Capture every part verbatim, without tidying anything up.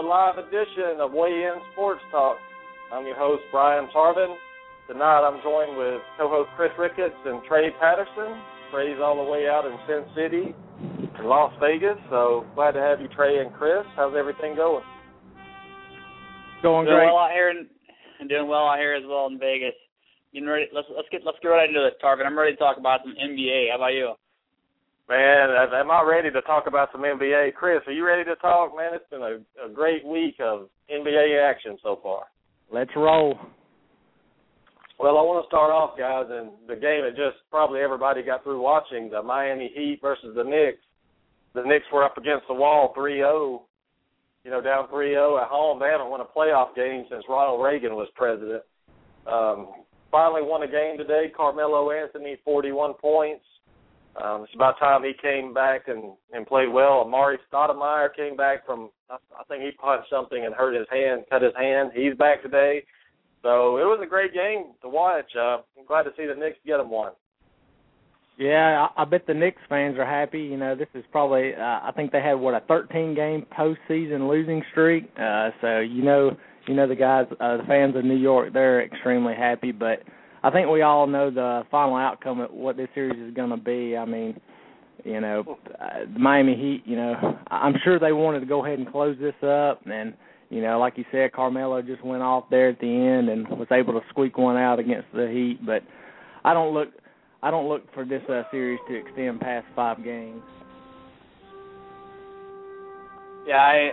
another live edition of Weigh In Sports Talk. I'm your host, Brian Tarvin. Tonight I'm joined with co-host Chris Ricketts and Trey Patterson. Trey's all the way out in Sin City in Las Vegas, so glad to have you, Trey and Chris. How's everything going? Going doing great. Well out here in, and doing well out here as well in Vegas. Getting ready. Let's let's get let's get right into this, Tarvin. I'm ready to talk about some N B A. How about you? Man, am I ready to talk about some N B A? Chris, are you ready to talk? Man, it's been a, a great week of N B A action so far. Let's roll. Well, I want to start off, guys, in the game that just probably everybody got through watching, the Miami Heat versus the Knicks. The Knicks were up against the wall three oh, you know, down three oh at home. They haven't won a playoff game since Ronald Reagan was president. Um, finally won a game today. Carmelo Anthony, forty-one points. Um, it's about time he came back and, and played well. Amari Stoudemire came back from, I think he punched something and hurt his hand, cut his hand. He's back today. So it was a great game to watch. Uh, I'm glad to see the Knicks get them one. Yeah, I, I bet the Knicks fans are happy. You know, this is probably, uh, I think they had, what, a thirteen-game postseason losing streak. Uh, so, you know, you know the guys, uh, the fans of New York, they're extremely happy. But I think we all know the final outcome of what this series is going to be. I mean, you know, uh, the Miami Heat, you know, I'm sure they wanted to go ahead and close this up. And, you know, like you said, Carmelo just went off there at the end and was able to squeak one out against the Heat. But I don't look I don't look for this uh, series to extend past five games. Yeah, I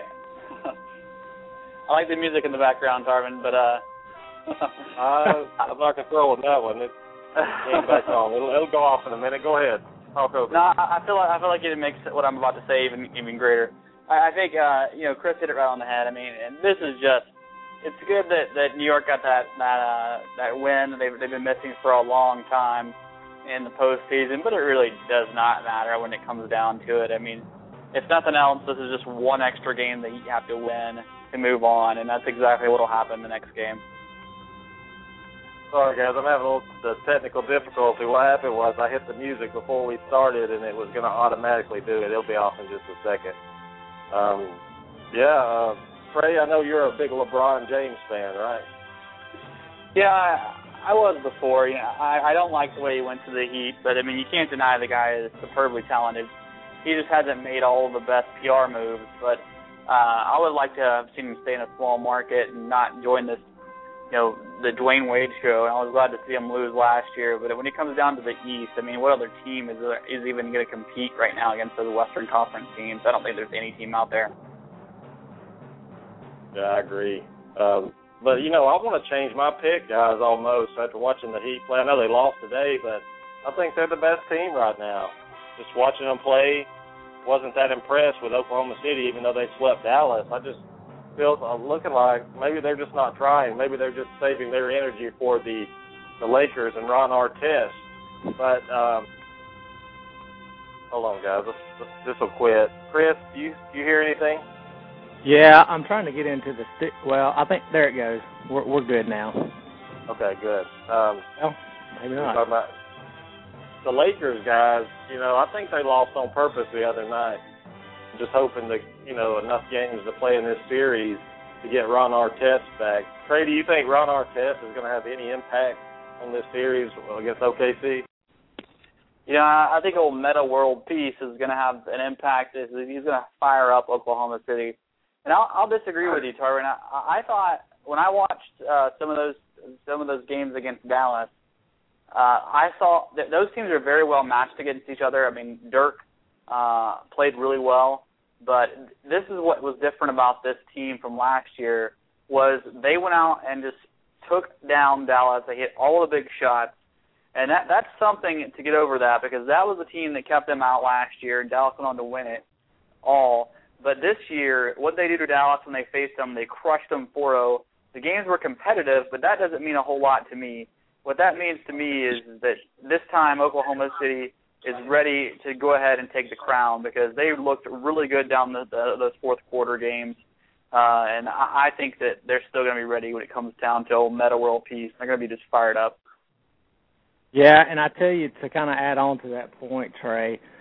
I like the music in the background, Tarvin, but uh uh, I'm not going to throw on that one. It came back on. It'll, it'll go off in a minute. Go ahead. Talk over. No, I feel like I feel like it makes what I'm about to say even even greater. I, I think uh, you know, Chris hit it right on the head. I mean, and this is just it's good that, that New York got that that uh, that win that they've they've been missing for a long time in the postseason, but it really does not matter when it comes down to it. I mean, if nothing else, this is just one extra game that you have to win to move on, and that's exactly what will happen the next game. Sorry, guys, I'm having a little the technical difficulty. What happened was I hit the music before we started, and it was going to automatically do it. It'll be off in just a second. Um, yeah, uh, Trey, I know you're a big LeBron James fan, right? Yeah, I, I was before. You know, I, I don't like the way he went to the Heat, but, I mean, you can't deny the guy is superbly talented. He just hasn't made all the best P R moves, but uh, I would like to have seen him stay in a small market and not join this, you know, the Dwayne Wade show, and I was glad to see him lose last year. But when it comes down to the East, I mean, what other team is is even going to compete right now against the Western Conference teams? I don't think there's any team out there. Yeah, I agree. Um, but, you know, I want to change my pick, guys, almost, after watching the Heat play. I know they lost today, but I think they're the best team right now. Just watching them play, wasn't that impressed with Oklahoma City, even though they swept Dallas. I just feels uh, looking like maybe they're just not trying. Maybe they're just saving their energy for the the Lakers and Ron Artest. But um, hold on, guys. This, this will quit. Chris, do you do you hear anything? Yeah, I'm trying to get into the stick. Well, I think there it goes. We're we're good now. Okay, good. Um, well, maybe not. Talking about the Lakers, guys. You know, I think they lost on purpose the other night. Just hoping that, you know, enough games to play in this series to get Ron Artest back. Trey, do you think Ron Artest is going to have any impact on this series against O K C? Yeah, I think old Meta World Peace is going to have an impact. He's going to fire up Oklahoma City. And I'll, I'll disagree with you, Tarvin. I, I thought when I watched uh, some of those some of those games against Dallas, uh, I saw that those teams are very well matched against each other. I mean, Dirk uh, played really well. But this is what was different about this team from last year was they went out and just took down Dallas. They hit all the big shots. And that that's something to get over that because that was a team that kept them out last year, and Dallas went on to win it all. But this year, what they do to Dallas when they faced them, they crushed them four oh. The games were competitive, but that doesn't mean a whole lot to me. What that means to me is that this time Oklahoma City is ready to go ahead and take the crown because they looked really good down the, the, those fourth quarter games. Uh, and I, I think that they're still going to be ready when it comes down to old Meta World Peace. They're going to be just fired up. Yeah, and I tell you, to kind of add on to that point, Trey,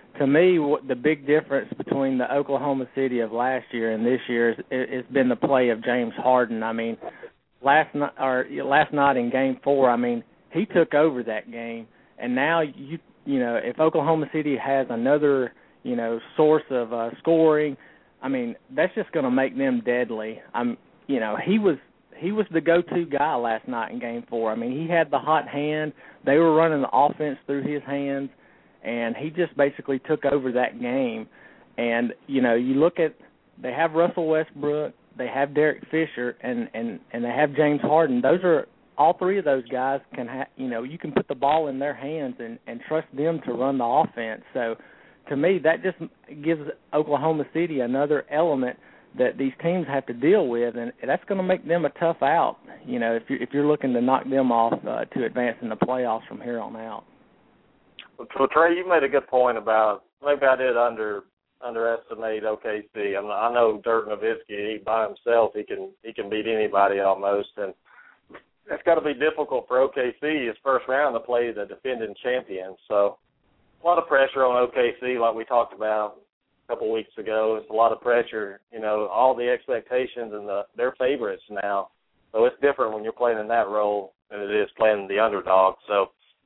to me, what the big difference between the Oklahoma City of last year and this year is it's been the play of James Harden. I mean, last night or last night in Game Four, I mean, he took over that game, and now you you know if Oklahoma City has another you know source of uh, scoring, I mean that's just going to make them deadly. I'm you know he was he was the go-to guy last night in Game Four. I mean, he had the hot hand. They were running the offense through his hands. And he just basically took over that game. And, you know, you look at, they have Russell Westbrook, they have Derek Fisher, and, and, and they have James Harden. Those are, all three of those guys can have, you know, you can put the ball in their hands and, and trust them to run the offense. So, to me, that just gives Oklahoma City another element that these teams have to deal with, and that's going to make them a tough out, you know, if you're, if you're looking to knock them off uh, to advance in the playoffs from here on out. Well, Trey, you made a good point about maybe I did under underestimate O K C. I, I know Dirk Nowitzki, he by himself, he can he can beat anybody almost, and it's got to be difficult for O K C his first round to play the defending champion. So a lot of pressure on O K C, like we talked about a couple weeks ago. It's a lot of pressure, you know, all the expectations and the they're favorites now. So it's different when you're playing in that role than it is playing the underdog. So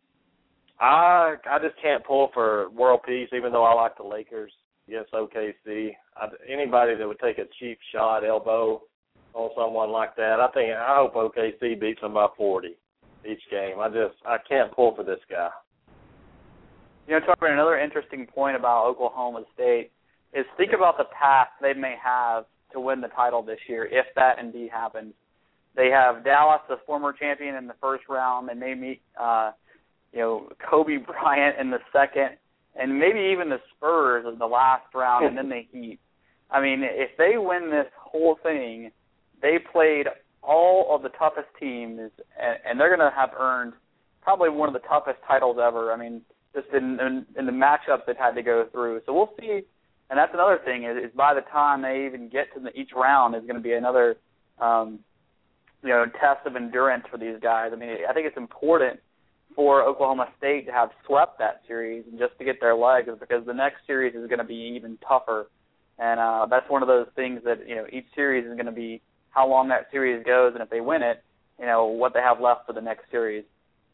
I I just can't pull for world peace, even though I like the Lakers against O K C. I, anybody that would take a cheap shot, elbow on someone like that, I think I hope O K C beats them by forty each game. I just I can't pull for this guy. You know, talking another interesting point about Oklahoma State is think about the path they may have to win the title this year, if that indeed happens. They have Dallas, the former champion, in the first round. They may meet uh, you know, Kobe Bryant in the second, and maybe even the Spurs in the last round, and then the Heat. I mean, if they win this whole thing, they played all of the toughest teams, and, and they're going to have earned probably one of the toughest titles ever. I mean, just in, in, in the matchups they've had to go through. So we'll see, and that's another thing, is, is by the time they even get to the, each round is going to be another, um, you know, test of endurance for these guys. I mean, I think it's important for Oklahoma State to have swept that series and just to get their legs, because the next series is going to be even tougher. And uh, that's one of those things that, you know, each series is going to be how long that series goes, and if they win it, you know, what they have left for the next series.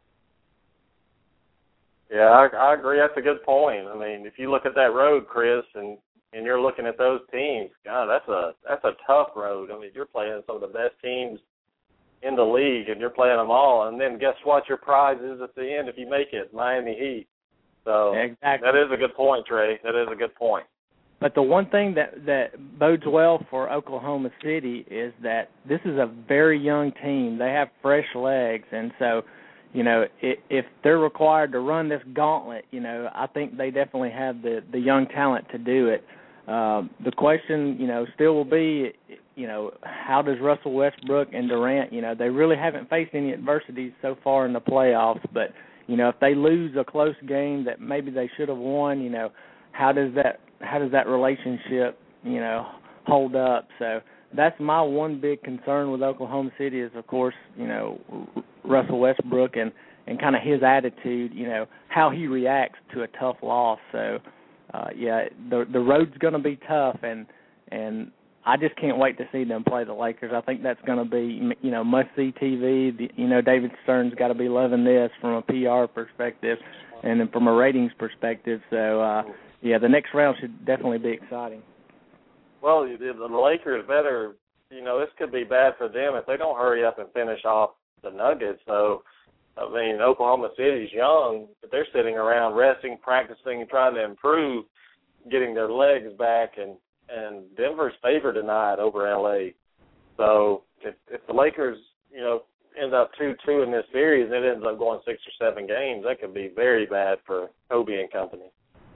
Yeah, I, I agree. That's a good point. I mean, if you look at that road, Chris, and, and you're looking at those teams, God, that's a that's a tough road. I mean, you're playing some of the best teams in the league, and you're playing them all, and then guess what? Your prize is at the end if you make it, Miami Heat. So exactly. That is a good point, Trey. That is a good point. But the one thing that, that bodes well for Oklahoma City is that this is a very young team. They have fresh legs, and so, you know, if, if they're required to run this gauntlet, you know, I think they definitely have the, the young talent to do it. Um, the question, you know, still will be, you know, how does Russell Westbrook and Durant, you know, they really haven't faced any adversity so far in the playoffs, but, you know, if they lose a close game that maybe they should have won, you know, how does that how does that relationship, you know, hold up? So that's my one big concern with Oklahoma City is, of course, you know, Russell Westbrook and, and kind of his attitude, you know, how he reacts to a tough loss. So, uh, yeah, the the road's going to be tough, and and I just can't wait to see them play the Lakers. I think that's going to be, you know, must-see T V. The, you know, David Stern's got to be loving this from a P R perspective and then from a ratings perspective. So, uh, yeah, the next round should definitely be exciting. Well, the, the Lakers better, you know, this could be bad for them if they don't hurry up and finish off the Nuggets. So, I mean, Oklahoma City's young, but they're sitting around resting, practicing, trying to improve, getting their legs back, and, and Denver's favored tonight over L A. So if, if the Lakers, you know, end up two two in this series and it ends up going six or seven games, that could be very bad for Kobe and company.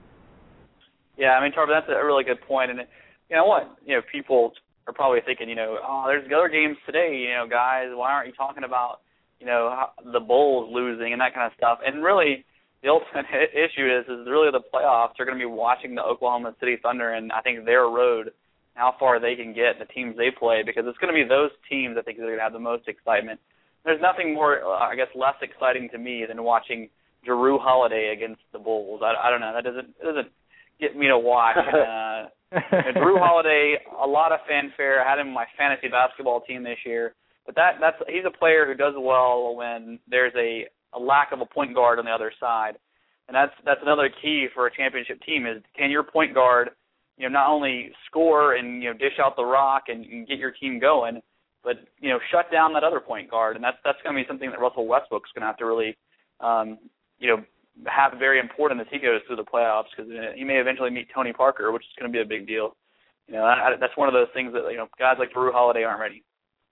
Yeah, I mean, Tarver, that's a really good point. And, you know what, you know, people are probably thinking, you know, oh, there's other games today, you know, guys, why aren't you talking about, you know, how the Bulls losing and that kind of stuff? And really, the ultimate issue is, is really the playoffs are going to be watching the Oklahoma City Thunder and I think their road, how far they can get, the teams they play, because it's going to be those teams I think that are going to have the most excitement. There's nothing more, uh, I guess, less exciting to me than watching Jrue Holiday against the Bulls. I, I don't know. That doesn't it doesn't get me to watch. uh, and Drew Holiday, a lot of fanfare. I had him in my fantasy basketball team this year. But that that's he's a player who does well when there's a, a lack of a point guard on the other side. And that's that's another key for a championship team is can your point guard, you know, not only score and, you know, dish out the rock and, and get your team going, but, you know, shut down that other point guard. And that's that's going to be something that Russell Westbrook's going to have to really, um, you know, have very important as he goes through the playoffs because he may eventually meet Tony Parker, which is going to be a big deal. You know, I, that's one of those things that, you know, guys like Drew Holiday aren't ready.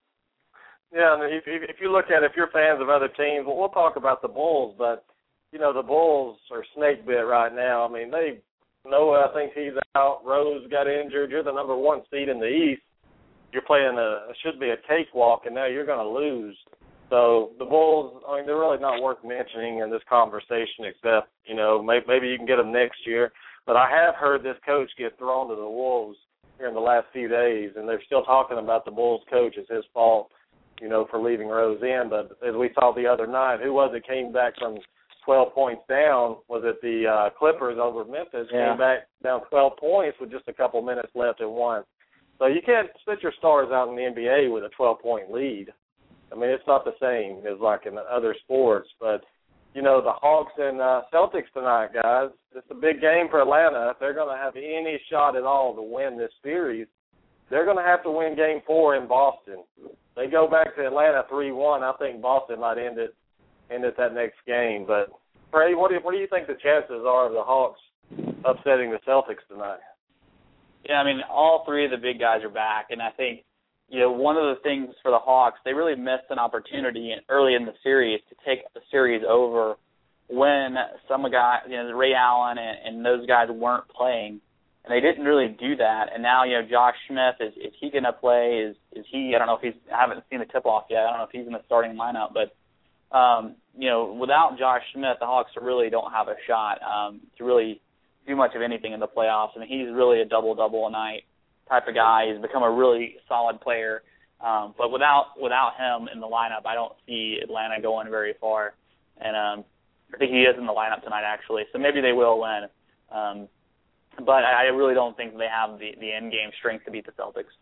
Yeah, and if, if you look at it, if you're fans of other teams, well, we'll talk about the Bulls, but, you know, the Bulls are snake bit right now. I mean, they Noah thinks he's out. Rose got injured. You're the number one seed in the East. You're playing a should be a cakewalk, and now you're going to lose. So the Bulls, I mean, they're really not worth mentioning in this conversation, except, you know, maybe, maybe you can get them next year. But I have heard this coach get thrown to the Wolves here in the last few days, and they're still talking about the Bulls coach as his fault, you know, for leaving Rose in. But as we saw the other night, who was it came back from twelve points down? Was it the uh, Clippers over Memphis? Yeah. Came back down twelve points with just a couple minutes left and won. So you can't spit your stars out in the N B A with a twelve-point lead. I mean, it's not the same as like in other sports. But, you know, the Hawks and uh, Celtics tonight, guys, it's a big game for Atlanta. If they're going to have any shot at all to win this series, they're going to have to win game four in Boston. They go back to Atlanta three one. I think Boston might end it, end it that next game. But, Trey, what do, you, what do you think the chances are of the Hawks upsetting the Celtics tonight? Yeah, I mean, all three of the big guys are back, and I think, you know, one of the things for the Hawks, they really missed an opportunity early in the series to take the series over when some guys, you know, Ray Allen and, and those guys weren't playing, and they didn't really do that. And now, you know, Josh Smith, is is he going to play? Is is he? I don't know if he's. I haven't seen the tip-off yet. I don't know if he's in the starting lineup, but um, you know, without Josh Smith, the Hawks really don't have a shot um, to really do much of anything in the playoffs. I mean, he's really a double-double a night type of guy. He's become a really solid player. Um, but without without him in the lineup, I don't see Atlanta going very far. And um, I think he is in the lineup tonight, actually. So maybe they will win. Um, but I really don't think they have the, the end-game strength to beat the Celtics.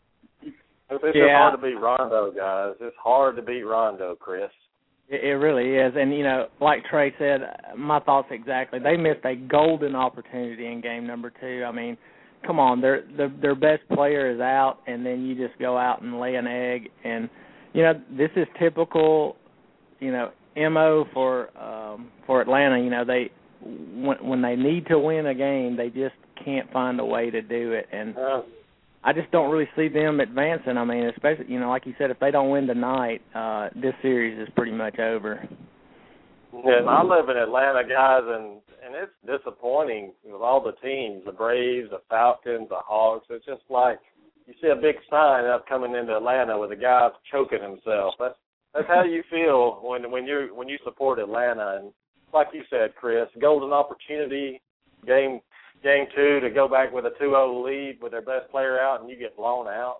It's just yeah. hard to beat Rondo, guys. It's hard to beat Rondo, Chris. It, it really is. And, you know, like Trey said, my thoughts exactly. They missed a golden opportunity in game number two. I mean, come on, their, their their best player is out, and then you just go out and lay an egg. And, you know, this is typical, you know, M O for um, for Atlanta. You know, they when, when they need to win a game, they just can't find a way to do it. And Uh, I just don't really see them advancing. I mean, especially, you know, like you said, if they don't win tonight, uh, this series is pretty much over. Yeah, I live in Atlanta, guys, and, and it's disappointing with all the teams, the Braves, the Falcons, the Hawks. It's just like you see a big sign up coming into Atlanta with a guy choking himself. That's that's how you feel when when you when you support Atlanta. And like you said, Chris, golden opportunity, game game two to go back with a two oh lead with their best player out, and you get blown out.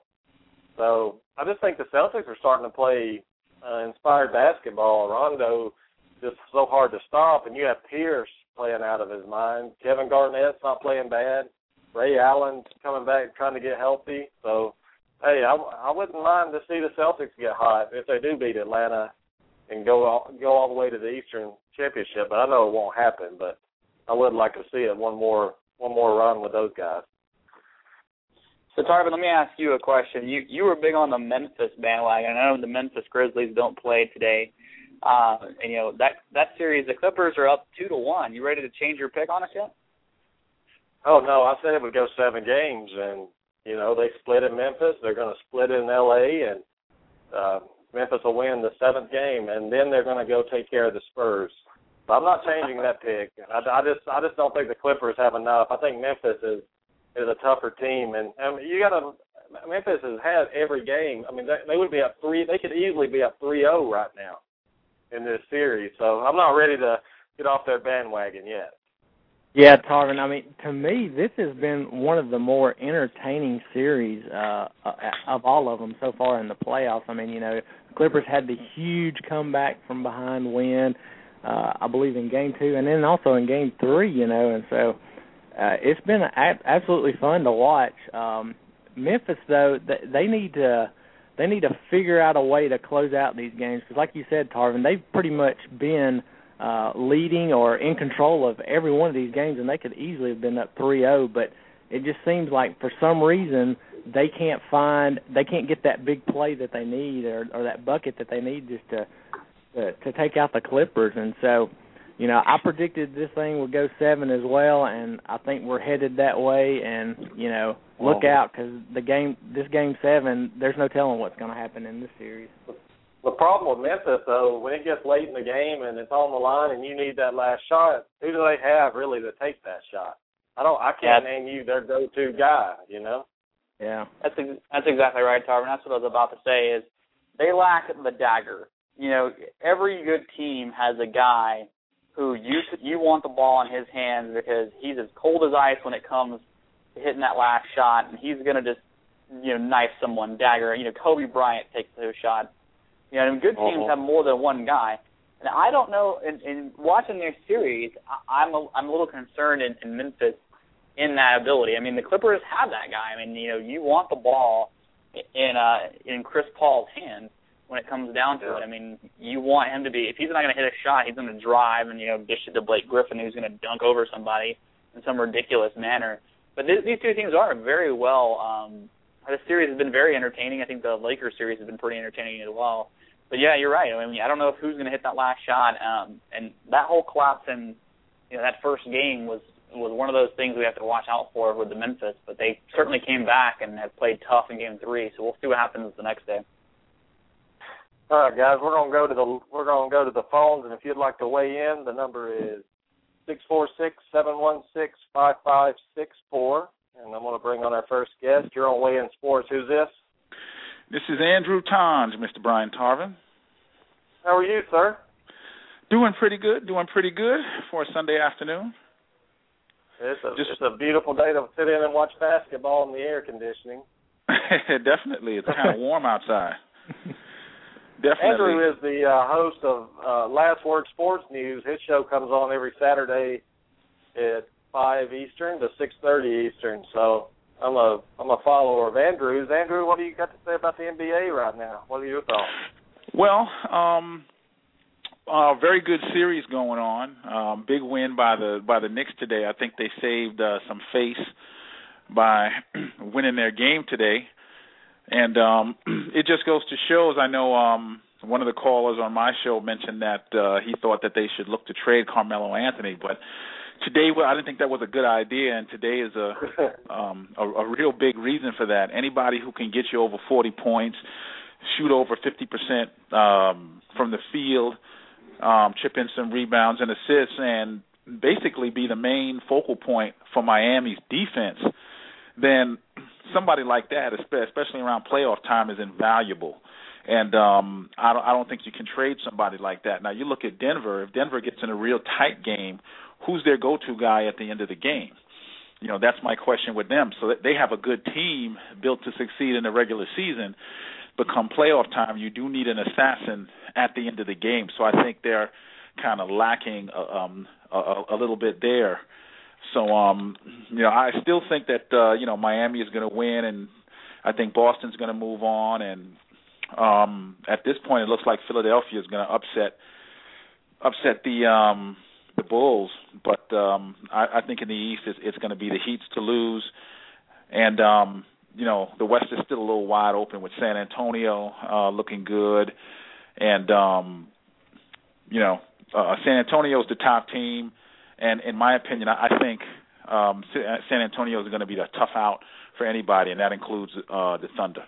So I just think the Celtics are starting to play uh, inspired basketball. Rondo just so hard to stop, and you have Pierce playing out of his mind. Kevin Garnett's not playing bad. Ray Allen's coming back trying to get healthy. So, hey, I, I wouldn't mind to see the Celtics get hot if they do beat Atlanta and go all, go all the way to the Eastern Championship. But I know it won't happen, but I would like to see it one more one more run with those guys. So, Tarvin, let me ask you a question. You you were big on the Memphis bandwagon. I know the Memphis Grizzlies don't play today. Uh, and, you know, that, that series, the Clippers are up two to one. You ready to change your pick on us yet? Oh, no, I said it would go seven games. And, you know, they split in Memphis. They're going to split in L A, and uh, Memphis will win the seventh game. And then they're going to go take care of the Spurs. But I'm not changing that pick. I, I just I just don't think the Clippers have enough. I think Memphis is is a tougher team. And, and you got to – Memphis has had every game. I mean, they, they would be up three – they could easily be up three oh right now in this series. So I'm not ready to get off their bandwagon yet. Yeah, Tarvin, I mean, to me, this has been one of the more entertaining series uh, of all of them so far in the playoffs. I mean, you know, Clippers had the huge comeback from behind win, uh, I believe, in game two, and then also in game three, you know, and so uh, it's been a- absolutely fun to watch. Um, Memphis, though, they need to they need to figure out a way to close out these games because, like you said, Tarvin, they've pretty much been uh, leading or in control of every one of these games, and they could easily have been up three oh, but it just seems like for some reason they can't find, they can't get that big play that they need or, or that bucket that they need just to, to to take out the Clippers. And so, you know, I predicted this thing would go seven as well, and I think we're headed that way. And, you know, look oh. out because the game, this game seven, there's no telling what's going to happen in this series. The problem with Memphis, though, when it gets late in the game and it's on the line and you need that last shot, who do they have really to take that shot? I don't. I can't yeah. name you their go-to guy. You know. Yeah. That's ex- that's exactly right, Tarvin. That's what I was about to say. Is they lack the dagger. You know, every good team has a guy who you you want the ball in his hands because he's as cold as ice when it comes to hitting that last shot, and he's gonna just you know knife someone dagger. You know, Kobe Bryant takes those shots. You know, and good teams uh-huh. have more than one guy. And I don't know. In, in watching their series, I, I'm a, I'm a little concerned in, in Memphis in that ability. I mean, the Clippers have that guy. I mean, you know, you want the ball in uh, in Chris Paul's hands when it comes down to yeah. it. I mean, you want him to be. If he's not going to hit a shot, he's going to drive and you know dish it to Blake Griffin, who's going to dunk over somebody in some ridiculous manner. But th- these two teams are very well. Um, the series has been very entertaining. I think the Lakers series has been pretty entertaining as well. But yeah, you're right. I mean, I don't know if who's going to hit that last shot. Um, and that whole collapse in you know that first game was was one of those things we have to watch out for with the Memphis. But they certainly came back and have played tough in Game Three. So we'll see what happens the next day. All right, guys, we're gonna go to the we're gonna go to the phones, and if you'd like to weigh in, the number is six four six seven one six five five six four. And I'm gonna bring on our first guest. You're on Weigh In Sports. Who's this? This is Andrew Tons, Mister Brian Tarvin. How are you, sir? Doing pretty good, doing pretty good for a Sunday afternoon. It's a, Just, it's a beautiful day to sit in and watch basketball in the air conditioning. Definitely. It's kind of warm outside. Definitely. Andrew is the uh, host of uh, Last Word Sports News. His show comes on every Saturday at five Eastern to six thirty Eastern. So I'm a I'm a follower of Andrew's. Andrew, what do you got to say about the N B A right now? What are your thoughts? Well, um, a very good series going on. Um, big win by the by the Knicks today. I think they saved uh, some face by winning their game today. And um, it just goes to show, I know um, one of the callers on my show mentioned that uh, he thought that they should look to trade Carmelo Anthony, but today, well, I didn't think that was a good idea, and today is a, um, a a real big reason for that. Anybody who can get you over forty points, shoot over fifty percent um, from the field, um, chip in some rebounds and assists, and basically be the main focal point for Miami's defense, then somebody like that, especially around playoff time, is invaluable. And um, I, don't, I don't think you can trade somebody like that. Now, you look at Denver. If Denver gets in a real tight game, who's their go-to guy at the end of the game? You know, that's my question with them. So they have a good team built to succeed in the regular season, but come playoff time, you do need an assassin at the end of the game. So I think they're kind of lacking a, um, a, a little bit there. So, um, you know, I still think that, uh, you know, Miami is going to win, and I think Boston's going to move on. And um, at this point, it looks like Philadelphia is going to upset upset the um, the Bulls. But um, I, I think in the East, it's, it's going to be the Heat's to lose. And, um, you know, the West is still a little wide open with San Antonio uh, looking good. And, um, you know, uh, San Antonio is the top team. And in my opinion, I think um, San Antonio is going to be a tough out for anybody, and that includes uh, the Thunder.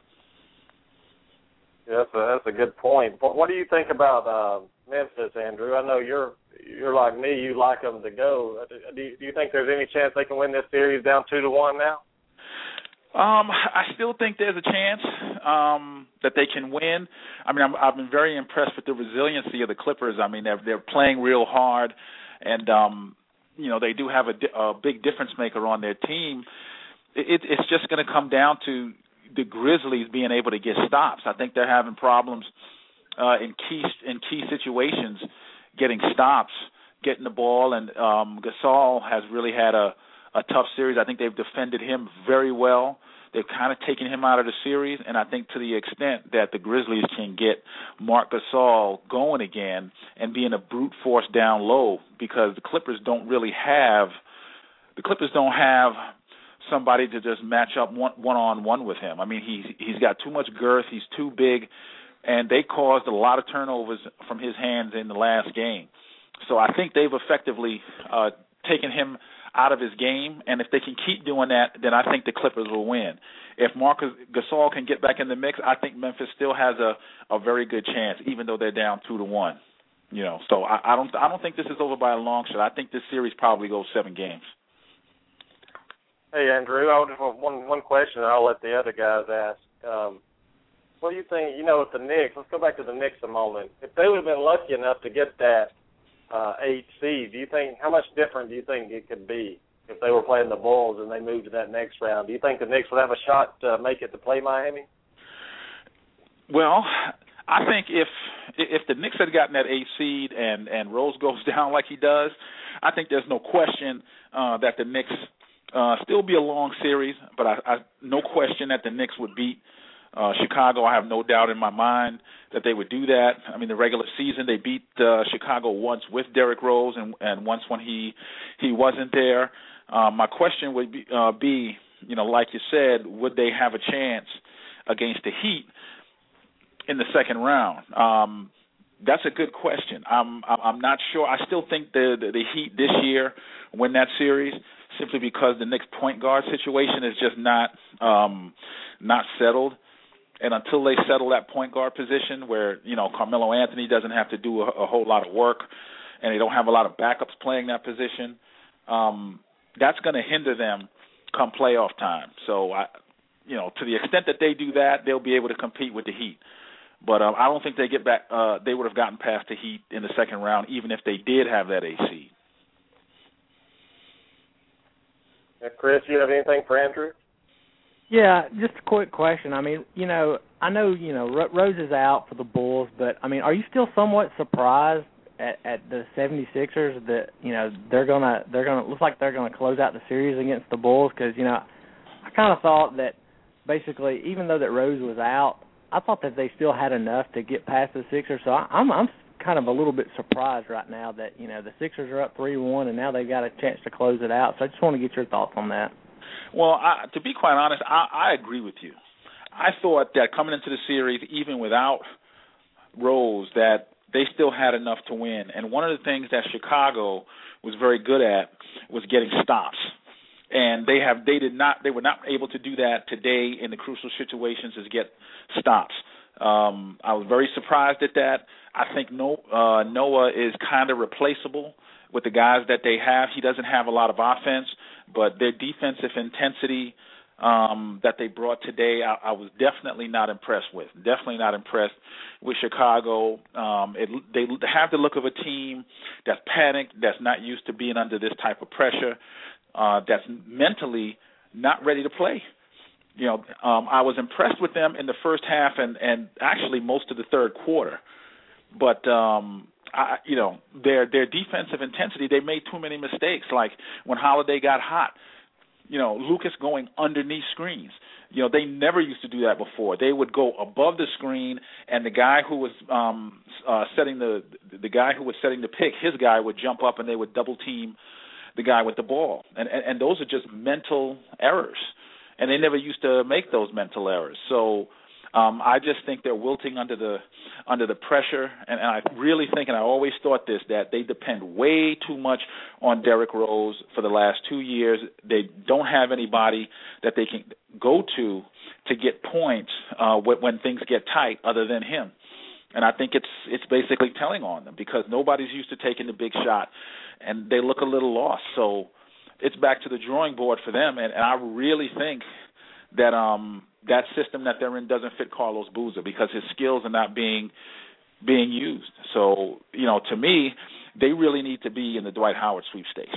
Yeah, that's a, that's a good point. But what do you think about uh, Memphis, Andrew? I know you're you're like me; you like them to go. Do you, do you think there's any chance they can win this series down two to one now? Um, I still think there's a chance um, that they can win. I mean, I'm, I've been very impressed with the resiliency of the Clippers. I mean, they're they're playing real hard. And, um, you know, they do have a, di- a big difference maker on their team. It, it's just going to come down to the Grizzlies being able to get stops. I think they're having problems uh, in key in key situations getting stops, getting the ball. And um, Gasol has really had a, a tough series. I think they've defended him very well. They've kind of taken him out of the series, and I think to the extent that the Grizzlies can get Marc Gasol going again and being a brute force down low, because the Clippers don't really have the Clippers don't have somebody to just match up one one on one with him. I mean, he's he's got too much girth, he's too big, and they caused a lot of turnovers from his hands in the last game. So I think they've effectively uh, taken him out of his game, and if they can keep doing that, then I think the Clippers will win. If Marc Gasol can get back in the mix, I think Memphis still has a, a very good chance, even though they're down two to one. You know, so I, I don't I don't think this is over by a long shot. I think this series probably goes seven games. Hey Andrew, I just want one one question, and I'll let the other guys ask. Um, what do you think? You know, with the Knicks, let's go back to the Knicks a moment. If they would have been lucky enough to get that Uh, eight seed, do you think, how much different do you think it could be if they were playing the Bulls and they moved to that next round? Do you think the Knicks would have a shot to make it to play Miami? Well, I think if if the Knicks had gotten that eight seed and, and Rose goes down like he does, I think there's no question uh, that the Knicks uh, still be a long series, but I, I no question that the Knicks would beat Uh, Chicago. I have no doubt in my mind that they would do that. I mean, the regular season, they beat uh, Chicago once with Derrick Rose and, and once when he he wasn't there. Um, my question would be, uh, be, you know, like you said, would they have a chance against the Heat in the second round? Um, that's a good question. I'm I'm not sure. I still think the, the the Heat this year win that series simply because the Knicks point guard situation is just not um, not settled. And until they settle that point guard position where, you know, Carmelo Anthony doesn't have to do a, a whole lot of work and they don't have a lot of backups playing that position, um, that's going to hinder them come playoff time. So, I, you know, to the extent that they do that, they'll be able to compete with the Heat. But um, I don't think they get back. Uh, they would have gotten past the Heat in the second round, even if they did have that eight seed. Yeah, Chris, you have anything for Andrew? Yeah, just a quick question. I mean, you know, I know, you know, Rose is out for the Bulls, but, I mean, are you still somewhat surprised at, at the seventy-sixers that, you know, they're going to, they're going to, looks like they're going to close out the series against the Bulls? Because, you know, I kind of thought that basically, even though that Rose was out, I thought that they still had enough to get past the Sixers. So I, I'm, I'm kind of a little bit surprised right now that, you know, the Sixers are up three one and now they've got a chance to close it out. So I just want to get your thoughts on that. Well, I, to be quite honest, I, I agree with you. I thought that coming into the series, even without Rose, that they still had enough to win. And one of the things that Chicago was very good at was getting stops. And they have they did not they were not able to do that today in the crucial situations is get stops. Um, I was very surprised at that. I think no, uh, Noah is kind of replaceable with the guys that they have. He doesn't have a lot of offense, but their defensive intensity um, that they brought today, I, I was definitely not impressed with. Definitely not impressed with Chicago. Um, it, they have the look of a team that's panicked, that's not used to being under this type of pressure, uh, that's mentally not ready to play. You know, um, I was impressed with them in the first half and, and actually most of the third quarter. But um, I, you know, their their defensive intensity, they made too many mistakes. Like when Holiday got hot, you know, Lucas going underneath screens. You know, they never used to do that before. They would go above the screen, and the guy who was um, uh, setting the the guy who was setting the pick, his guy would jump up, and they would double team the guy with the ball. And and, and those are just mental errors, and they never used to make those mental errors. So. Um, I just think they're wilting under the under the pressure, and, and I really think, and I always thought this, that they depend way too much on Derrick Rose for the last two years. They don't have anybody that they can go to to get points uh, when, when things get tight other than him. And I think it's it's basically telling on them because nobody's used to taking the big shot, and they look a little lost. So it's back to the drawing board for them, and, and I really think that um, that system that they're in doesn't fit Carlos Boozer because his skills are not being being used. So, you know, to me, they really need to be in the Dwight Howard sweepstakes.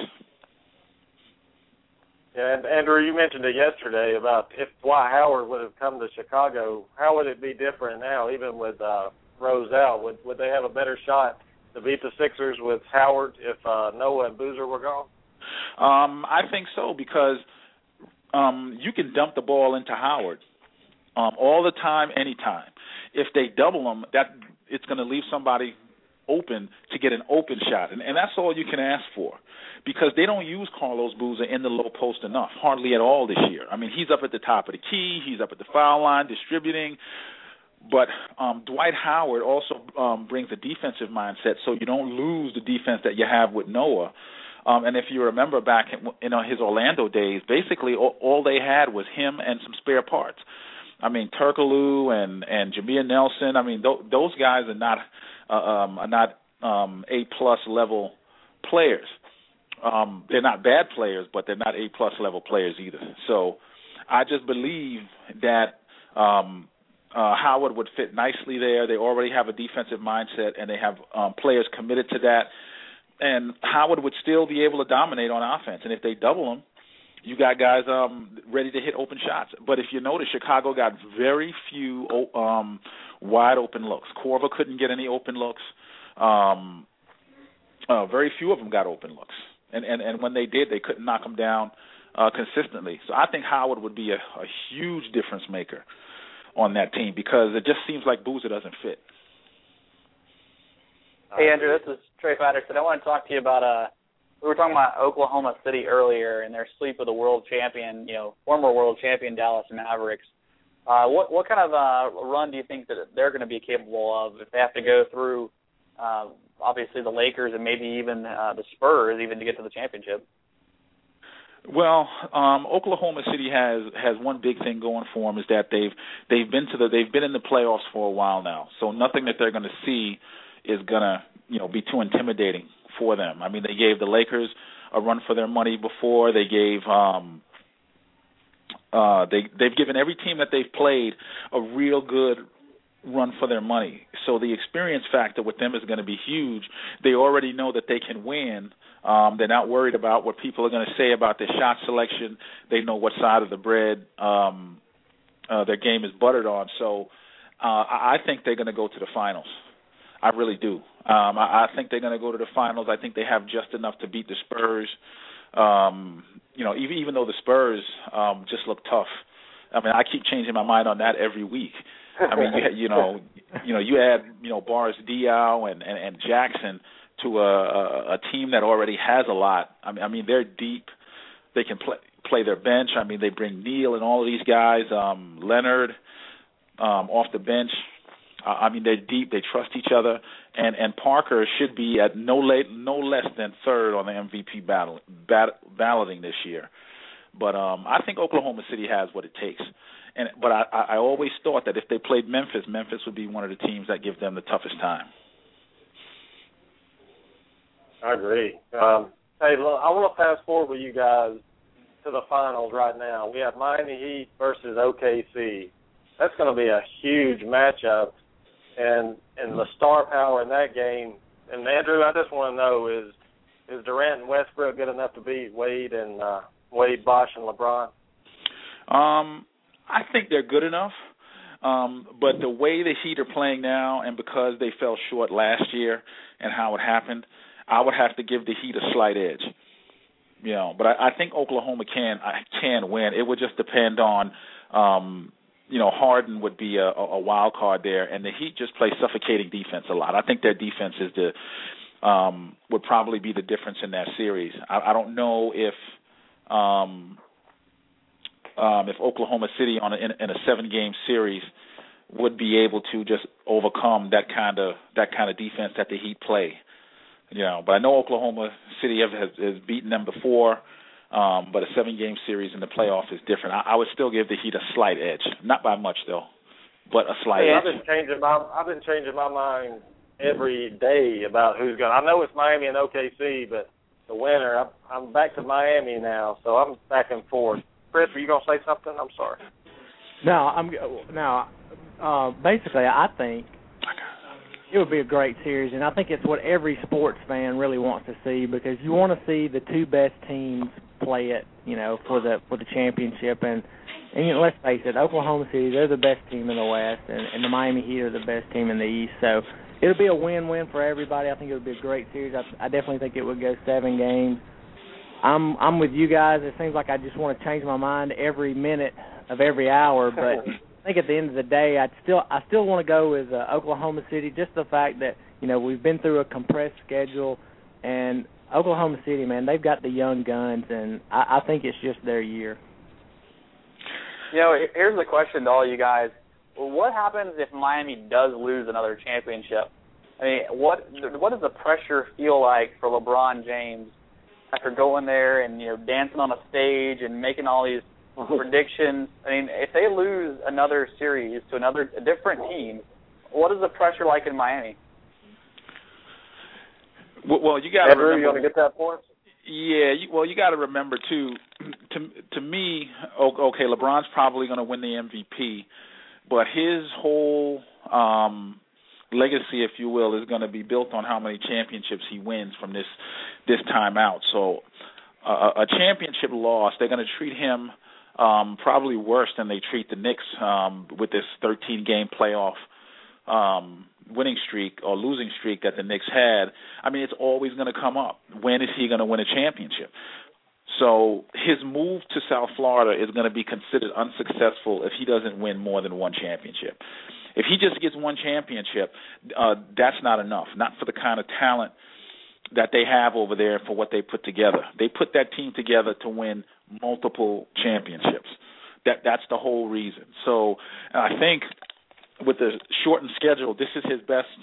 Yeah, and Andrew, you mentioned it yesterday about if Dwight Howard would have come to Chicago, how would it be different now, even with uh, Rose out? Would would they have a better shot to beat the Sixers with Howard if uh, Noah and Boozer were gone? Um, I think so because um, you can dump the ball into Howard um, all the time, anytime. If they double him, that it's going to leave somebody open to get an open shot, and, and that's all you can ask for because they don't use Carlos Boozer in the low post enough, hardly at all this year. I mean, he's up at the top of the key, he's up at the foul line distributing, but um, Dwight Howard also um, brings a defensive mindset so you don't lose the defense that you have with Noah. Um, and if you remember back in you know, his Orlando days, basically all, all they had was him and some spare parts. I mean, Turkoglu and, and Jameer Nelson, I mean, th- those guys are not uh, um, are not um, A-plus level players. Um, they're not bad players, but they're not A-plus level players either. So I just believe that um, uh, Howard would fit nicely there. They already have a defensive mindset, and they have um, players committed to that. And Howard would still be able to dominate on offense. And if they double him, you got guys um, ready to hit open shots. But if you notice, Chicago got very few um, wide open looks. Korver couldn't get any open looks. Um, uh, very few of them got open looks. And, and, and when they did, they couldn't knock them down uh, consistently. So I think Howard would be a, a huge difference maker on that team because it just seems like Boozer doesn't fit. Hey, Andrew, this is Trey Patterson. I want to talk to you about uh, we were talking about Oklahoma City earlier and their sweep of the world champion, you know, former world champion Dallas Mavericks. Uh, what what kind of uh, run do you think that they're going to be capable of if they have to go through, uh, obviously, the Lakers and maybe even uh, the Spurs even to get to the championship? Well, um, Oklahoma City has, has one big thing going for them is that they've they've been to the they've been in the playoffs for a while now. So nothing that they're going to see is going to you know be too intimidating for them. I mean, they gave the Lakers a run for their money before. They gave um, uh, they they've given every team that they've played a real good run for their money. So the experience factor with them is going to be huge. They already know that they can win. Um, they're not worried about what people are going to say about their shot selection. They know what side of the bread um, uh, their game is buttered on. So uh, I think they're going to go to the finals. I really do. Um, I, I think they're going to go to the finals. I think they have just enough to beat the Spurs. Um, you know, even even though the Spurs um, just look tough. I mean, I keep changing my mind on that every week. I mean, you, you know, you know, you add you know Boris Diaw and, and, and Jackson to a, a, a team that already has a lot. I mean, I mean they're deep. They can play play their bench. I mean, they bring Neal and all of these guys, um, Leonard um, off the bench. Uh, I mean, they're deep. They trust each other, and and Parker should be at no late, no less than third on the M V P battle, bat, balloting this year. But um, I think Oklahoma City has what it takes. And but I, I always thought that if they played Memphis, Memphis would be one of the teams that give them the toughest time. I agree. Um, hey, look, I want to fast forward with you guys to the finals right now. We have Miami Heat versus O K C. That's going to be a huge matchup. And and the star power in that game. And, Andrew, I just want to know, is is Durant and Westbrook good enough to beat Wade and uh, Wade, Bosh, and LeBron? Um, I think they're good enough. Um, but the way the Heat are playing now and because they fell short last year and how it happened, I would have to give the Heat a slight edge. You know, but I, I think Oklahoma can can win. It would just depend on um, – you know, Harden would be a, a wild card there, and the Heat just play suffocating defense a lot. I think their defense is the um, would probably be the difference in that series. I, I don't know if um, um, if Oklahoma City on a, in, in a seven-game series would be able to just overcome that kind of that kind of defense that the Heat play. You know, but I know Oklahoma City has, has beaten them before. Um, but a seven-game series in the playoffs is different. I, I would still give the Heat a slight edge, not by much though, but a slight hey, edge. I've been changing my I've been changing my mind every day about who's going. I know it's Miami and O K C, but the winner. I'm, I'm back to Miami now, so I'm back and forth. Chris, were you going to say something? I'm sorry. No, I'm now. Uh, basically, I think it would be a great series, and I think it's what every sports fan really wants to see because you want to see the two best teams play it, you know, for the for the championship. And, and you know, let's face it, Oklahoma City, they're the best team in the West, and, and the Miami Heat are the best team in the East. So it'll be a win-win for everybody. I think it would be a great series. I, I definitely think it would go seven games. I'm I'm with you guys. It seems like I just want to change my mind every minute of every hour, but I think at the end of the day, I'd still I still want to go with uh, Oklahoma City. Just the fact that you know we've been through a compressed schedule, and Oklahoma City, man, they've got the young guns, and I, I think it's just their year. You know, here's the question to all you guys: what happens if Miami does lose another championship? I mean, what what does the pressure feel like for LeBron James after going there and, you know, dancing on a stage and making all these predictions? I mean, if they lose another series to another a different team, what is the pressure like in Miami? Well, you got to remember. You want to get that point? Yeah, you, well, you got to remember too. To to me, okay, LeBron's probably going to win the M V P, but his whole um, legacy, if you will, is going to be built on how many championships he wins from this this time out. So uh, a championship loss, they're going to treat him um, probably worse than they treat the Knicks um, with this thirteen-game playoff um, winning streak or losing streak that the Knicks had. I mean, it's always going to come up. When is he going to win a championship? So his move to South Florida is going to be considered unsuccessful if he doesn't win more than one championship. If he just gets one championship, uh, that's not enough, not for the kind of talent that they have over there for what they put together. They put that team together to win multiple championships. That That's the whole reason. So I think with the shortened schedule, this is his best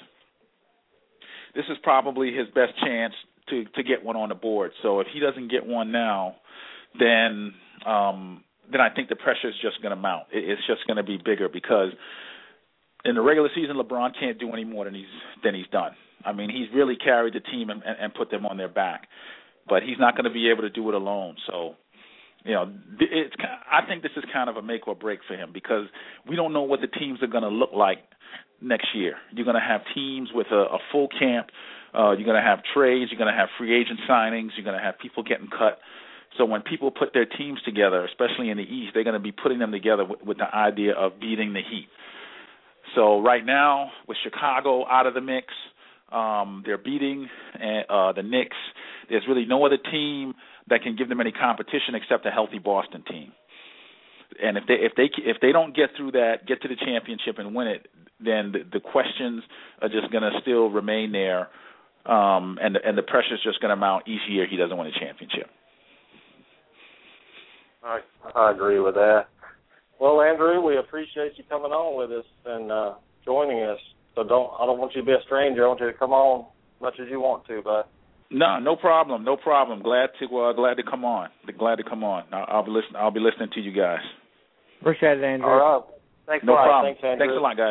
– this is probably his best chance to, to get one on the board. So if he doesn't get one now, then um, then I think the pressure is just going to mount. It, it's just going to be bigger because in the regular season, LeBron can't do any more than he's than he's done. I mean, he's really carried the team and, and put them on their back, but he's not going to be able to do it alone. So, you know, it's. I think this is kind of a make or break for him because we don't know what the teams are going to look like next year. You're going to have teams with a, a full camp. Uh, you're going to have trades. You're going to have free agent signings. You're going to have people getting cut. So when people put their teams together, especially in the East, they're going to be putting them together with, with the idea of beating the Heat. So right now, with Chicago out of the mix, um, they're beating uh, the Knicks. There's really no other team that can give them any competition except a healthy Boston team. And if they if they if they don't get through that, get to the championship and win it, then the, the questions are just going to still remain there, um, and the, and the pressure is just going to mount each year he doesn't win a championship. I I agree with that. Well, Andrew, we appreciate you coming on with us and uh, joining us. So don't I don't want you to be a stranger. I want you to come on as much as you want to, but. No, no problem, no problem. Glad to uh, glad to come on. Glad to come on. I'll, I'll be listening. I'll be listening to you guys. Appreciate it, Andrew. All right. Thanks no a lot. problem. Thanks, Andrew. Thanks a lot, guys.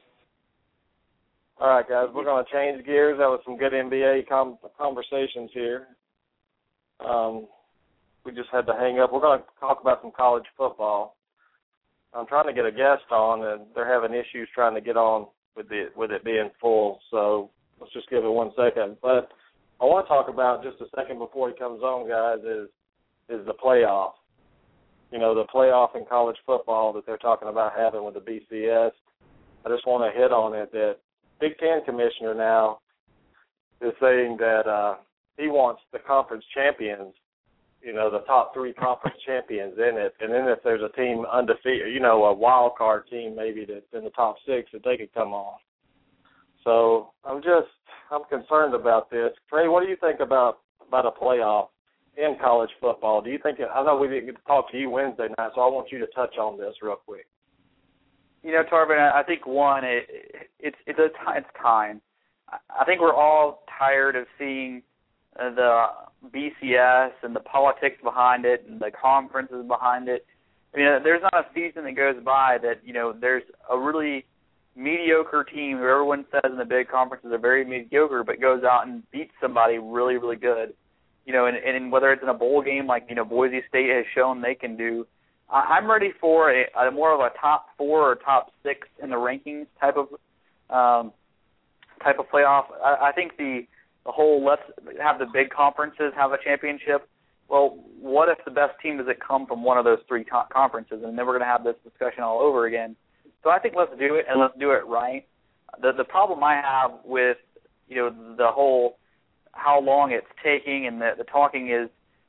All right, guys. We're going to change gears. That was some good N B A com- conversations here. Um, we just had to hang up. We're going to talk about some college football. I'm trying to get a guest on, and they're having issues trying to get on with it with it being full. So let's just give it one second. But I want to talk about just a second before he comes on, guys, is is the playoff. You know, the playoff in college football that they're talking about having with the B C S. I just want to hit on it that Big Ten commissioner now is saying that uh, he wants the conference champions, you know, the top three conference champions in it. And then if there's a team undefeated, you know, a wild card team maybe that's in the top six, that they could come on. So I'm just, I'm concerned about this. Trey, what do you think about, about a playoff in college football? Do you think, I know we didn't get to talk to you Wednesday night, so I want you to touch on this real quick. You know, Tarvin, I think, one, it, it's it's a t- it's time. I think we're all tired of seeing uh, the B C S and the politics behind it and the conferences behind it. I mean, there's not a season that goes by that, you know, there's a really mediocre team who everyone says in the big conferences are very mediocre but goes out and beats somebody really, really good. You know, and, and whether it's in a bowl game like, you know, Boise State has shown they can do, I'm ready for a, a more of a top four or top six in the rankings type of um, type of playoff. I, I think the the whole let's have the big conferences have a championship. Well, what if the best team doesn't come from one of those three co- conferences, and then we're going to have this discussion all over again. So I think let's do it, and let's do it right. The the problem I have with, you know, the whole how long it's taking and the, the talking is,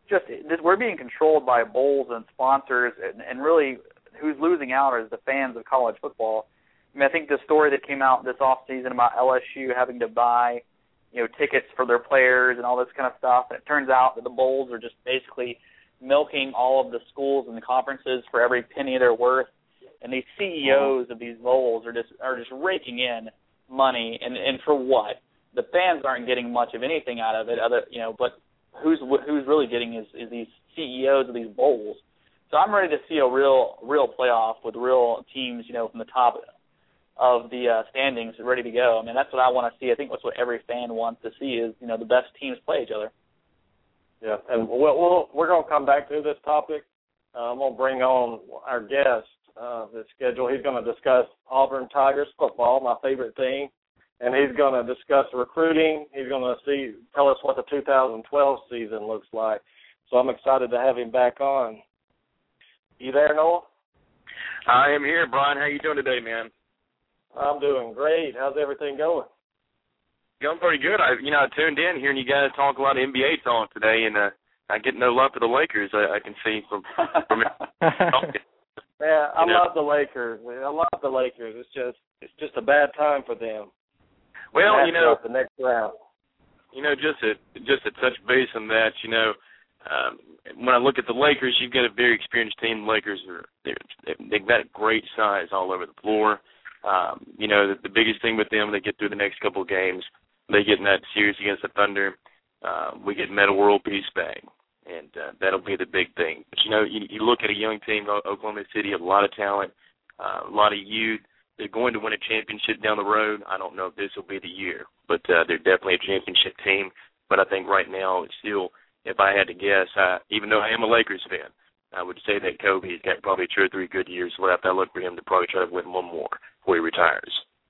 just this, we're being controlled by bowls and sponsors, and, and really who's losing out is the fans of college football. I mean, I think the story that came out this off season about L S U having to buy, you know, tickets for their players and all this kind of stuff, and it turns out that the bowls are just basically milking all of the schools and the conferences for every penny they're worth, and these C E Os of these bowls are just are just raking in money, and and for what? The fans aren't getting much of anything out of it, other you know, but who's who's really getting is, is these C E Os of these bowls. So I'm ready to see a real real playoff with real teams, you know, from the top of the uh, standings ready to go. I mean, that's what I want to see. I think that's what every fan wants to see is, you know, the best teams play each other. Yeah, and we'll, we'll, we're going to come back to this topic. Uh, I'm going to bring on our guest, uh, the schedule. He's going to discuss Auburn Tigers football, my favorite team, and he's going to discuss recruiting. He's going to see tell us what the two thousand twelve season looks like. So I'm excited to have him back on. You there, Noah? I am here, Brian. How you doing today, man? I'm doing great. How's everything going? Going pretty good. I, you know, I tuned in hearing you guys talk a lot of N B A talk today, and uh, I get no love for the Lakers. I, I can see from from it. Yeah, I you know? love the Lakers. I love the Lakers. It's just it's just a bad time for them. Well, you know, the next round. You know, just to just to touch base on that, you know, um, when I look at the Lakers, you've got a very experienced team. The Lakers are they've got great size all over the floor. Um, you know, the, the biggest thing with them, they get through the next couple of games. They get in that series against the Thunder. Uh, we get Metta World Peace back, and uh, that'll be the big thing. But, you know, you, you look at a young team, Oklahoma City, a lot of talent, uh, a lot of youth. They're going to win a championship down the road. I don't know if this will be the year, but uh, they're definitely a championship team. But I think right now it's still, if I had to guess, uh, even though I am a Lakers fan, I would say that Kobe's got probably two or three good years left. I look for him to probably try to win one more before he retires.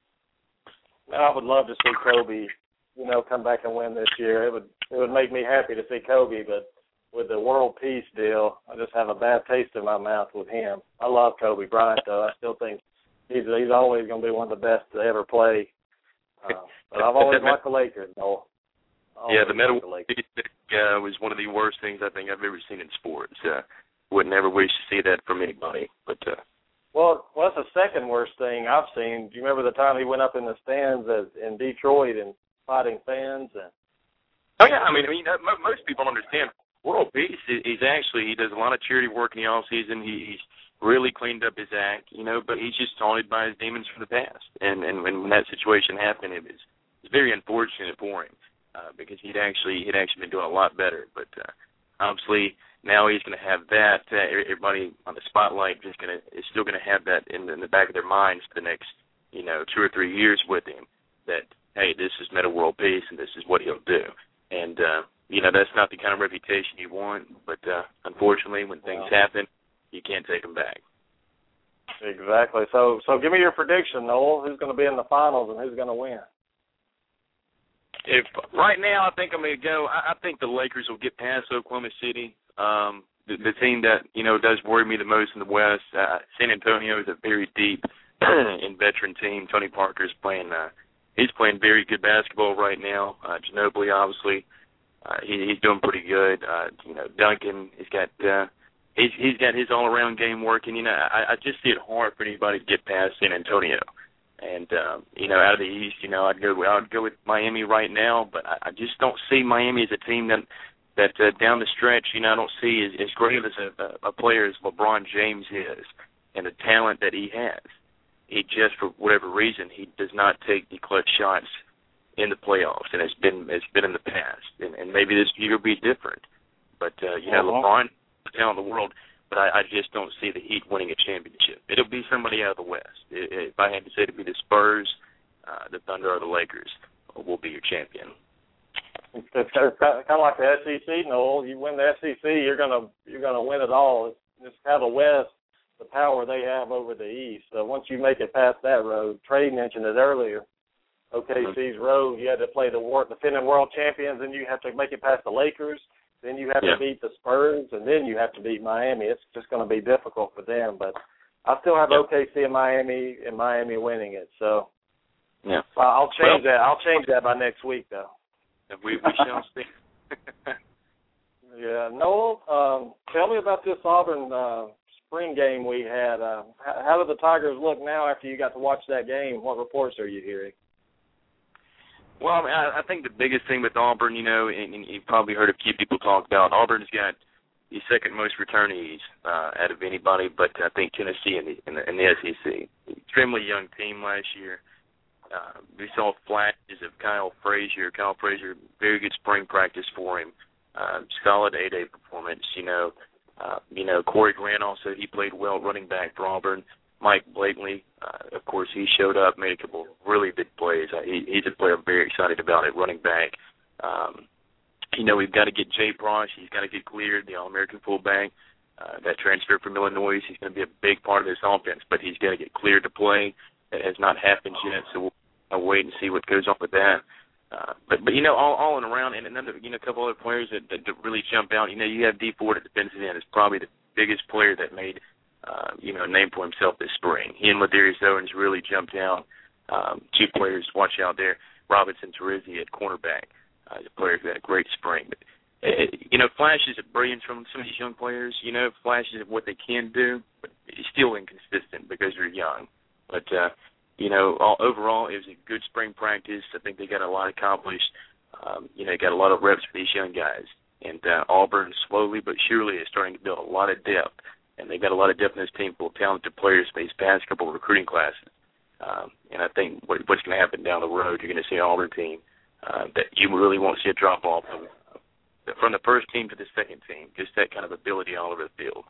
I would love to see Kobe, you know, come back and win this year. It would it would make me happy to see Kobe, but with the world peace deal, I just have a bad taste in my mouth with him. I love Kobe Bryant, though. I still think he's he's always going to be one of the best to ever play. Uh, but I've always liked the Lakers, though. Yeah, the Metta World Peace uh, was one of the worst things I think I've ever seen in sports. Uh, would never wish to see that from anybody, but. Uh, Well, well, that's the second worst thing I've seen. Do you remember the time he went up in the stands as, in Detroit and fighting fans? And... Oh, yeah. I mean, I mean, most people understand World Peace. He's actually, he does a lot of charity work in the off-season. He, he's really cleaned up his act, you know, but he's just taunted by his demons from the past. And, and when that situation happened, it was, it was very unfortunate for him uh, because he'd actually, he'd actually been doing a lot better. But uh, obviously, now he's going to have that. Uh, everybody on the spotlight is going to is still going to have that in the, in the back of their minds for the next, you know, two or three years with him. That hey, this is Metta World Peace, and this is what he'll do. And uh, you know, that's not the kind of reputation you want. But uh, unfortunately, when things wow. happen, you can't take them back. Exactly. So, so give me your prediction, Noel. Who's going to be in the finals and who's going to win? If right now, I think I'm going to go. I, I think the Lakers will get past Oklahoma City. Um, the, the team that, you know, does worry me the most in the West, uh, San Antonio is a very deep and veteran team. Tony Parker's playing, uh, he's playing very good basketball right now. Uh, Ginobili, obviously, uh, he, he's doing pretty good. Uh, you know, Duncan, he's got, uh, he's, he's got his all-around game working. You know, I, I just see it hard for anybody to get past San Antonio. And, um, you know, out of the East, you know, I'd go, I'd go with Miami right now, but I, I just don't see Miami as a team that, that uh, down the stretch, you know, I don't see as, as great as a, a player as LeBron James is and the talent that he has. He just, for whatever reason, he does not take the clutch shots in the playoffs, and it's been it's been in the past. And, and maybe this year will be different. But, uh, you know, uh-huh. LeBron, the talent of the world, but I, I just don't see the Heat winning a championship. It'll be somebody out of the West. If I had to say, it'd be the Spurs, uh, the Thunder, or the Lakers will be your champion. It's kind of like the S E C, Noel. You win the S E C, you're gonna you're gonna win it all. It's, it's kind of the West, the power they have over the East. So once you make it past that road, Trey mentioned it earlier. O K C's road, you had to play the war, defending world champions, then you have to make it past the Lakers, then you have yeah. to beat the Spurs, and then you have to beat Miami. It's just going to be difficult for them. But I still have yeah. O K C and Miami and Miami winning it. So yeah, I'll change well, that. I'll change that by next week, though. We, we shall see. Yeah, Noel, um, tell me about this Auburn uh, spring game we had. Uh, how, how do the Tigers look now after you got to watch that game? What reports are you hearing? Well, I, mean, I, I think the biggest thing with Auburn, you know, and, and you've probably heard a few people talk about, Auburn's got the second most returnees uh, out of anybody, but I think Tennessee in the, in the, in the S E C. Extremely young team last year. Uh, we saw flashes of Kyle Frazier. Kyle Frazier, very good spring practice for him. Uh, solid A-Day performance, you know. Uh, you know, Corey Grant also, he played well running back for Auburn. Mike Blakely, uh, of course, he showed up, made a couple of really big plays. Uh, he, he's a player I'm very excited about at running back. Um, you know, we've got to get Jay Brosh. He's got to get cleared, the All-American fullback. Uh, that transfer from Illinois, he's going to be a big part of this offense, but he's got to get cleared to play. That has not happened yet, so we'll I'll wait and see what goes on with that. Uh, but, but you know, all, all in around, and another, you know, a couple other players that, that, that really jump out. You know, you have D Ford at defensive end is probably the biggest player that made, uh, you know, a name for himself this spring. He and Ladarius Owens really jumped out. Um, two players to watch out there. Robinson Terizzi at cornerback, uh, a player who had a great spring. But, uh, you know, flashes of brilliance from some of these young players, you know, flashes of what they can do, but it's still inconsistent because they're young. But, uh, you know, all, overall, it was a good spring practice. I think they got a lot accomplished. Um, you know, got a lot of reps for these young guys. And uh, Auburn, slowly but surely, is starting to build a lot of depth. And they got a lot of depth in this team full of talented players for these past couple of recruiting classes. Um, and I think what, what's going to happen down the road, you're going to see an Auburn team uh, that you really won't see a drop-off from, from the first team to the second team, just that kind of ability all over the field.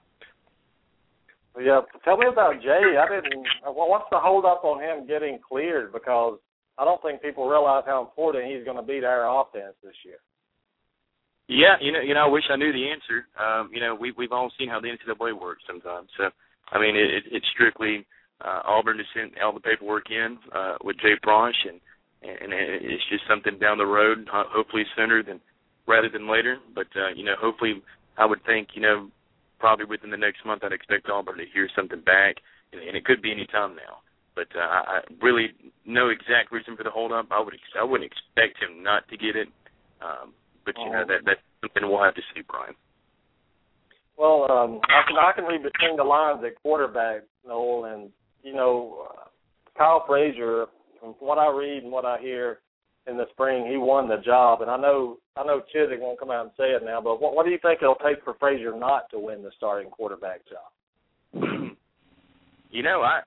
Yeah, tell me about Jay. I didn't. What's the hold up on him getting cleared? Because I don't think people realize how important he's going to be to our offense this year. Yeah, you know, you know, I wish I knew the answer. Um, you know, we we've all seen how the N C double A works sometimes. So, I mean, it, it, it's strictly uh, Auburn to send all the paperwork in uh, with Jay Brosh, and and it's just something down the road. Hopefully sooner than rather than later. But uh, you know, hopefully, I would think, you know, probably within the next month, I'd expect Auburn to hear something back, and, and it could be any time now. But uh, I really no exact reason for the holdup. I would I wouldn't expect him not to get it, um, but you oh. know that that's something we'll have to see, Brian. Well, um, I can I can read between the lines at quarterback, Noel, and you know uh, Kyle Frazier. From what I read and what I hear in the spring, he won the job, and I know I know Chizik won't come out and say it now, but what, what do you think it'll take for Frazier not to win the starting quarterback job? You know, I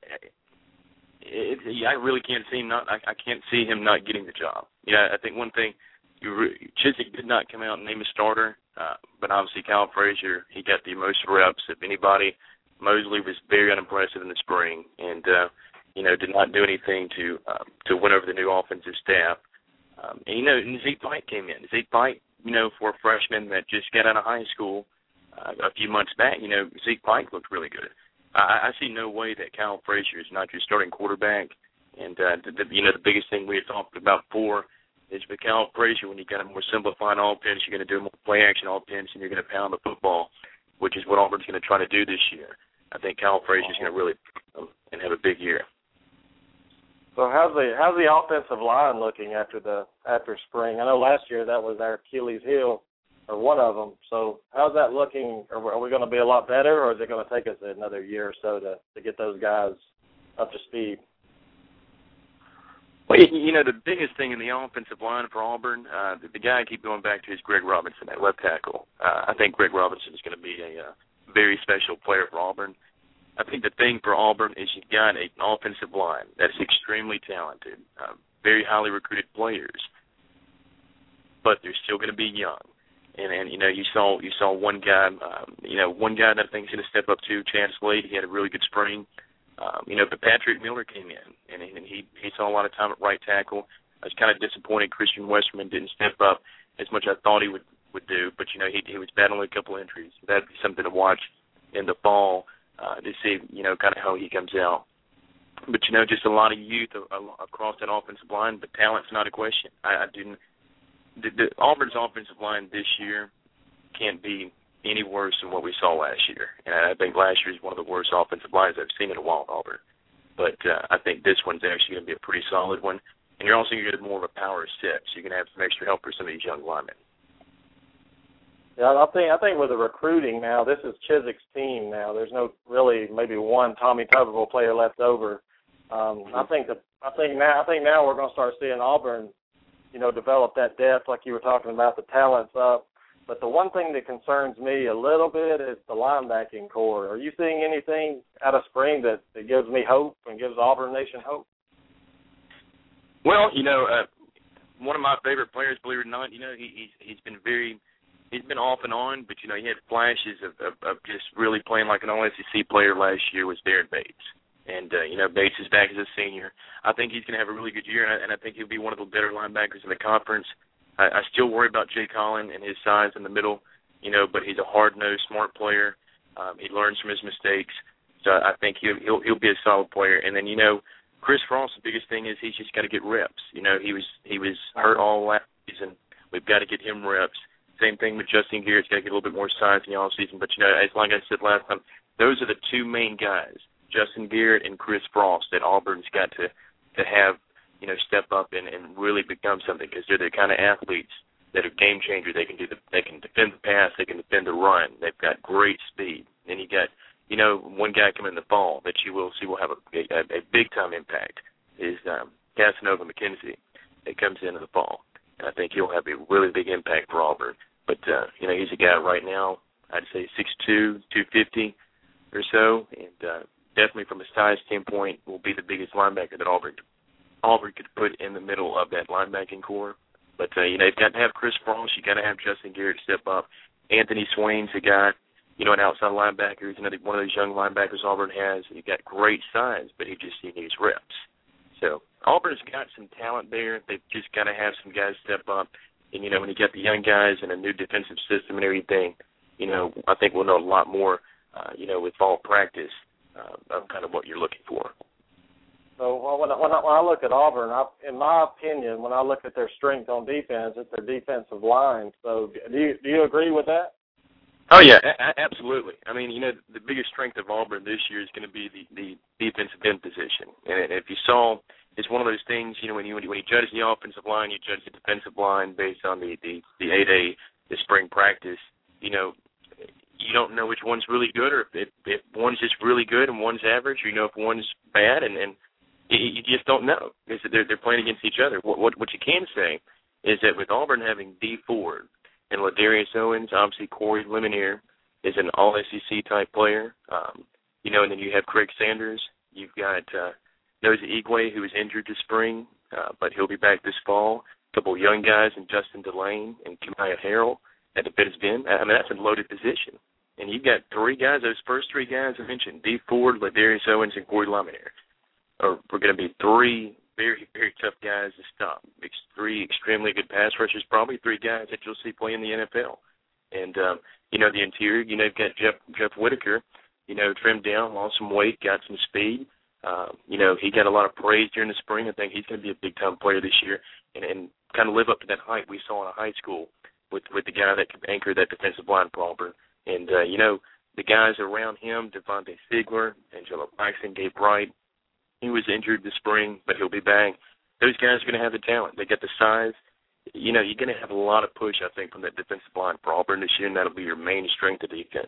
it, I really can't see him not. I, I can't see him not getting the job. Yeah, I think one thing, you re, Chizik did not come out and name a starter, uh, but obviously Kyle Frazier, he got the most reps of anybody. Mosley was very unimpressive in the spring, and uh, you know did not do anything to uh, to win over the new offensive staff. Um, and, you know, and Zeke Pike came in. Zeke Pike, you know, for a freshman that just got out of high school uh, a few months back, you know, Zeke Pike looked really good. I, I see no way that Kyle Frazier is not your starting quarterback. And, uh, the, the, you know, the biggest thing we had talked about before is with Kyle Frazier, when you got a more simplified offense, you're going to do a more play-action offense, and you're going to pound the football, which is what Auburn's going to try to do this year. I think Kyle Frazier is going to really um, and have a big year. So how's the how's the offensive line looking after the after spring? I know last year that was our Achilles heel, or one of them. So how's that looking? Are we, are we going to be a lot better, or is it going to take us another year or so to, to get those guys up to speed? Well, you know, the biggest thing in the offensive line for Auburn, uh, the, the guy I keep going back to is Greg Robinson at left tackle. Uh, I think Greg Robinson is going to be a uh, very special player for Auburn. I think the thing for Auburn is you've got an offensive line that's extremely talented, uh, very highly recruited players, but they're still going to be young. And, and you know, you saw you saw one guy, um, you know, one guy that I think is going to step up to, Chad Slade. He had a really good spring. Um, you know, but Patrick Miller came in, and, and he, he saw a lot of time at right tackle. I was kind of disappointed Christian Westerman didn't step up as much as I thought he would, would do, but, you know, he, he was battling a couple injuries. That would be something to watch in the fall. Uh, to see, you know, kind of how he comes out. But, you know, just a lot of youth across that offensive line, but talent's not a question. I, I didn't the, the Auburn's offensive line this year can't be any worse than what we saw last year. And I think last year is one of the worst offensive lines I've seen in a while in Auburn. But uh, I think this one's actually going to be a pretty solid one. And you're also going to get more of a power set, so you're going to have some extra help for some of these young linemen. Yeah, I think I think with the recruiting now, this is Chiswick's team now. There's no really maybe one Tommy Tuberville player left over. Um, I think that I think now I think now we're going to start seeing Auburn, you know, develop that depth like you were talking about, the talents up. But the one thing that concerns me a little bit is the linebacking core. Are you seeing anything out of spring that, that gives me hope and gives Auburn Nation hope? Well, you know, uh, one of my favorite players, believe it or not, you know, he, he's he's been very, he's been off and on, but you know, he had flashes of, of, of just really playing like an all S E C player last year was Darren Bates. And, uh, you know, Bates is back as a senior. I think he's going to have a really good year, and I, and I think he'll be one of the better linebackers in the conference. I, I still worry about Jay Collin and his size in the middle, you know, but he's a hard-nosed, smart player. Um, he learns from his mistakes. So I think he'll, he'll he'll be a solid player. And then, you know, Chris Frost, the biggest thing is he's just got to get reps. You know, he was he was hurt all last season. We've got to get him reps. Same thing with Justin Garrett's got to get a little bit more size in the offseason. But, you know, as like I said last time, those are the two main guys, Justin Garrett and Chris Frost, that Auburn's got to, to have, you know, step up and, and really become something, because they're the kind of athletes that are game changers. They can do the, they can defend the pass, they can defend the run. They've got great speed. And you got, you know, one guy coming in the fall that you will see will have a, a, a big time impact is um, Casanova McKenzie. That comes in in the fall, and I think he'll have a really big impact for Auburn. But uh, you know, he's a guy right now, I'd say six two, two fifty or so, and uh, definitely from a size standpoint will be the biggest linebacker that Auburn Auburn could put in the middle of that linebacking core. But, uh, you know, you've got to have Chris Frost. You've got to have Justin Garrett step up. Anthony Swain's a guy, you know, an outside linebacker. He's another one of those young linebackers Auburn has. He's got great size, but he just he needs reps. So Auburn's got some talent there. They've just got to have some guys step up. And, you know, when you get the young guys and a new defensive system and everything, you know, I think we'll know a lot more, uh, you know, with fall practice uh, of kind of what you're looking for. So when I, when I, when I look at Auburn, I, in my opinion, when I look at their strength on defense, it's their defensive line. So do you do you agree with that? Oh, yeah, a- absolutely. I mean, you know, the biggest strength of Auburn this year is going to be the, the defensive end position. And if you saw, it's one of those things, you know, when you when you judge the offensive line, you judge the defensive line based on the, the, the eight-day, the spring practice. You know, you don't know which one's really good, or if, if one's just really good and one's average, or you know if one's bad, and, and you, you just don't know. Because they're, they're playing against each other. What, what, what you can say is that with Auburn having Dee Ford and Ladarius Owens, obviously Corey Lemonier is an all S E C type player. Um, you know, and then you have Craig Sanders. You've got uh, Noza Igwe, who was injured this spring, uh, but he'll be back this fall. A couple of young guys, and Justin Delane and Kamiah Harrell at the defensive end. I mean, that's a loaded position. And you've got three guys, those first three guys I mentioned, Dee Ford, Ladarius Owens, and Corey Lemonier, are we're going to be three very, very tough guys to stop. Three extremely good pass rushers, probably three guys that you'll see play in the N F L. And, um, you know, the interior, you know, you've got Jeff, Jeff Whitaker, you know, trimmed down, lost some weight, got some speed. Um, you know, he got a lot of praise during the spring. I think he's going to be a big-time player this year and, and kind of live up to that hype we saw in high school with, with the guy that could anchor that defensive line for Auburn. And, uh, you know, the guys around him, Devontae Sigler, Angelo Braxton, Gabe Wright, he was injured this spring, but he'll be back. Those guys are going to have the talent. They got the size. You know, you're going to have a lot of push, I think, from that defensive line for Auburn this year, and that'll be your main strength of defense.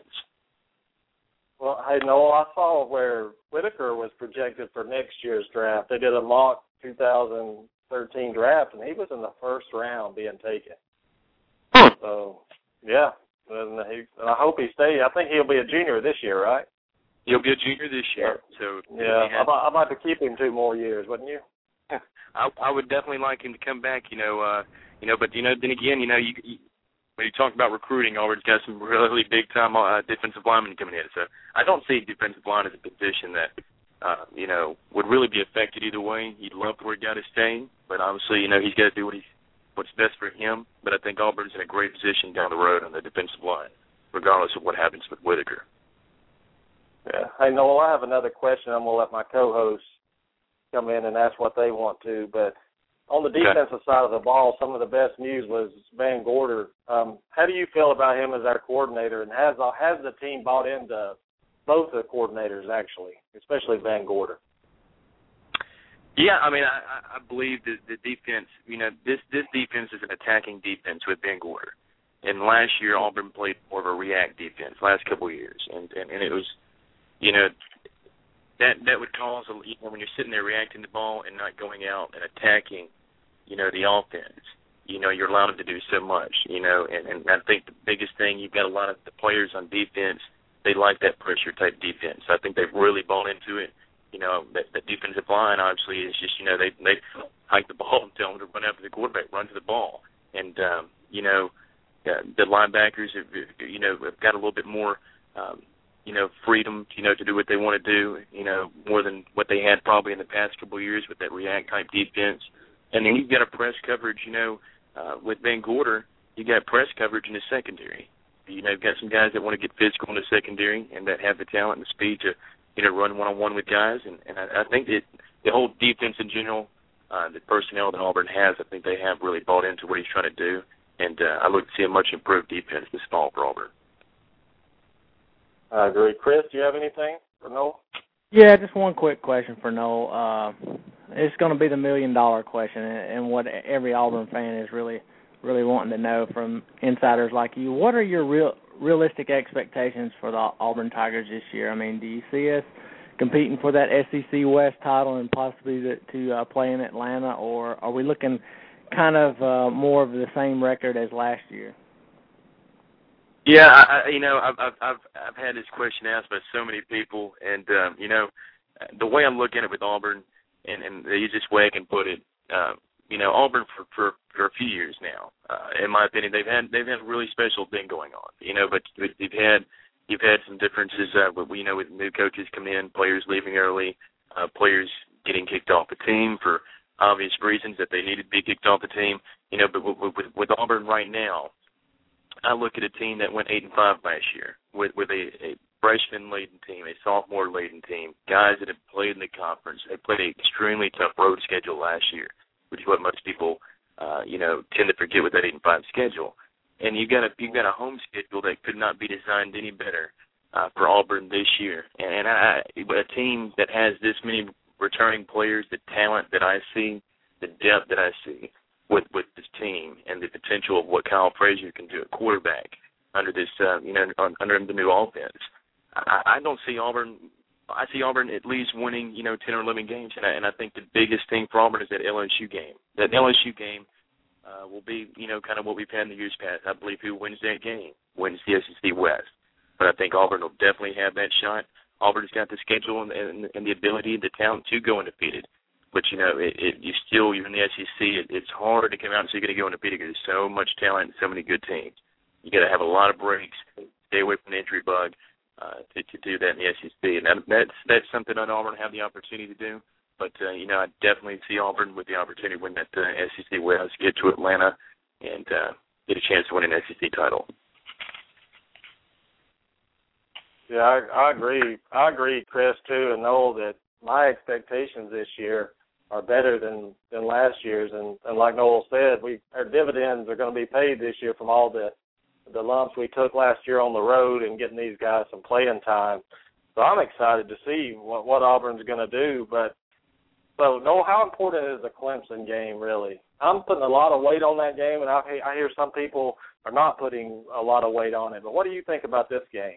Well, hey, Noel, I saw where Whitaker was projected for next year's draft. They did a mock two thousand thirteen draft, and he was in the first round being taken. Hmm. So, yeah, and, he, and I hope he stays. I think he'll be a junior this year, right? He'll be a junior this year. So yeah, had, I'd like to keep him two more years, wouldn't you? I, I would definitely like him to come back. You know, uh, you know, but you know, then again, you know, you, you when you talk about recruiting, Auburn's got some really big time uh, defensive linemen coming in. So I don't see defensive line as a position that uh, you know would really be affected either way. He'd love for a guy to stay, but obviously, you know, he's got to do what he's what's best for him. But I think Auburn's in a great position down the road on the defensive line, regardless of what happens with Whitaker. Yeah. Hey, Noel, I have another question. I'm going to let my co-hosts come in and ask what they want to. But on the defensive okay. side of the ball, some of the best news was Van Gorder. Um, how do you feel about him as our coordinator? And has has the team bought into both the coordinators, actually, especially Van Gorder? Yeah, I mean, I, I believe that the defense, you know, this, this defense is an attacking defense with Van Gorder. And last year, Auburn played more of a react defense. Last couple of years, and and, and it was, you know, that that would cause a, you know, when you're sitting there reacting to the ball and not going out and attacking, you know, the offense. You know, you're allowed them to do so much. You know, and and I think the biggest thing, you've got a lot of the players on defense. They like that pressure type defense. I think they've really bought into it. You know, that the defensive line obviously is just, you know, they they hike the ball and tell them to run after the quarterback, run to the ball, and um, you know. Uh, the linebackers have, you know, have got a little bit more, um, you know, freedom, you know, to do what they want to do, you know, more than what they had probably in the past couple of years with that react-type defense. And then you've got a press coverage, you know, uh, with Van Gorder, you got press coverage in the secondary. You know, you've got some guys that want to get physical in the secondary and that have the talent and the speed to, you know, run one-on-one with guys. And, and I, I think that the whole defense in general, uh, the personnel that Auburn has, I think they have really bought into what he's trying to do. And uh, I look to see a much improved defense this fall for Auburn. I agree. Chris, do you have anything for Noel? Yeah, just one quick question for Noel. Uh, it's going to be the million-dollar question, and what every Auburn fan is really, really wanting to know from insiders like you. What are your real, realistic expectations for the Auburn Tigers this year? I mean, do you see us competing for that S E C West title and possibly to, to uh, play in Atlanta, or are we looking – kind of uh, more of the same record as last year? Yeah, I, I, you know, I've, I've I've I've had this question asked by so many people, and um, you know, the way I'm looking at it with Auburn, and, and the easiest way I can put it, uh, you know, Auburn for, for for a few years now, uh, in my opinion, they've had they've had a really special thing going on, you know, but you've had you've had some differences, uh, with, you know, with new coaches coming in, players leaving early, uh, players getting kicked off the team for obvious reasons that they needed to be kicked off the team, you know. But with, with, with Auburn right now, I look at a team that went eight and five last year with with a, a freshman-laden team, a sophomore-laden team, guys that have played in the conference. They played an extremely tough road schedule last year, which is what most people, uh, you know, tend to forget with that eight and five schedule. And you got a you got a home schedule that could not be designed any better uh, for Auburn this year. And, and I, a team that has this many returning players, the talent that I see, the depth that I see with, with this team, and the potential of what Kyle Frazier can do at quarterback under this, uh, you know, under the new offense. I, I don't see Auburn. I see Auburn at least winning, you know, ten or eleven games, and I, and I think the biggest thing for Auburn is that L S U game. That L S U game uh, will be, you know, kind of what we've had in the years past. I believe who wins that game wins the S E C West, but I think Auburn will definitely have that shot. Auburn's got the schedule and, and, and the ability and the talent to go undefeated. But, you know, it, it, you still, you're in the S E C, it, it's hard to come out and say you're going to go undefeated because there's so much talent and so many good teams. You got to have a lot of breaks, stay away from the injury bug uh, to, to do that in the S E C. And that, that's that's something that Auburn have the opportunity to do. But, uh, you know, I definitely see Auburn with the opportunity to win that uh, S E C West, get to Atlanta, and uh, get a chance to win an S E C title. Yeah, I, I agree. I agree, Chris, too, and Noel, that my expectations this year are better than, than last year's. And, and like Noel said, we our dividends are going to be paid this year from all the the lumps we took last year on the road and getting these guys some playing time. So I'm excited to see what, what Auburn's going to do. But so, Noel, how important is the Clemson game, really? I'm putting a lot of weight on that game, and I, I hear some people are not putting a lot of weight on it. But what do you think about this game?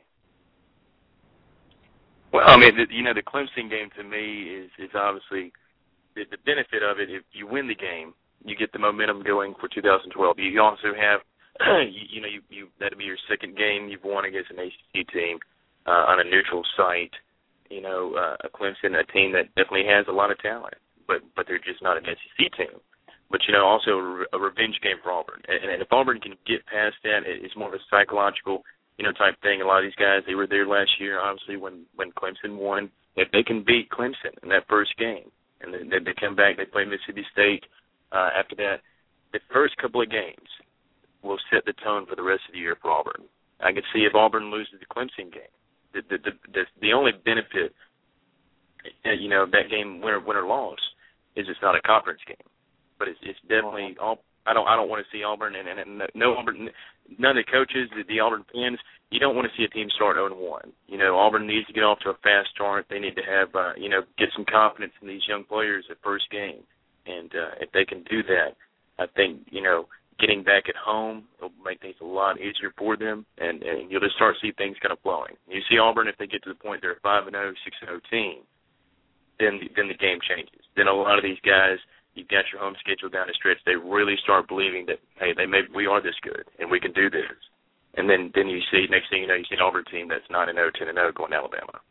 Well, I mean, the, you know, the Clemson game to me is, is obviously the, the benefit of it. If you win the game, you get the momentum going for two thousand twelve. You also have, you, you know, you, you that'll be your second game you've won against an A C C team uh, on a neutral site. You know, uh, a Clemson, a team that definitely has a lot of talent, but but they're just not an S E C team. But, you know, also a, re- a revenge game for Auburn. And, and if Auburn can get past that, it's more of a psychological, you know, type thing. A lot of these guys, they were there last year, obviously, when, when Clemson won. If they can beat Clemson in that first game, and then they, they come back, they play Mississippi State uh, after that, the first couple of games will set the tone for the rest of the year for Auburn. I can see if Auburn loses the Clemson game, the the the, the, the only benefit, you know, that game winner winner loss is it's not a conference game, but it's it's definitely all. I don't I don't want to see Auburn and, and, and no Auburn, none of the coaches, the, the Auburn fans. You don't want to see a team start oh and one. You know, Auburn needs to get off to a fast start. They need to have uh, you know get some confidence in these young players at first game, and uh, if they can do that, I think you know getting back at home, it'll make things a lot easier for them, and, and you'll just start to see things kind of flowing. You see Auburn, if they get to the point they're a five and oh, six and oh team, then then the game changes. Then a lot of these guys, you've got your home schedule down the stretch, they really start believing that, hey, they may, we are this good, and we can do this. And then, then you see, next thing you know, you see an Auburn team that's nine and oh, ten and oh going to Alabama.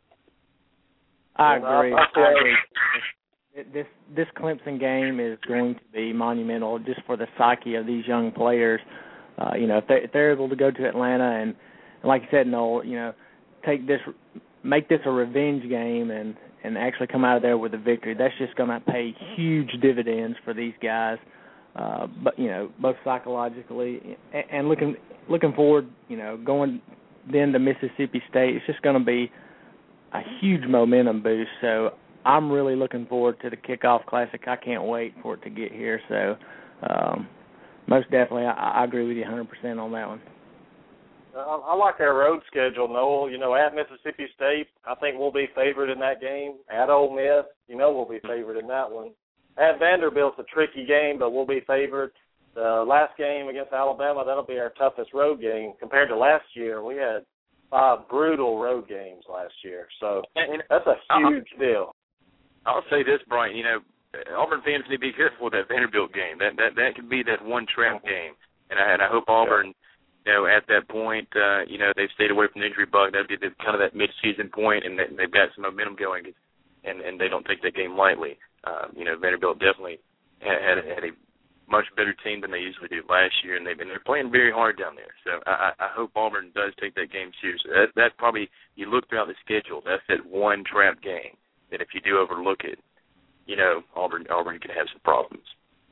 I agree. I agree. This this Clemson game is going to be monumental just for the psyche of these young players. Uh, you know, if, they, if they're able to go to Atlanta and, and like you said, Noel, you know, take this, make this a revenge game and, and actually come out of there with a victory, that's just going to pay huge dividends for these guys. Uh, but you know, both psychologically and, and looking looking forward, you know, going then to Mississippi State, it's just going to be a huge momentum boost. So I'm really looking forward to the Kickoff Classic. I can't wait for it to get here. So um, most definitely, I, I agree with you one hundred percent on that one. I, I like our road schedule, Noel. You know, at Mississippi State, I think we'll be favored in that game. At Ole Miss, you know we'll be favored in that one. At Vanderbilt's a tricky game, but we'll be favored. The last game against Alabama, that'll be our toughest road game. Compared to last year, we had five brutal road games last year. So that's a huge deal. I'll say this, Brian, you know, Auburn fans need to be careful with that Vanderbilt game. That that that could be that one trap game. And I, and I hope Auburn, you know, at that point, uh, you know, they've stayed away from the injury bug. That would be the, kind of that mid-season point, and they, they've got some momentum going, and, and they don't take that game lightly. Um, you know, Vanderbilt definitely had, had, had a much better team than they usually do last year, and they've been they're playing very hard down there. So I, I hope Auburn does take that game seriously. That, that probably, you look throughout the schedule, that's that one trap game that if you do overlook it, you know, Auburn Auburn can have some problems.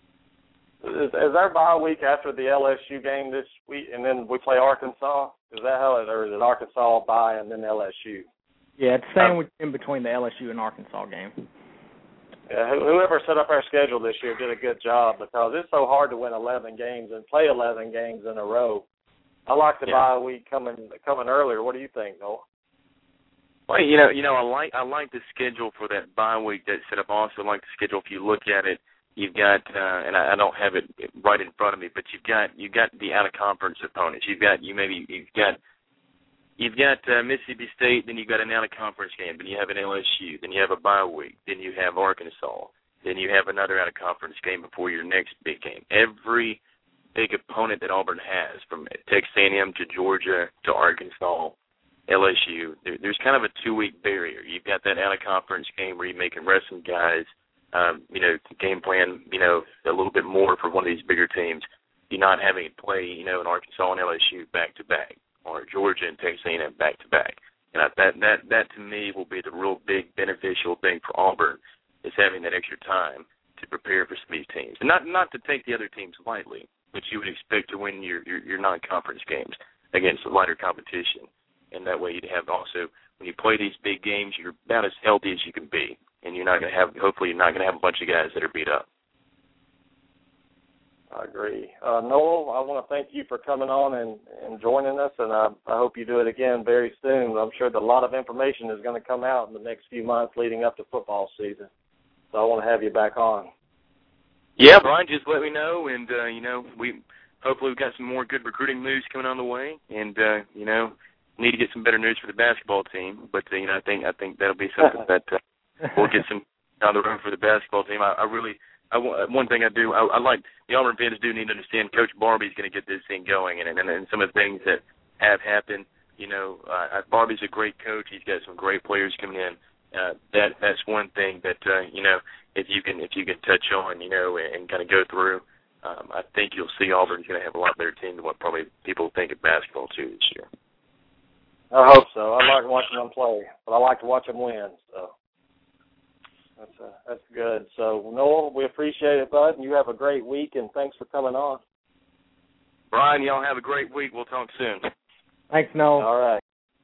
Is, is our bye week after the L S U game this week, and then we play Arkansas? Is that how it, or is it Arkansas bye and then L S U? Yeah, it's sandwiched in between the L S U and Arkansas game. Yeah, whoever set up our schedule this year did a good job because it's so hard to win eleven games and play eleven games in a row. I like the yeah. bye week coming coming earlier. What do you think, Noel? Well, you know, you know, I like I like the schedule for that bye week that's set up. I also like the schedule. If you look at it, you've got, uh, and I, I don't have it right in front of me, but you've got you've got the out of conference opponents. You've got you maybe you've got. You've got uh, Mississippi State, then you've got an out-of-conference game, then you have an L S U, then you have a bye week, then you have Arkansas, then you have another out-of-conference game before your next big game. Every big opponent that Auburn has, from Texas A and M to Georgia to Arkansas, L S U, there, there's kind of a two-week barrier. You've got that out-of-conference game where you make and rest some guys, um, you know, game plan, you know, a little bit more for one of these bigger teams. You're not having to play, you know, in Arkansas and L S U back-to-back. Or Georgia and Texas A and M back to back, and I, that that that to me will be the real big beneficial thing for Auburn is having that extra time to prepare for some of these teams, and not not to take the other teams lightly, but you would expect to win your your, your non-conference games against a lighter competition, and that way you'd have also when you play these big games, you're about as healthy as you can be, and you're not going to have hopefully you're not going to have a bunch of guys that are beat up. I agree. Uh, Noel, I want to thank you for coming on and, and joining us, and I, I hope you do it again very soon. I'm sure that a lot of information is going to come out in the next few months leading up to football season. So I want to have you back on. Yeah, Brian, just let me know, and, uh, you know, we hopefully we've got some more good recruiting moves coming on the way, and, uh, you know, need to get some better news for the basketball team. But, uh, you know, I think I think that'll be something that uh, we'll get some down the road for the basketball team. I, I really – I, one thing I do, I, I like the Auburn fans do need to understand Coach Barbie's going to get this thing going, and, and, and some of the things that have happened. You know, uh, Barbie's a great coach. He's got some great players coming in. Uh, that that's one thing that uh, you know, if you can if you can touch on, you know, and, and kind of go through. Um, I think you'll see Auburn's going to have a lot better team than what probably people think of basketball too this year. I hope so. I like watching them play, but I like to watch them win. So. That's uh, that's good. So, Noel, we appreciate it, bud, and you have a great week, and thanks for coming on. Brian, y'all have a great week. We'll talk soon. Thanks, Noel. All right.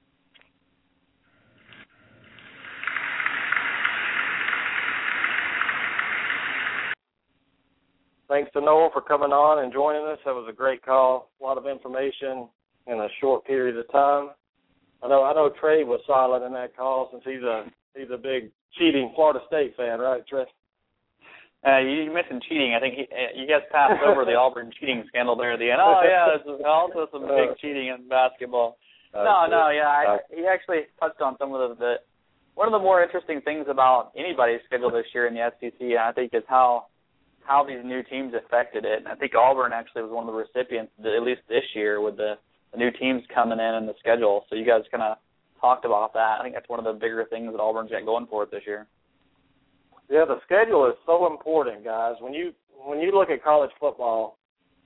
Thanks to Noel for coming on and joining us. That was a great call. A lot of information in a short period of time. I know I know Trey was silent in that call since he's a he's a big cheating Florida State fan, right, Trey? Uh, you mentioned cheating. I think he, you guys passed over the Auburn cheating scandal there at the end. Oh, yeah, there's also some big cheating in basketball. No, no, yeah, I, he actually touched on some of the, the – one of the more interesting things about anybody's schedule this year in the S E C, I think, is how how these new teams affected it. And I think Auburn actually was one of the recipients, at least this year, with the, the new teams coming in and the schedule. So you guys kind of talked about that. I think that's one of the bigger things that Auburn's got going for it this year. Yeah, the schedule is so important, guys. When you when you look at college football,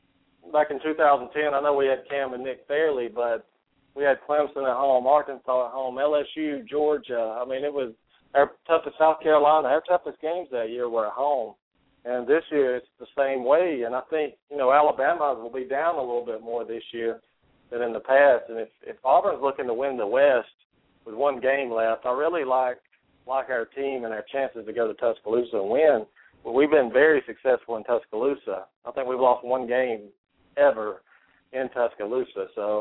back in two thousand ten, I know we had Cam and Nick Fairley, but we had Clemson at home, Arkansas at home, L S U, Georgia. I mean, it was our toughest, South Carolina. Our toughest games that year were at home. And this year it's the same way. And I think, you know, Alabama will be down a little bit more this year than in the past. And if, if Auburn's looking to win the West with one game left, I really like like our team and our chances to go to Tuscaloosa and win. Well, we've been very successful in Tuscaloosa. I think we've lost one game ever in Tuscaloosa. So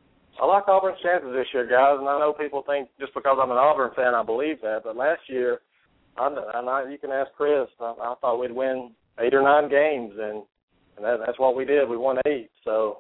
I like Auburn's chances this year, guys. And I know people think just because I'm an Auburn fan, I believe that. But last year, I, and I, you can ask Chris, I, I thought we'd win eight or nine games, and, and that, that's what we did. We won eight. So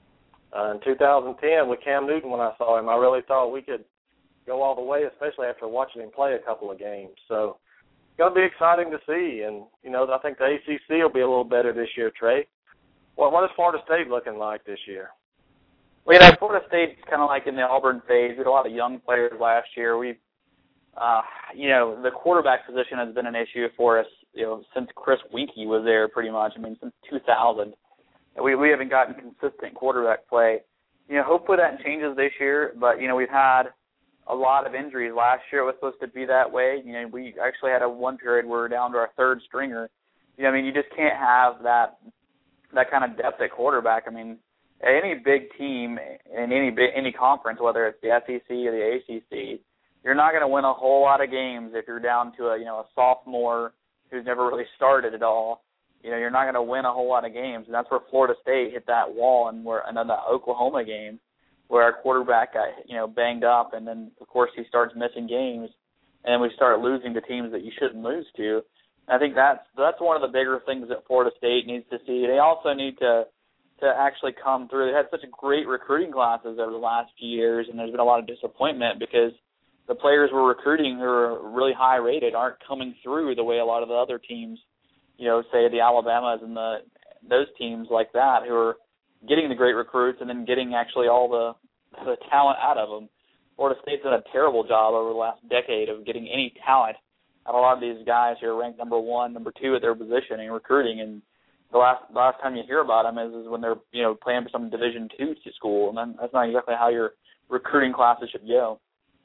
uh, in two thousand ten with Cam Newton, when I saw him, I really thought we could go all the way, especially after watching him play a couple of games. So it's going to be exciting to see. And, you know, I think the A C C will be a little better this year, Trey. Well, what is Florida State looking like this year? Well, you know, Florida State's kind of like in the Auburn phase. We had a lot of young players last year. We, uh, you know, the quarterback position has been an issue for us, you know, since Chris Winkie was there pretty much. I mean, since two thousand. We, we haven't gotten consistent quarterback play. You know, hopefully that changes this year. But, you know, we've had a lot of injuries. Last year it was supposed to be that way. You know, we actually had a one period where we were down to our third stringer. You know, I mean, you just can't have that that kind of depth at quarterback. I mean, any big team in any any conference, whether it's the S E C or the A C C, you're not going to win a whole lot of games if you're down to a you know a sophomore who's never really started at all. You know, you're not going to win a whole lot of games, and that's where Florida State hit that wall, and where and then the Oklahoma game, where our quarterback got, you know, banged up, and then, of course, he starts missing games, and then we start losing to teams that you shouldn't lose to. And I think that's that's one of the bigger things that Florida State needs to see. They also need to to actually come through. They had such great recruiting classes over the last few years, and there's been a lot of disappointment because the players we're recruiting who are really high-rated aren't coming through the way a lot of the other teams, you know, say the Alabamas and the those teams like that who are getting the great recruits and then getting actually all the the talent out of them. Florida State's done a terrible job over the last decade of getting any talent out of a lot of these guys who are ranked number one, number two at their position in recruiting. And the last the last time you hear about them is, is when they're you know playing for some Division two school, and then that's not exactly how your recruiting classes should go.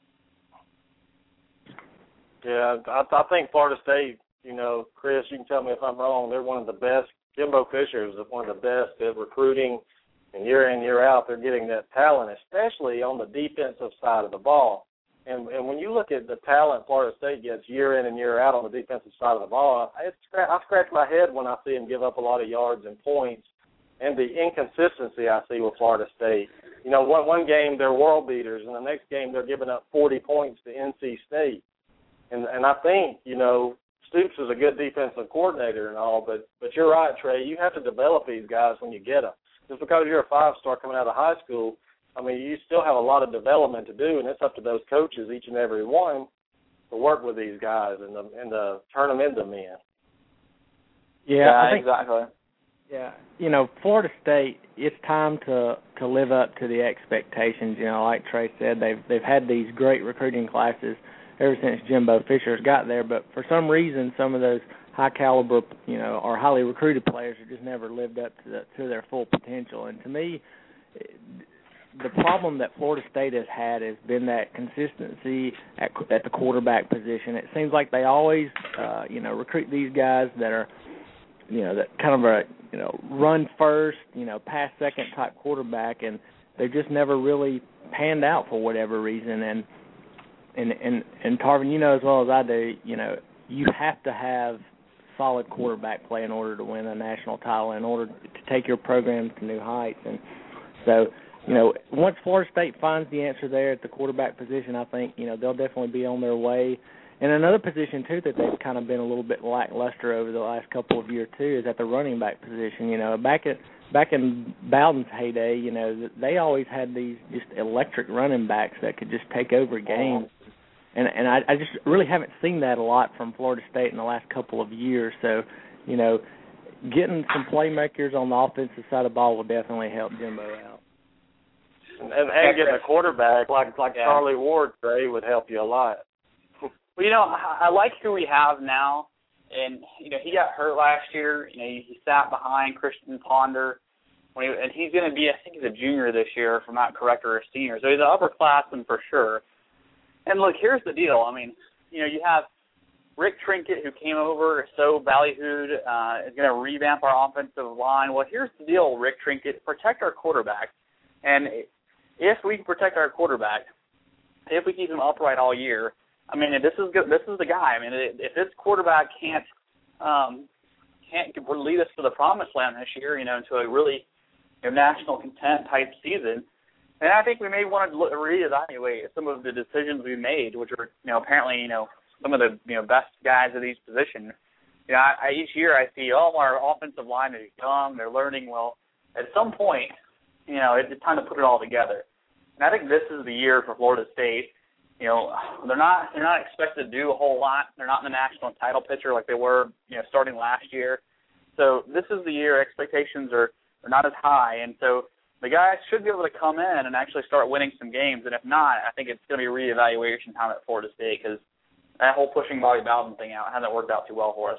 Yeah, I, I think Florida State. You know, Chris, you can tell me if I'm wrong. They're one of the best. Jimbo Fisher is one of the best at recruiting, and year in, year out, they're getting that talent, especially on the defensive side of the ball. And and when you look at the talent Florida State gets year in and year out on the defensive side of the ball, I, I scratch my head when I see them give up a lot of yards and points, and the inconsistency I see with Florida State. You know, one one game they're world beaters, and the next game they're giving up forty points to N C State. And and I think, you know, Stoops is a good defensive coordinator and all, but but you're right, Trey. You have to develop these guys when you get them. Just because you're a five-star coming out of high school, I mean, you still have a lot of development to do, and it's up to those coaches, each and every one, to work with these guys and to, and to turn them into men. Yeah, yeah I think, exactly. Yeah, you know, Florida State, it's time to to live up to the expectations. You know, like Trey said, they've they've had these great recruiting classes ever since Jimbo Fisher's got there, but for some reason, some of those high caliber, you know, or highly recruited players have just never lived up to the, to their full potential. And to me, the problem that Florida State has had has been that consistency at, at the quarterback position. It seems like they always, uh, you know, recruit these guys that are, you know, that kind of a, you know, run first, you know, pass second type quarterback, and they've just never really panned out for whatever reason. And And, and and Tarvin, you know as well as I do, you know, you have to have solid quarterback play in order to win a national title, in order to take your program to new heights. And so, you know, once Florida State finds the answer there at the quarterback position, I think, you know, they'll definitely be on their way. And another position, too, that they've kind of been a little bit lackluster over the last couple of years, too, is at the running back position. You know, back at back in Bowden's heyday, you know, they always had these just electric running backs that could just take over games. And and I, I just really haven't seen that a lot from Florida State in the last couple of years. So, you know, getting some playmakers on the offensive side of the ball will definitely help Jimbo out. And, and, and getting a quarterback like like yeah. Charlie Ward, Trey, would help you a lot. Well, you know, I, I like who we have now. And, you know, he got hurt last year. You know, he, he sat behind Christian Ponder. When he, and he's going to be, I think he's a junior this year, if I'm not correct, or a senior. So he's an upperclassman for sure. And, look, here's the deal. I mean, you know, you have Rick Trinket, who came over, so ballyhooed, uh, is going to revamp our offensive line. Well, here's the deal, Rick Trinket. Protect our quarterback. And if we can protect our quarterback, if we keep him upright all year, I mean, this is good. This is the guy. I mean, if this quarterback can't um, can't lead us to the promised land this year, you know, into a really you know, national content type season, then I think we may want to look, reevaluate some of the decisions we made, which are, you know, apparently, you know, some of the you know best guys at each position. You know, I, I, each year I see, oh, our offensive line is young, they're learning well. At some point, you know, it's time to put it all together. And I think this is the year for Florida State. You know, they're not they're not expected to do a whole lot. They're not in the national title picture like they were, you know, starting last year. So this is the year expectations are, are not as high, and so the guys should be able to come in and actually start winning some games. And if not, I think it's going to be reevaluation time at Florida State because that whole pushing Bobby Bowden thing out hasn't worked out too well for us.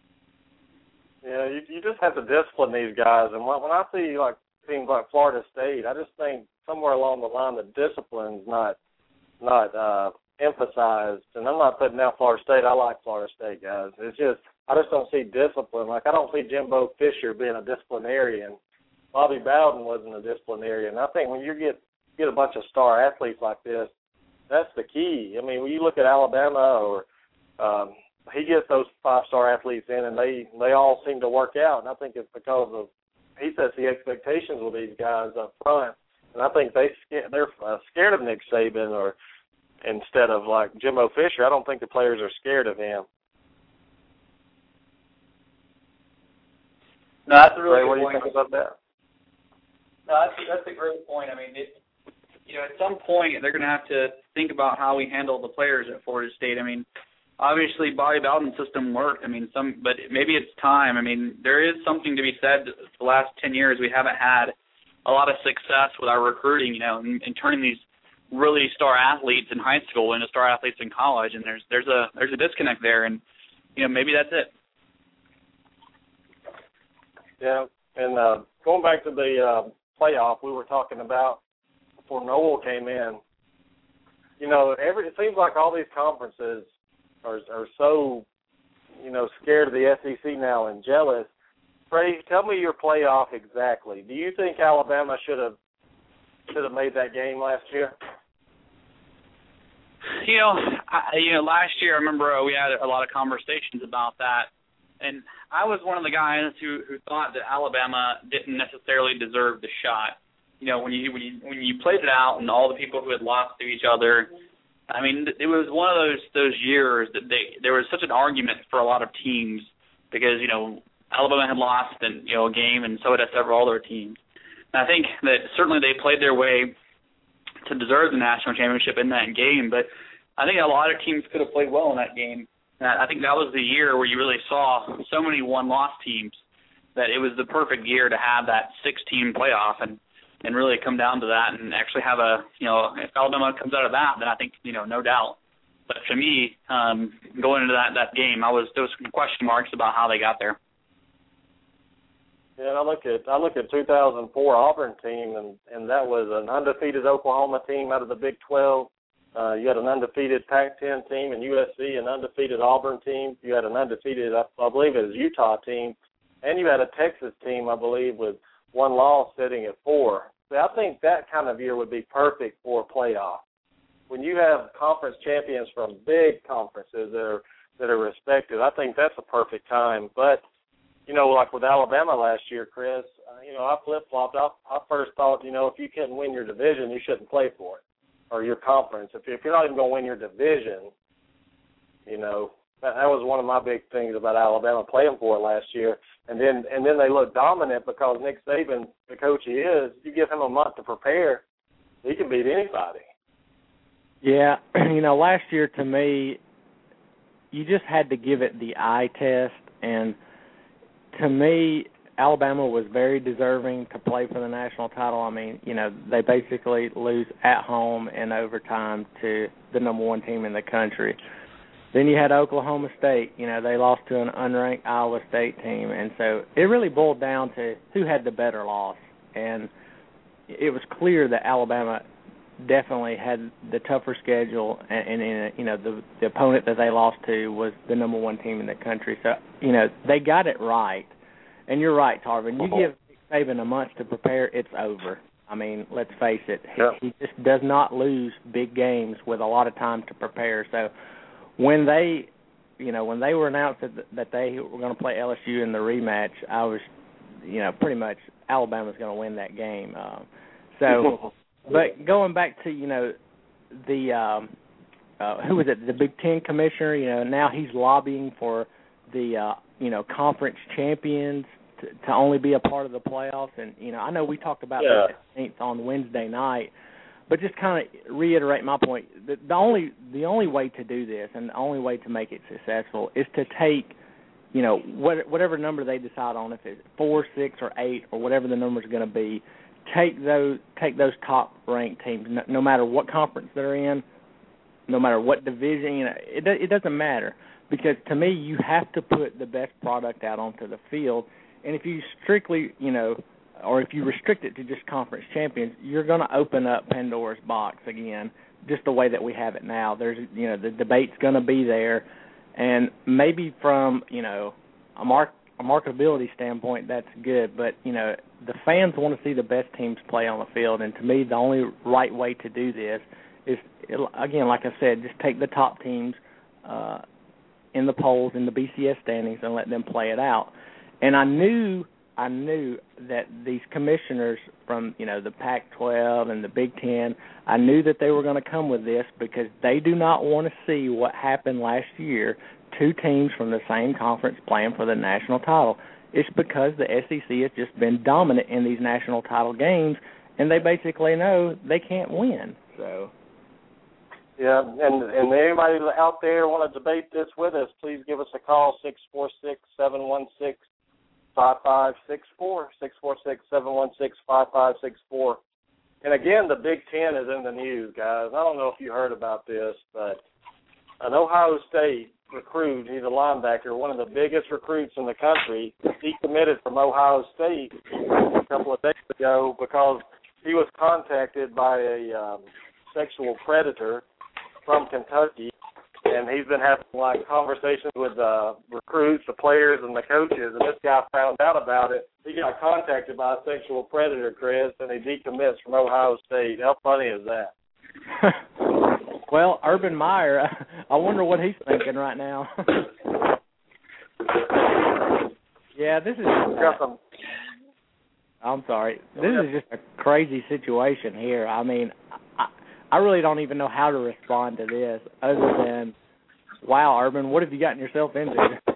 Yeah, you, you just have to discipline these guys. And when, when I see like teams like Florida State, I just think somewhere along the line the discipline's not not uh, emphasized. And I'm not putting down Florida State. I like Florida State guys. It's just I just don't see discipline. Like I don't see Jimbo Fisher being a disciplinarian. Bobby Bowden wasn't a disciplinarian. I think when you get get a bunch of star athletes like this, that's the key. I mean, when you look at Alabama or um, he gets those five-star athletes in, and they, they all seem to work out. And I think it's because of he sets the expectations with these guys up front. And I think they they're uh, scared of Nick Saban, or instead of like Jimbo Fisher. I don't think the players are scared of him. No, that's a really Ray, good what do you point. think about that? No, that's that's a great point. I mean, it, you know, at some point they're going to have to think about how we handle the players at Florida State. I mean, obviously Bobby Bowden's system worked. I mean, some, but maybe it's time. I mean, there is something to be said. The last ten years we haven't had a lot of success with our recruiting. You know, and, and turning these really star athletes in high school into star athletes in college. And there's there's a there's a disconnect there. And you know, maybe that's it. Yeah, and uh, going back to the uh, playoff we were talking about before Noel came in, you know, every it seems like all these conferences are are so, you know, scared of the S E C now and jealous. Trey, tell me your playoff exactly. Do you think Alabama should have should have made that game last year? You know, I, you know, last year I remember we had a lot of conversations about that. And I was one of the guys who, who thought that Alabama didn't necessarily deserve the shot. You know, when you when you when you played it out and all the people who had lost to each other, I mean, it was one of those those years that they there was such an argument for a lot of teams because you know Alabama had lost in you know a game and so had several other teams. And I think that certainly they played their way to deserve the national championship in that game, but I think a lot of teams could have played well in that game. I think that was the year where you really saw so many one-loss teams that it was the perfect year to have that six-team playoff and, and really come down to that and actually have a, you know, if Alabama comes out of that, then I think, you know, no doubt. But to me, um, going into that, that game, I was there was some question marks about how they got there. Yeah, I look at I look at two thousand four Auburn team, and, and that was an undefeated Oklahoma team out of the Big twelve. Uh, you had an undefeated Pac ten team in U S C, an undefeated Auburn team. You had an undefeated, I, I believe it was Utah team. And you had a Texas team, I believe, with one loss sitting at four. So I think that kind of year would be perfect for a playoff. When you have conference champions from big conferences that are, that are respected, I think that's a perfect time. But, you know, like with Alabama last year, Chris, uh, you know, I flip-flopped. I, I first thought, you know, if you couldn't win your division, you shouldn't play for it. Or your conference. If you're not even going to win your division, You know, that, that was one of my big things about Alabama playing for it last year. And then and then they look dominant because Nick Saban, the coach he is, you give him a month to prepare, he can beat anybody. Yeah, you know, last year to me, you just had to give it the eye test, and to me, Alabama was very deserving to play for the national title. I mean, you know, they basically lose at home in overtime to the number one team in the country. Then you had Oklahoma State. You know, they lost to an unranked Iowa State team, and so it really boiled down to who had the better loss. And it was clear that Alabama definitely had the tougher schedule, and, and, and you know the the opponent that they lost to was the number one team in the country. So you know they got it right, and you're right, Tarvin. You give Nick Saban a month to prepare, it's over. I mean, let's face it, yep. he, he just does not lose big games with a lot of time to prepare. So when they, you know, when they were announced that that they were going to play L S U in the rematch, I was, you know, pretty much Alabama's going to win that game. Um, so. But going back to, you know, the, um, uh, who was it, the Big Ten commissioner, you know, now he's lobbying for the, uh, you know, conference champions to, to only be a part of the playoffs. And, you know, I know we talked about yeah. this on Wednesday night, but just kind of reiterate my point. The, the only the only way to do this and the only way to make it successful is to take, you know, what, whatever number they decide on, if it's four, six, or eight, or whatever the number is going to be, Take those take those top ranked teams, no, no matter what conference they're in, no matter what division. You know, it it doesn't matter, because to me you have to put the best product out onto the field. And if you strictly, you know, or if you restrict it to just conference champions, you're going to open up Pandora's box again, just the way that we have it now. There's, you know, the debate's going to be there, and maybe from, you know, a mark. a marketability standpoint, that's good, but, you know, the fans want to see the best teams play on the field, and to me the only right way to do this is, again, like I said, just take the top teams uh, in the polls, in the B C S standings, and let them play it out. And I knew I knew that these commissioners from, you know, the Pac twelve and the Big Ten, I knew that they were going to come with this because they do not want to see what happened last year, two teams from the same conference playing for the national title. It's because the S E C has just been dominant in these national title games, and they basically know they can't win. So, yeah, and and anybody out there want to debate this with us, please give us a call, six four six, seven one six, five five six four, six four six, seven one six, five five six four. And again, the Big Ten is in the news, guys. I don't know if you heard about this, but an Ohio State recruit, he's a linebacker, one of the biggest recruits in the country, decommitted from Ohio State a couple of days ago because he was contacted by a um, sexual predator from Kentucky, and he's been having like conversations with uh, recruits, the players, and the coaches, and this guy found out about it. He got contacted by a sexual predator, Chris, and he decommits from Ohio State. How funny is that? Well, Urban Meyer, I wonder what he's thinking right now. Yeah, this is. Uh, I'm sorry. This is just a crazy situation here. I mean, I, I really don't even know how to respond to this other than, wow, Urban, what have you gotten yourself into?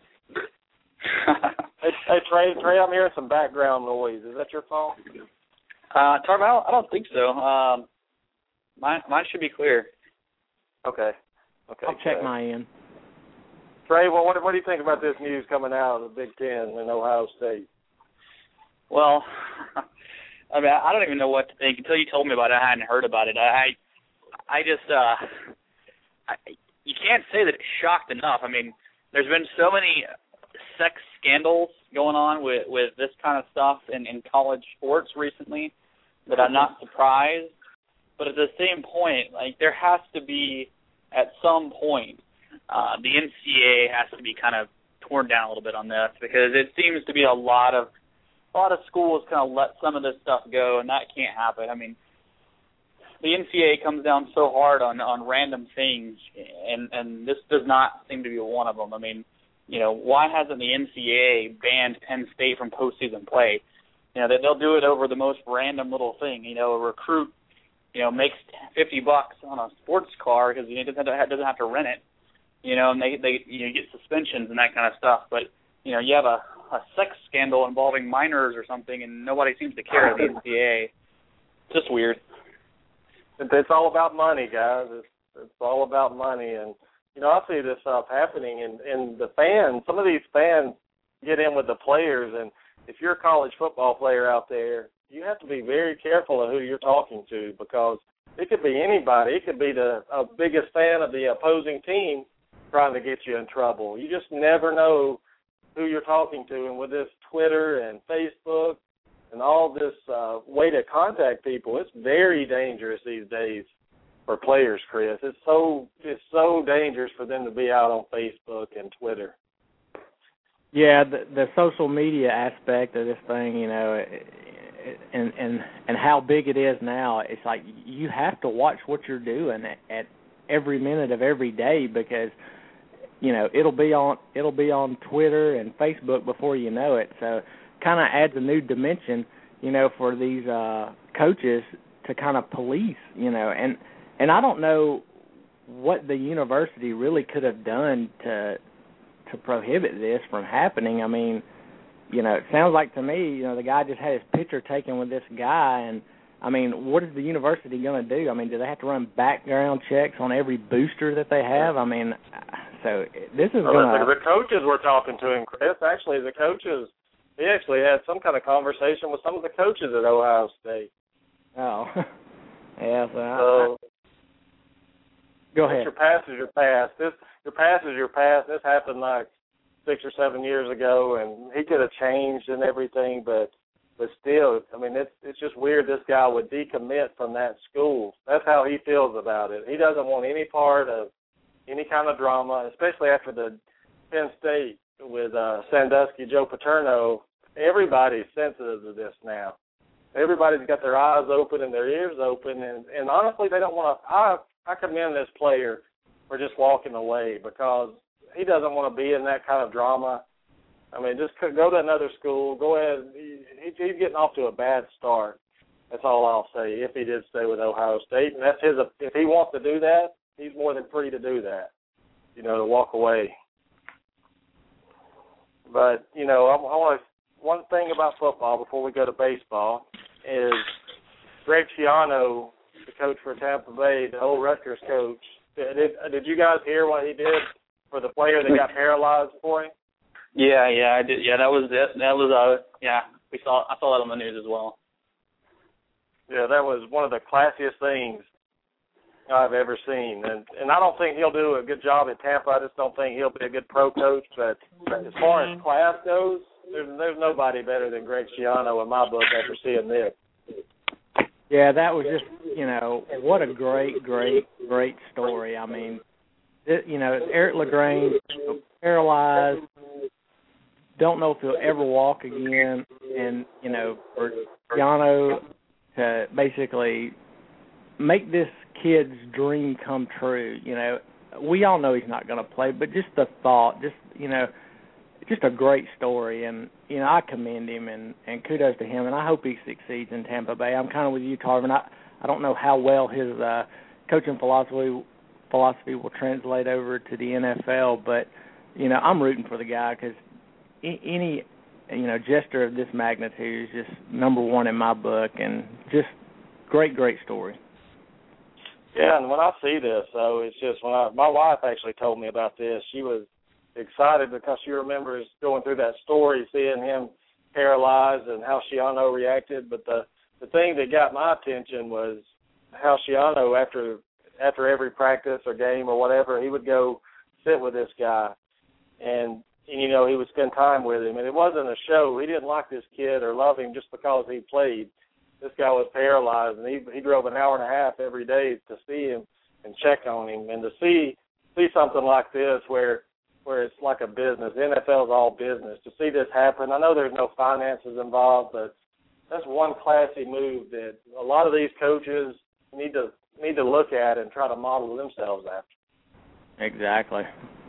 hey, hey, Trey, Trey, I'm hearing some background noise. Is that your phone? Uh, Tarvin, I don't, I don't think so. Um, mine, mine should be clear. Okay. Okay. I'll check my end. Trey, well, what, what do you think about this news coming out of the Big Ten in Ohio State? Well, I mean, I don't even know what to think. Until you told me about it, I hadn't heard about it. I, I just, uh, I, you can't say that it's shocked enough. I mean, there's been so many sex scandals going on with, with this kind of stuff in, in college sports recently that I'm not surprised. But at the same point, like, there has to be, at some point, uh, the N C A A has to be kind of torn down a little bit on this, because it seems to be a lot of a lot of schools kind of let some of this stuff go, and that can't happen. I mean, the N C A A comes down so hard on, on random things, and, and this does not seem to be one of them. I mean, you know, why hasn't the N C A A banned Penn State from postseason play? You know, they'll do it over the most random little thing. You know, a recruit, you know, makes fifty bucks on a sports car because he doesn't have to, doesn't have to rent it. you know, and they they you know, get suspensions and that kind of stuff. But you know, you have a, a sex scandal involving minors or something, and nobody seems to care at the N C double A. Just weird. It's all about money, guys. It's, it's all about money, and you know, I see this stuff happening, and, and the fans. Some of these fans get in with the players, and if you're a college football player out there, you have to be very careful of who you're talking to, because it could be anybody. It could be the uh, biggest fan of the opposing team trying to get you in trouble. You just never know who you're talking to, and with this Twitter and Facebook and all this uh, way to contact people, it's very dangerous these days for players, Chris. It's so it's so dangerous for them to be out on Facebook and Twitter. Yeah, the, the social media aspect of this thing, you know, and and and how big it is now, it's like you have to watch what you're doing at, at every minute of every day, because you know it'll be on it'll be on Twitter and Facebook before you know it. So, kind of adds a new dimension, you know, for these uh, coaches to kind of police, you know, and and I don't know what the university really could have done to. to prohibit this from happening. I mean, you know, it sounds like to me, you know, the guy just had his picture taken with this guy, and, I mean, what is the university going to do? I mean, do they have to run background checks on every booster that they have? I mean, so this is well, going to... The coaches were talking to him, Chris. Actually, the coaches, he actually had some kind of conversation with some of the coaches at Ohio State. Oh, yeah, so... so I, go ahead. Your past is your past. This Your past is your past. This happened like six or seven years ago, and he could have changed and everything, but but still, I mean, it's it's just weird this guy would decommit from that school. That's how he feels about it. He doesn't want any part of any kind of drama, especially after the Penn State with uh, Sandusky, Joe Paterno. Everybody's sensitive to this now. Everybody's got their eyes open and their ears open, and, and honestly, they don't want to. I I commend this player for just walking away, because he doesn't want to be in that kind of drama. I mean, just go to another school. Go ahead. He, he's getting off to a bad start. That's all I'll say, if he did stay with Ohio State. And that's his. If he wants to do that, he's more than free to do that, you know, to walk away. But, you know, I, I want to, one thing about football before we go to baseball is Greg Schiano, the coach for Tampa Bay, the old Rutgers coach. Did, did you guys hear what he did for the player that got paralyzed for him? Yeah, yeah, I did. Yeah, that was it. That was uh, yeah, we saw. I saw that on the news as well. Yeah, that was one of the classiest things I've ever seen, and and I don't think he'll do a good job at Tampa. I just don't think he'll be a good pro coach. But as far as class goes, there's there's nobody better than Greg Schiano in my book after seeing this. Yeah, that was just, you know, what a great, great, great story. I mean, it, you know, Eric LaGrange, paralyzed, don't know if he'll ever walk again, and, you know, for Schiano to basically make this kid's dream come true, you know, we all know he's not going to play, but just the thought, just, you know, just a great story, and, you know, I commend him, and, and kudos to him, and I hope he succeeds in Tampa Bay. I'm kind of with you, Tarvin. I, I don't know how well his uh, coaching philosophy philosophy will translate over to the N F L, but, you know, I'm rooting for the guy, because any, you know, gesture of this magnitude is just number one in my book, and just great, great story. Yeah, and when I see this, so it's just when I, my wife actually told me about this, she was excited because she remembers going through that story, seeing him paralyzed and how Schiano reacted. But the, the thing that got my attention was how Schiano, after after every practice or game or whatever, he would go sit with this guy, and, and you know, he would spend time with him. And it wasn't a show. He didn't like this kid or love him just because he played. This guy was paralyzed, and he he drove an hour and a half every day to see him and check on him, and to see see something like this where where it's like a business. The N F L is all business. To see this happen, I know there's no finances involved, but that's one classy move that a lot of these coaches need to need to look at and try to model themselves after. Exactly.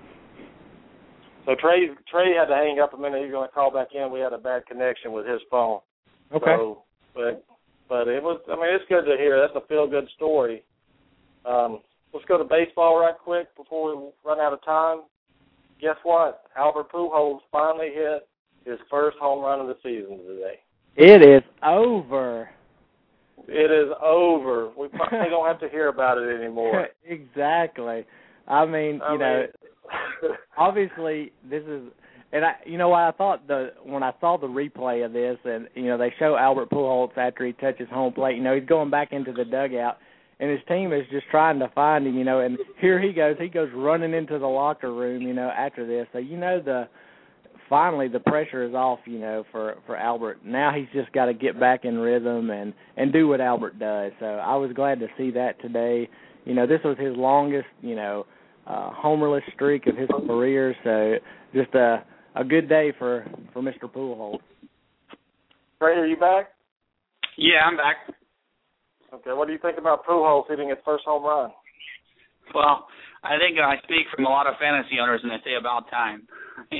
So Trey Trey had to hang up a minute. He's going to call back in. We had a bad connection with his phone. Okay. So, but but it was. I mean, it's good to hear. That's a feel good story. Um, let's go to baseball right quick before we run out of time. Guess what? Albert Pujols finally hit his first home run of the season today. It is over. It is over. We probably don't have to hear about it anymore. Exactly. I mean, I you know, mean, obviously this is, and I, you know what, I thought the when I saw the replay of this, and you know they show Albert Pujols after he touches home plate. You know, he's going back into the dugout, and his team is just trying to find him. You know, and here he goes. He goes running into the locker room. You know, after this, so you know the. Finally, the pressure is off, you know, for, for Albert. Now he's just got to get back in rhythm and, and do what Albert does. So I was glad to see that today. You know, this was his longest, you know, uh, homerless streak of his career. So just a a good day for, for Mister Pujols. Trey, are you back? Yeah, I'm back. Okay, what do you think about Pujols hitting his first home run? Well, I think I speak from a lot of fantasy owners when I say about time.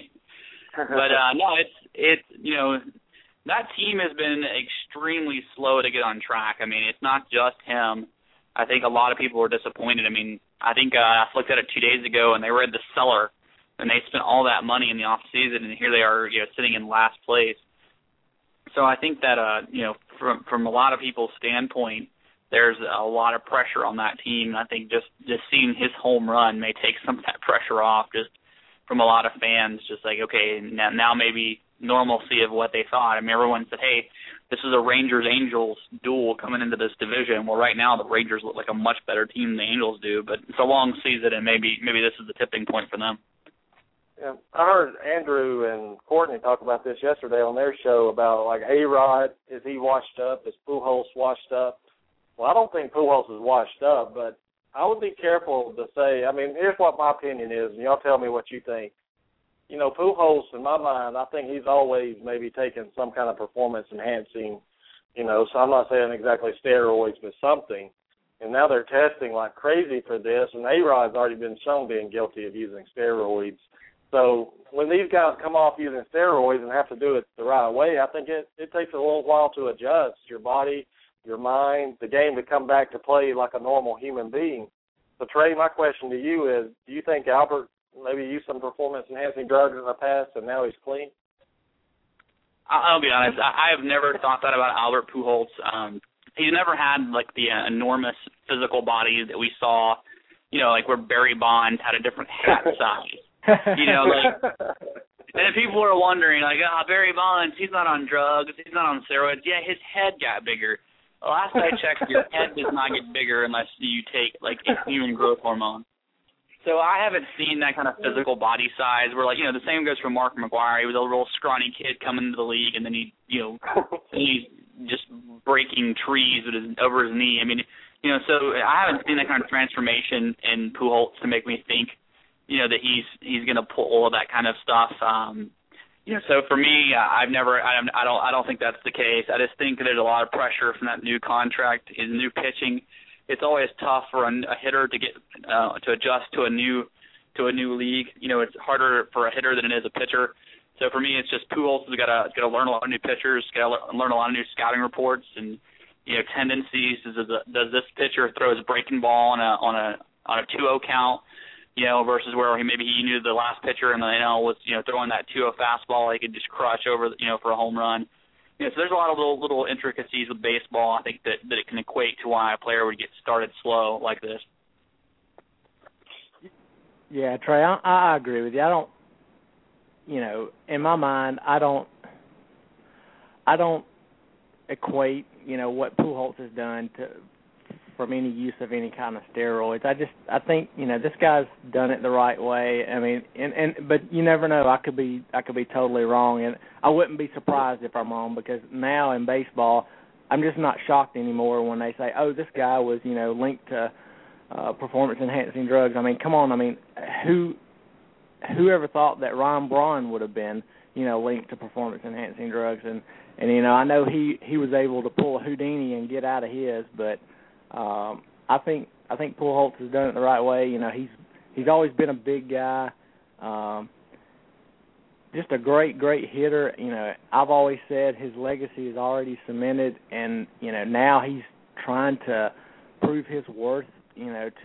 But uh, no, it's it's you know that team has been extremely slow to get on track. I mean, it's not just him. I think a lot of people were disappointed. I mean, I think uh, I looked at it two days ago, and they were at the cellar, and they spent all that money in the off season, and here they are, you know, sitting in last place. So I think that uh, you know, from from a lot of people's standpoint, there's a lot of pressure on that team, and I think just just seeing his home run may take some of that pressure off. Just from a lot of fans, just like, okay, now, now maybe normalcy of what they thought. I mean, everyone said, hey, this is a Rangers-Angels duel coming into this division. Well, right now the Rangers look like a much better team than the Angels do, but it's a long season, and maybe maybe this is the tipping point for them. Yeah, I heard Andrew and Courtney talk about this yesterday on their show about, like, A-Rod, is he washed up? Is Pujols washed up? Well, I don't think Pujols is washed up, but I would be careful to say, I mean, here's what my opinion is, and y'all tell me what you think. You know, Pujols, in my mind, I think he's always maybe taken some kind of performance-enhancing, you know, so I'm not saying exactly steroids, but something. And now they're testing like crazy for this, and A-Rod's already been shown being guilty of using steroids. So when these guys come off using steroids and have to do it the right way, I think it, it takes a little while to adjust your body, your mind, the game to come back to play like a normal human being. So, Trey, my question to you is, do you think Albert maybe used some performance-enhancing drugs in the past and now he's clean? I'll be honest. I have never thought that about Albert Pujols. Um, he's never had, like, the uh, enormous physical body that we saw, you know, like where Barry Bonds had a different hat size. You know, like, and people are wondering, like, oh, Barry Bonds, he's not on drugs, he's not on steroids. Yeah, his head got bigger. Last I checked, your head does not get bigger unless you take, like, a human growth hormone. So I haven't seen that kind of physical body size where, like, you know, the same goes for Mark McGwire. He was a real scrawny kid coming into the league, and then he, you know, he's just breaking trees with his, over his knee. I mean, you know, so I haven't seen that kind of transformation in Pujols to make me think, you know, that he's he's going to pull all of that kind of stuff. Um, You know, so for me, I've never, I don't, I don't, I don't think that's the case. I just think there's a lot of pressure from that new contract, his new pitching. It's always tough for a, a hitter to get uh, to adjust to a new, to a new league. You know, it's harder for a hitter than it is a pitcher. So for me, it's just Pujols has got to got to learn a lot of new pitchers, got to learn a lot of new scouting reports and, you know, tendencies. Does, does this pitcher throw his breaking ball on a on a on a two oh count? You know, versus where he maybe he knew the last pitcher and, you know, was, you know, throwing that two oh fastball he could just crush over, you know, for a home run. You know, so there's a lot of little little intricacies with baseball, I think, that, that it can equate to why a player would get started slow like this. Yeah, Trey, I, I agree with you. I don't, you know, in my mind, I don't, I don't equate, you know, what Pujols has done to from any use of any kind of steroids. I just, I think, you know, this guy's done it the right way. I mean, and, and but you never know. I could be, I could be totally wrong, and I wouldn't be surprised if I'm wrong, because now in baseball, I'm just not shocked anymore when they say, oh, this guy was, you know, linked to uh, performance-enhancing drugs. I mean, come on. I mean, who, whoever thought that Ron Braun would have been, you know, linked to performance-enhancing drugs? And, and you know, I know he, he was able to pull a Houdini and get out of his, but Um, I think I think Pujols has done it the right way. You know, he's he's always been a big guy, um, just a great great hitter. You know, I've always said his legacy is already cemented, and you know now he's trying to prove his worth. You know, to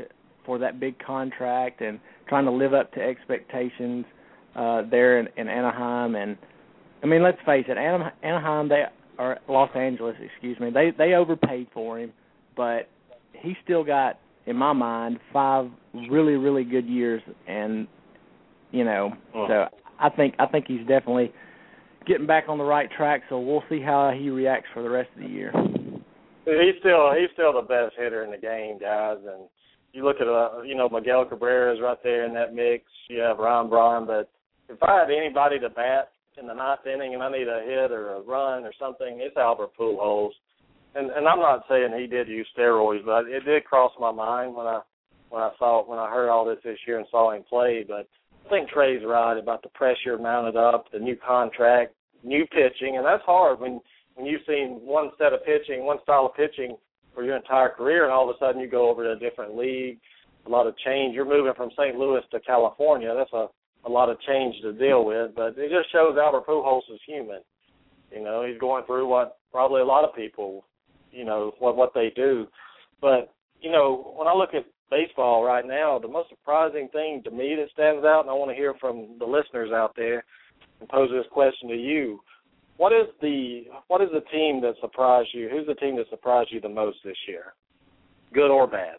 for that big contract and trying to live up to expectations uh, there in, in Anaheim. And I mean, let's face it, Anaheim, they or Los Angeles, excuse me, they they overpaid for him, but he still got, in my mind, five really really good years, and you know, oh. so I think I think he's definitely getting back on the right track. So we'll see how he reacts for the rest of the year. He's still he's still the best hitter in the game, guys, and you look at uh, you know Miguel Cabrera is right there in that mix. You have Ryan Braun, but if I had anybody to bat in the ninth inning and I need a hit or a run or something, it's Albert Pujols. And and I'm not saying he did use steroids, but it did cross my mind when I when I saw when I heard all this this year and saw him play. But I think Trey's right about the pressure mounted up, the new contract, new pitching, and that's hard when when you've seen one set of pitching, one style of pitching for your entire career, and all of a sudden you go over to a different league, a lot of change. You're moving from Saint Louis to California. That's a, a lot of change to deal with, but it just shows Albert Pujols is human. You know, he's going through what probably a lot of people, you know, what what they do. But, you know, when I look at baseball right now, the most surprising thing to me that stands out, and I want to hear from the listeners out there and pose this question to you, What is the what is the team that surprised you? Who's the team that surprised you the most this year, good or bad?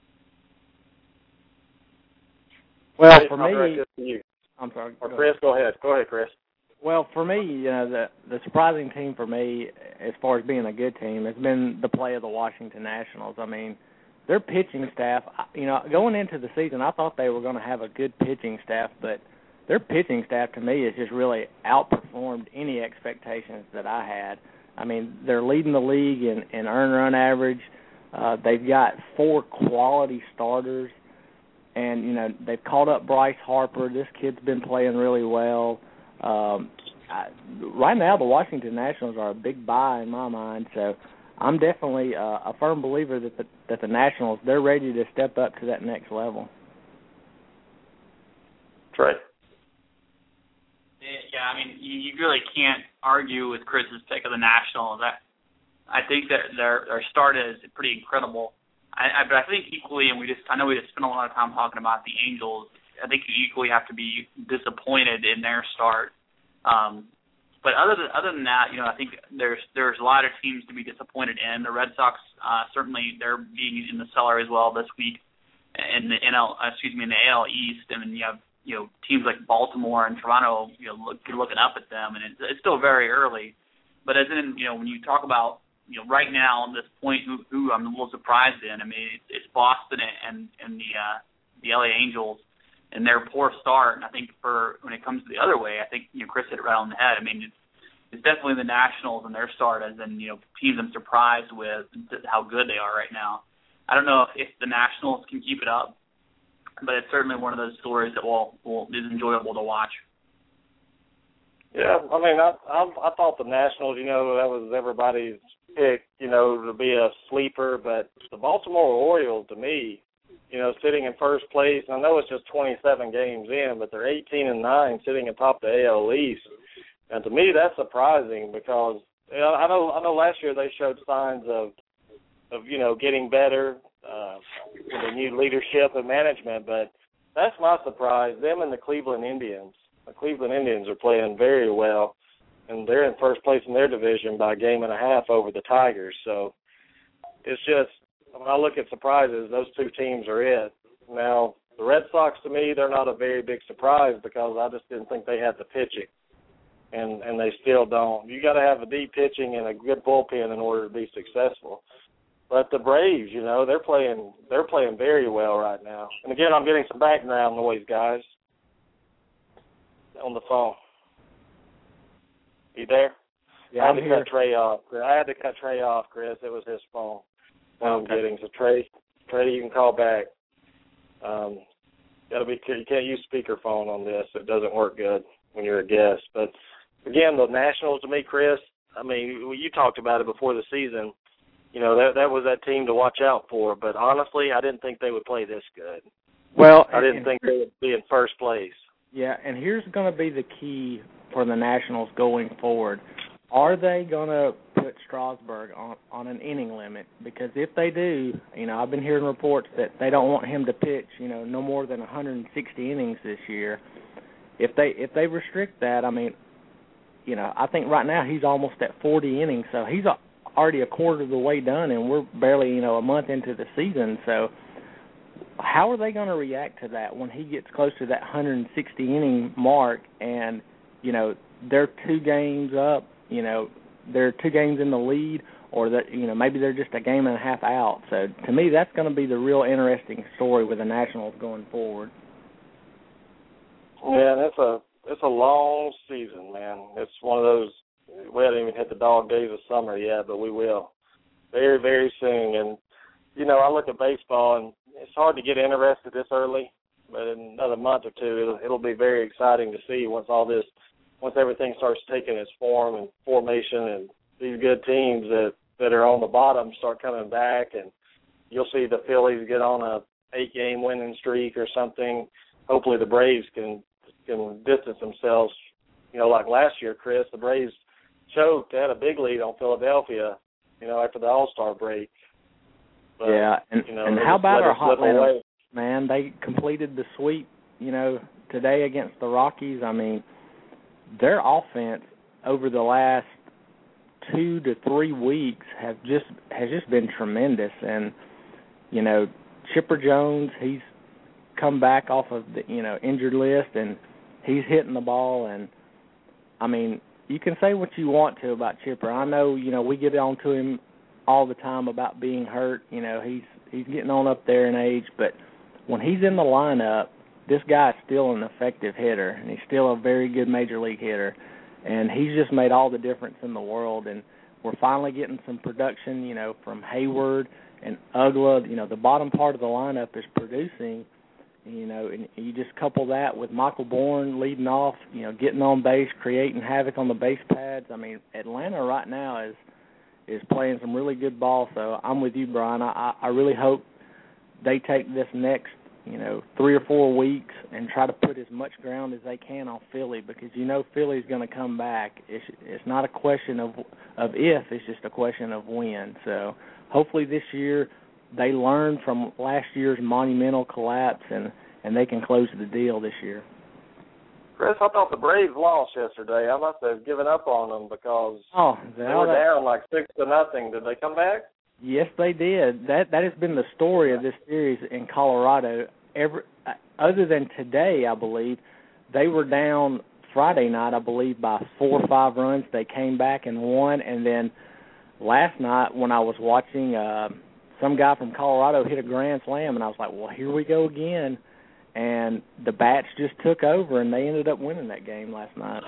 Well, for me, you. I'm sorry. Or Chris, go ahead. Go ahead, Chris. Well, for me, you know, the the surprising team for me, as far as being a good team, has been the play of the Washington Nationals. I mean, their pitching staff. You know, going into the season, I thought they were going to have a good pitching staff, but their pitching staff, to me, has just really outperformed any expectations that I had. I mean, they're leading the league in, in earned run average. Uh, they've got four quality starters. And, you know, they've called up Bryce Harper. This kid's been playing really well. Um, I, right now, the Washington Nationals are a big buy in my mind. So I'm definitely uh, a firm believer that the, that the Nationals, they're ready to step up to that next level. Trey. Yeah, I mean, you, you really can't argue with Chris's pick of the Nationals. I, I think that their their start is pretty incredible. I, I, but I think equally, and we just I know we just spent a lot of time talking about the Angels. I think you equally have to be disappointed in their start. Um, but other than other than that, you know, I think there's there's a lot of teams to be disappointed in. The Red Sox uh, certainly they're being in the cellar as well this week in the N L excuse me in the A L East. I mean, you have you know, teams like Baltimore and Toronto, you know, look, looking up at them, and it's, it's still very early. But as in, you know, when you talk about, you know, right now at this point, who, who I'm a little surprised in, I mean, it's, it's Boston and and the uh, the L A Angels and their poor start. And I think for when it comes to the other way, I think you know Chris hit it right on the head. I mean, it's, it's definitely the Nationals and their start, as in you know teams I'm surprised with how good they are right now. I don't know if the Nationals can keep it up, but it's certainly one of those stories that will, will is enjoyable to watch. Yeah, I mean, I, I I thought the Nationals, you know, that was everybody's pick, you know, to be a sleeper. But the Baltimore Orioles, to me, you know, sitting in first place. I know it's just twenty-seven games in, but they're eighteen and nine, sitting atop the A L East. And to me, that's surprising because you know, I know I know last year they showed signs of of you know getting better. Uh, with the new leadership and management, but that's my surprise. Them and the Cleveland Indians. The Cleveland Indians are playing very well, and they're in first place in their division by a game and a half over the Tigers. So it's just, when I look at surprises, those two teams are it. Now, the Red Sox, to me, they're not a very big surprise because I just didn't think they had the pitching, and, and they still don't. You got to have a deep pitching and a good bullpen in order to be successful. But the Braves, you know, they're playing they're playing very well right now. And again, I'm getting some background noise, guys, on the phone. You there? Yeah, I had I'm to here. cut Trey off. I had to cut Trey off, Chris. It was his phone. I'm okay. getting so Trey. Trey, you can call back. Um, gotta be you can't use speakerphone on this. It doesn't work good when you're a guest. But again, the Nationals, to me, Chris. I mean, you talked about it before the season. You know, that that was that team to watch out for. But honestly, I didn't think they would play this good. Well, I didn't and, think they would be in first place. Yeah, and here's going to be the key for the Nationals going forward. Are they going to put Strasburg on, on an inning limit, because if they do, you know, I've been hearing reports that they don't want him to pitch, you know, no more than one hundred sixty innings this year. If they if they restrict that, I mean, you know, I think right now he's almost at forty innings, so he's already a quarter of the way done, and we're barely, you know, a month into the season. So how are they going to react to that when he gets close to that one hundred sixty inning mark, and, you know, they're two games up, you know, they're two games in the lead, or that, you know, maybe they're just a game and a half out. So to me, that's going to be the real interesting story with the Nationals going forward. Yeah, that's a it's a long season, man. It's one of those, we haven't even hit the dog days of summer yet, but we will very, very soon. And, you know, I look at baseball, and it's hard to get interested this early, but in another month or two, it'll, it'll be very exciting to see once all this, once everything starts taking its form and formation, and these good teams that, that are on the bottom start coming back, and you'll see the Phillies get on a eight-game winning streak or something. Hopefully the Braves can can distance themselves. You know, like last year, Chris, the Braves choked. They had a big lead on Philadelphia, you know, after the All-Star break. But, yeah, and, you know, and how about our Hotlanta, man? They completed the sweep, you know, today against the Rockies. I mean, their offense over the last two to three weeks have just has just been tremendous. And, you know, Chipper Jones, he's come back off of the, you know, injured list, and he's hitting the ball. And, I mean, you can say what you want to about Chipper. I know, you know, we get on to him all the time about being hurt. You know, he's he's getting on up there in age, but when he's in the lineup, this guy is still an effective hitter, and he's still a very good major league hitter, and he's just made all the difference in the world. And we're finally getting some production, you know, from Hayward and Ugla. You know, the bottom part of the lineup is producing, you know, and you just couple that with Michael Bourne leading off, you know, getting on base, creating havoc on the base pads. I mean, Atlanta right now is is playing some really good ball. So I'm with you, Brian. I, I really hope they take this next, you know, three or four weeks and try to put as much ground as they can on Philly, because you know Philly's going to come back. It's it's not a question of of if, it's just a question of when. So hopefully this year they learn from last year's monumental collapse, and, and they can close the deal this year. Chris, I thought the Braves lost yesterday. I must have given up on them because oh, they were that, down like six to nothing. Did they come back? Yes, they did. That that has been the story of this series in Colorado. Every other than today, I believe, they were down Friday night, I believe, by four or five runs. They came back and won. And then last night when I was watching, uh, some guy from Colorado hit a grand slam, and I was like, well, here we go again. And the bats just took over, and they ended up winning that game last night.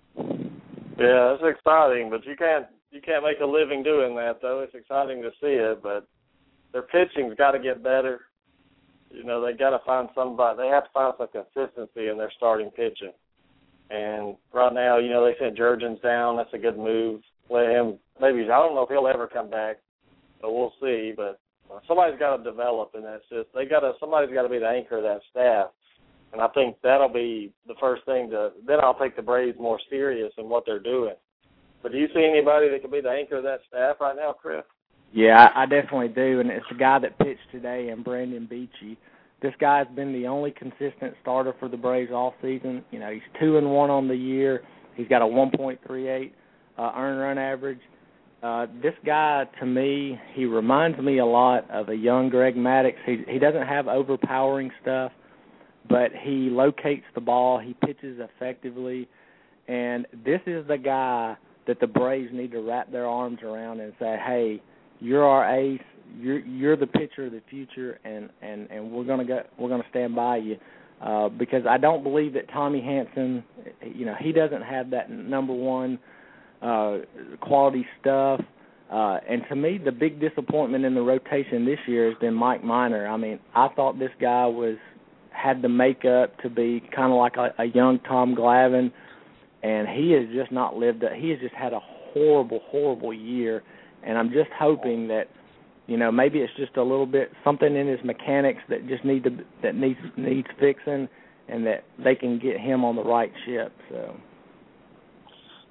Yeah, it's exciting, but you can't you can't make a living doing that, though. It's exciting to see it, but their pitching's got to get better. You know, they got to find somebody. They have to find some consistency in their starting pitching. And right now, you know, they sent Jurgens down. That's a good move. Let him maybe. I don't know if he'll ever come back, but we'll see. But somebody's got to develop, and that's just they got to. Somebody's got to be the anchor of that staff. And I think that'll be the first thing to. Then I'll take the Braves more serious in what they're doing. But do you see anybody that could be the anchor of that staff right now, Chris? Yeah, I definitely do, and it's the guy that pitched today, and Brandon Beachy. This guy's been the only consistent starter for the Braves all season. You know, he's two and one on the year. He's got a one point three eight uh, earned run average. Uh, this guy, to me, he reminds me a lot of a young Greg Maddux. He he doesn't have overpowering stuff, but he locates the ball. He pitches effectively, and this is the guy that the Braves need to wrap their arms around and say, hey, you're our ace. You're you're the pitcher of the future, and, and, and we're gonna go. We're gonna stand by you, uh, because I don't believe that Tommy Hanson, you know, he doesn't have that number one uh, quality stuff. Uh, and to me, the big disappointment in the rotation this year has been Mike Minor. I mean, I thought this guy was had the makeup to be kind of like a, a young Tom Glavine, and he has just not lived up. He has just had a horrible, horrible year. And I'm just hoping that, you know, maybe it's just a little bit something in his mechanics that just need to that needs needs fixing, and that they can get him on the right ship. So.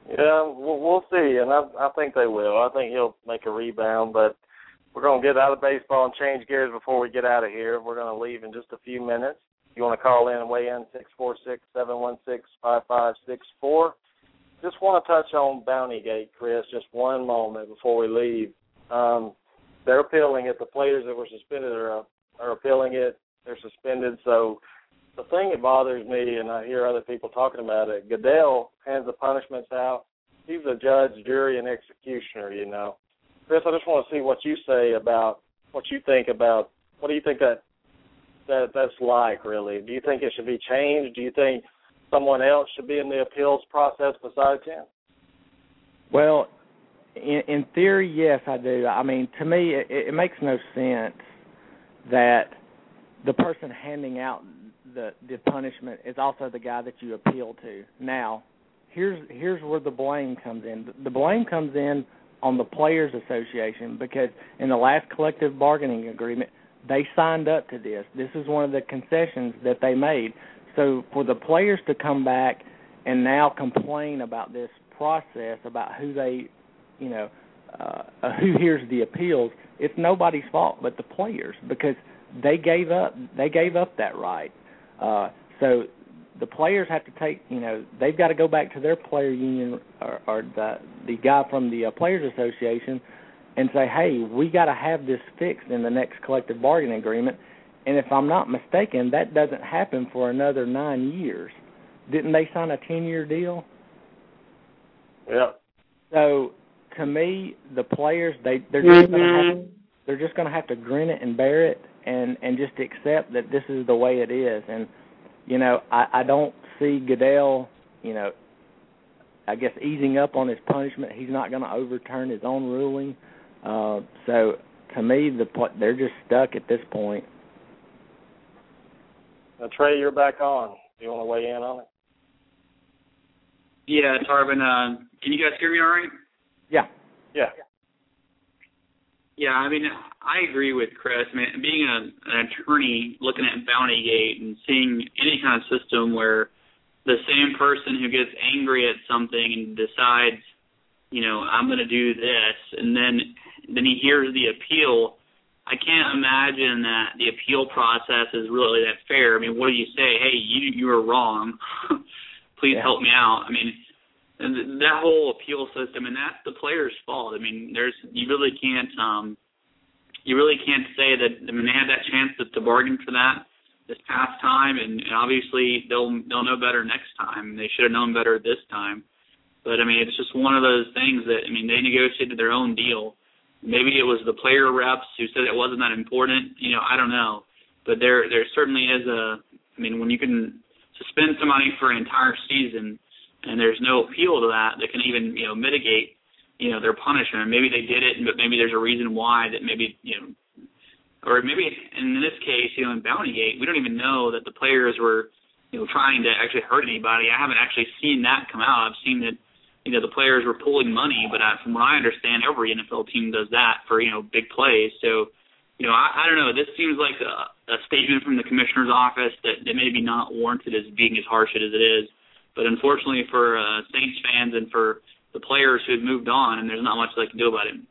Yeah, we'll, we'll see, and I, I think they will. I think he'll make a rebound, but we're going to get out of baseball and change gears before we get out of here. We're going to leave in just a few minutes. If you want to call in and weigh in, six four six, seven one six, five five six four. Just want to touch on Bountygate, Chris, just one moment before we leave. Um, they're appealing it. The players that were suspended are, are appealing it. They're suspended, so the thing that bothers me, and I hear other people talking about it, Goodell hands the punishments out. He's a judge, jury, and executioner, you know. Chris, I just want to see what you say about what you think about, what do you think that, that that's like, really? Do you think it should be changed? Do you think someone else should be in the appeals process besides him? Well, in, in theory, yes, I do. I mean, to me, it, it makes no sense that the person handing out the the punishment is also the guy that you appeal to. Now, here's here's where the blame comes in. The blame comes in on the Players Association because in the last collective bargaining agreement, they signed up to this. This is one of the concessions that they made. So for the players to come back and now complain about this process, about who they, you know, uh, who hears the appeals, it's nobody's fault but the players because they gave up. They gave up that right. Uh, so the players have to take, you know, they've got to go back to their player union or, or the the guy from the uh, Players Association and say, hey, we got to have this fixed in the next collective bargaining agreement. And if I'm not mistaken, that doesn't happen for another nine years. Didn't they sign a ten-year deal? Yeah. So to me, the players they they're just going to have they're just going to have to grin it and bear it. And, and just accept that this is the way it is. And, you know, I, I don't see Goodell, you know, I guess easing up on his punishment. He's not going to overturn his own ruling. Uh, so, to me, the they're just stuck at this point. Now, Trey, you're back on. Do you want to weigh in on it? Yeah, Tarvin, uh, can you guys hear me all right? Yeah. Yeah. Yeah, I mean, I agree with Chris. I mean, being a, an attorney looking at Bountygate and seeing any kind of system where the same person who gets angry at something and decides, you know, I'm going to do this, and then then he hears the appeal, I can't imagine that the appeal process is really that fair. I mean, what do you say? Hey, you you were wrong. Please yeah. help me out. I mean, and that whole appeal system, and that's the player's fault. I mean, there's you really can't um, you really can't say that. I mean, they had that chance to, to bargain for that this past time, and, and obviously they'll they'll know better next time. They should have known better this time. But I mean, it's just one of those things that I mean, they negotiated their own deal. Maybe it was the player reps who said it wasn't that important. You know, I don't know. But there there certainly is a. I mean, when you can suspend somebody for an entire season, and there's no appeal to that that can even, you know, mitigate, you know, their punishment. Maybe they did it, but maybe there's a reason why that maybe, you know, or maybe in this case, you know, in Bountygate, we don't even know that the players were, you know, trying to actually hurt anybody. I haven't actually seen that come out. I've seen that, you know, the players were pulling money, but I, from what I understand, every N F L team does that for, you know, big plays. So, you know, I, I don't know. This seems like a, a statement from the commissioner's office that, that maybe not warranted as being as harsh as it is. But unfortunately for uh, Saints fans and for the players who have moved on, and there's not much they can do about it.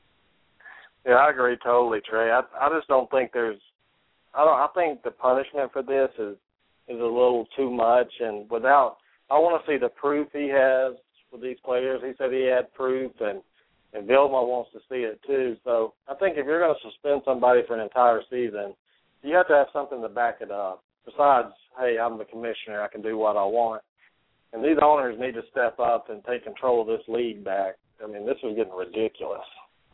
Yeah, I agree totally, Trey. I I just don't think there's. I don't. I think the punishment for this is is a little too much, and without. I want to see the proof he has with these players. He said he had proof, and and Vilma wants to see it too. So I think if you're going to suspend somebody for an entire season, you have to have something to back it up. Besides, hey, I'm the commissioner. I can do what I want. And these owners need to step up and take control of this league back. I mean, this is getting ridiculous.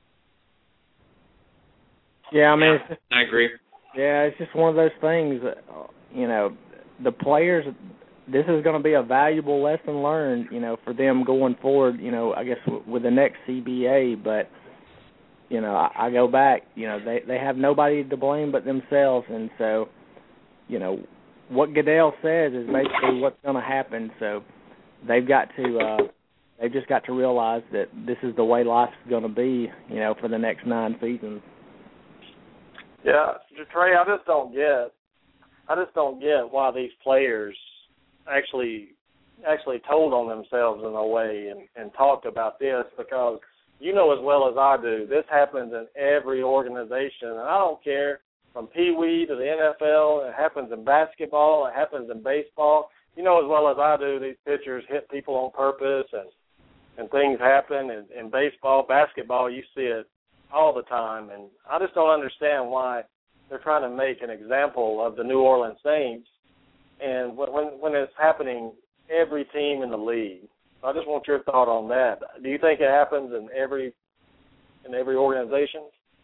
Yeah, I mean, it's just, I agree. Yeah, it's just one of those things that, you know, the players, this is going to be a valuable lesson learned, you know, for them going forward, you know, I guess w- with the next C B A. But, you know, I, I go back, you know, they, they have nobody to blame but themselves. And so, you know, what Goodell says is basically what's going to happen. So they've got to, uh, they've just got to realize that this is the way life's going to be, you know, for the next nine seasons. Yeah, Trey, I just don't get, I just don't get why these players actually actually told on themselves in a way and, and talked about this, because you know as well as I do, this happens in every organization, and I don't care, from Pee Wee to the N F L, it happens in basketball, it happens in baseball. You know as well as I do, these pitchers hit people on purpose, and, and things happen. In, in baseball, basketball, you see it all the time, and I just don't understand why they're trying to make an example of the New Orleans Saints, and when when it's happening every team in the league. I just want your thought on that. Do you think it happens in every in every organization?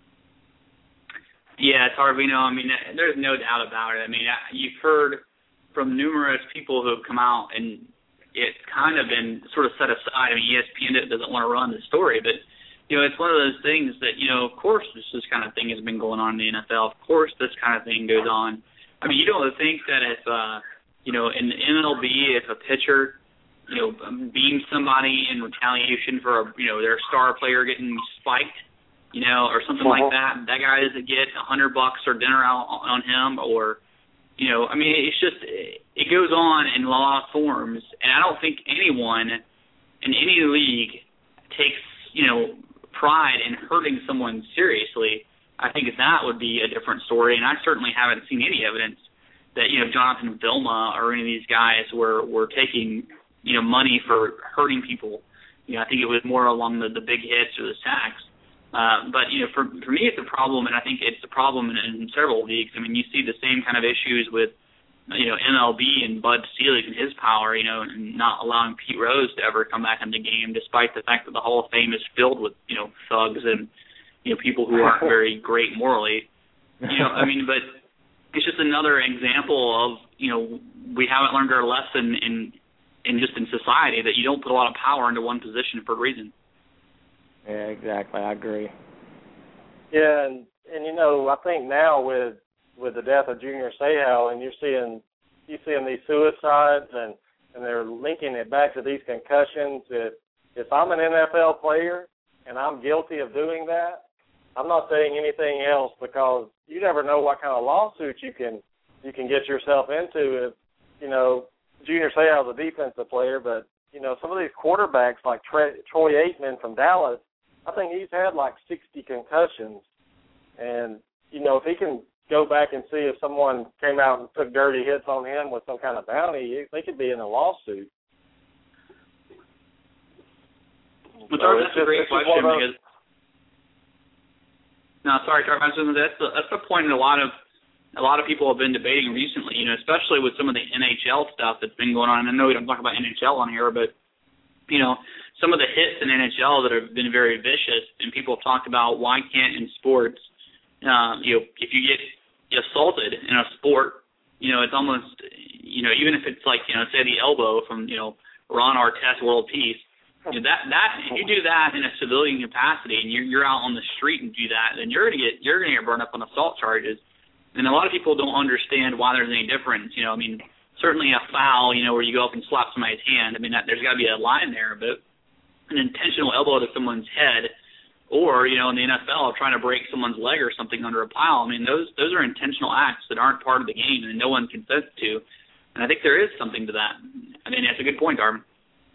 Yeah, it's hard. You know, I mean, there's no doubt about it. I mean, you've heard from numerous people who have come out, and it's kind of been sort of set aside. I mean, E S P N doesn't want to run the story, but, you know, it's one of those things that, you know, of course this, this kind of thing has been going on in the N F L. Of course this kind of thing goes on. I mean, you don't think that if, uh, you know, in the M L B, if a pitcher, you know, beams somebody in retaliation for, a, you know, their star player getting spiked, you know, or something uh-huh. like that, that guy doesn't get a hundred bucks or dinner out on him, or, you know, I mean, it's just, it goes on in a lot of forms, and I don't think anyone in any league takes, you know, pride in hurting someone seriously. I think that would be a different story, and I certainly haven't seen any evidence that, you know, Jonathan Vilma or any of these guys were, were taking, you know, money for hurting people. You know, I think it was more along the, the big hits or the sacks. Uh, but, you know, for for me it's a problem, and I think it's a problem in, in several leagues. I mean, you see the same kind of issues with, you know, M L B and Bud Selig and his power, you know, and not allowing Pete Rose to ever come back in the game, despite the fact that the Hall of Fame is filled with, you know, thugs and, you know, people who aren't very great morally. You know, I mean, but it's just another example of, you know, we haven't learned our lesson in, in just in society that you don't put a lot of power into one position for a reason. Yeah, exactly. I agree. Yeah, and, and you know, I think now with with the death of Junior Seau, and you're seeing you seeing these suicides, and, and they're linking it back to these concussions. If if I'm an N F L player and I'm guilty of doing that, I'm not saying anything else, because you never know what kind of lawsuit you can you can get yourself into. If you know, Junior Seau is a defensive player, but you know, some of these quarterbacks like Troy Aikman from Dallas, I think he's had like sixty concussions, and you know, if he can go back and see if someone came out and took dirty hits on him with some kind of bounty, they could be in a lawsuit. Well, so that's a great question because. No, sorry, Carl. That's the, that's the point that a lot of a lot of people have been debating recently. You know, especially with some of the N H L stuff that's been going on. And I know we don't talk about N H L on here, but you know, some of the hits in N H L that have been very vicious, and people have talked about why can't in sports, uh, you know, if you get assaulted in a sport, you know, it's almost, you know, even if it's like, you know, say the elbow from, you know, Ron Artest World Peace. You know, that that if you do that in a civilian capacity and you're you're out on the street and do that, then you're gonna get you're gonna get burned up on assault charges. And a lot of people don't understand why there's any difference. You know, I mean, certainly a foul, you know, where you go up and slap somebody's hand. I mean, that, there's got to be a line there, but an intentional elbow to someone's head, or you know, in the N F L, trying to break someone's leg or something under a pile. I mean, those those are intentional acts that aren't part of the game and no one consents to. And I think there is something to that. I mean, that's a good point, Darvin.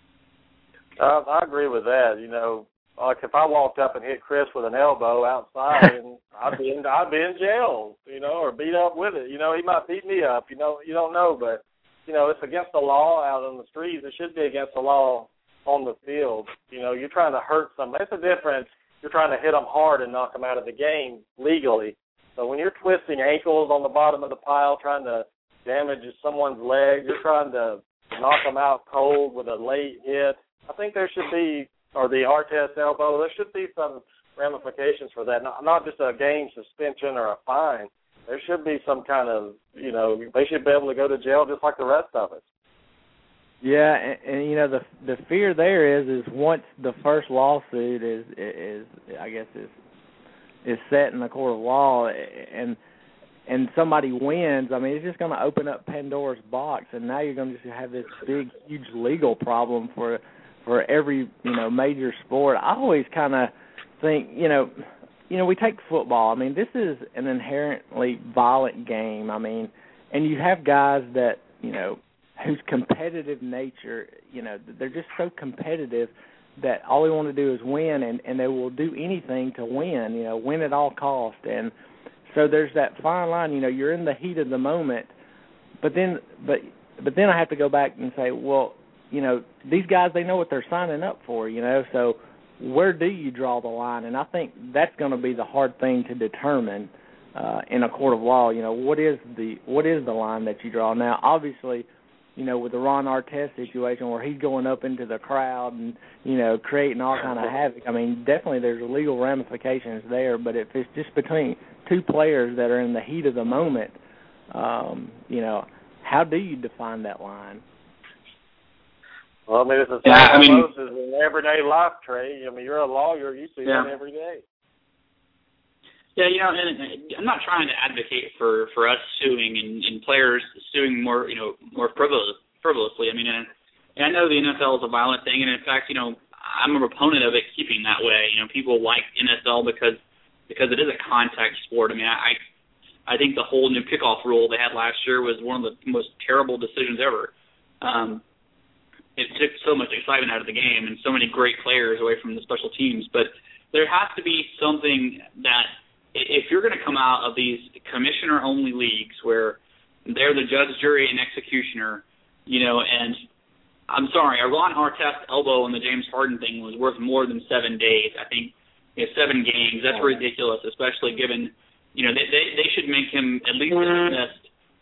Uh, I agree with that. You know, like if I walked up and hit Chris with an elbow outside, and I'd be in, I'd be in jail, you know, or beat up with it. You know, he might beat me up. You know, you don't know, but you know, it's against the law out on the streets. It should be against the law on the field. You know, you're trying to hurt somebody. It's a difference. You're trying to hit them hard and knock them out of the game legally. So when you're twisting ankles on the bottom of the pile, trying to damage someone's leg, you're trying to knock them out cold with a late hit. I think there should be, or the Artest elbow, there should be some ramifications for that. Not, not just a game suspension or a fine. There should be some kind of, you know, they should be able to go to jail just like the rest of us. Yeah, and, and you know the the fear there is is once the first lawsuit is is I guess is is set in the court of law and and somebody wins, I mean it's just going to open up Pandora's box, and now you're going to just have this big huge legal problem for. for every, you know, major sport. I always kind of think, you know, you know, we take football. I mean, this is an inherently violent game. I mean, and you have guys that, you know, whose competitive nature, you know, they're just so competitive that all they want to do is win, and, and they will do anything to win, you know, win at all cost. And so there's that fine line, you know, you're in the heat of the moment, but then but but then I have to go back and say, well, you know, these guys, they know what they're signing up for, you know, so where do you draw the line? And I think that's going to be the hard thing to determine uh, in a court of law. You know, what is the what is the line that you draw? Now, obviously, you know, with the Ron Artest situation where he's going up into the crowd and, you know, creating all kind of havoc, I mean, definitely there's legal ramifications there. But if it's just between two players that are in the heat of the moment, um, you know, how do you define that line? Well, I mean, it's the same yeah, I mean, as in everyday life, Trey. I mean, you're a lawyer. You see yeah. that every day. Yeah, you know, and I'm not trying to advocate for, for us suing and, and players suing more, you know, more frivolous, frivolously. I mean, and, and I know the N F L is a violent thing, and in fact, you know, I'm a proponent of it keeping that way. You know, people like N F L because because it is a contact sport. I mean, I I think the whole new kickoff rule they had last year was one of the most terrible decisions ever. Um, it took so much excitement out of the game and so many great players away from the special teams. But there has to be something that, if you're going to come out of these commissioner-only leagues where they're the judge, jury, and executioner, you know, and I'm sorry, a Ron Artest elbow in the James Harden thing was worth more than seven days. I think you know, seven games, that's ridiculous, especially given, you know, they they, they should make him at least dismissed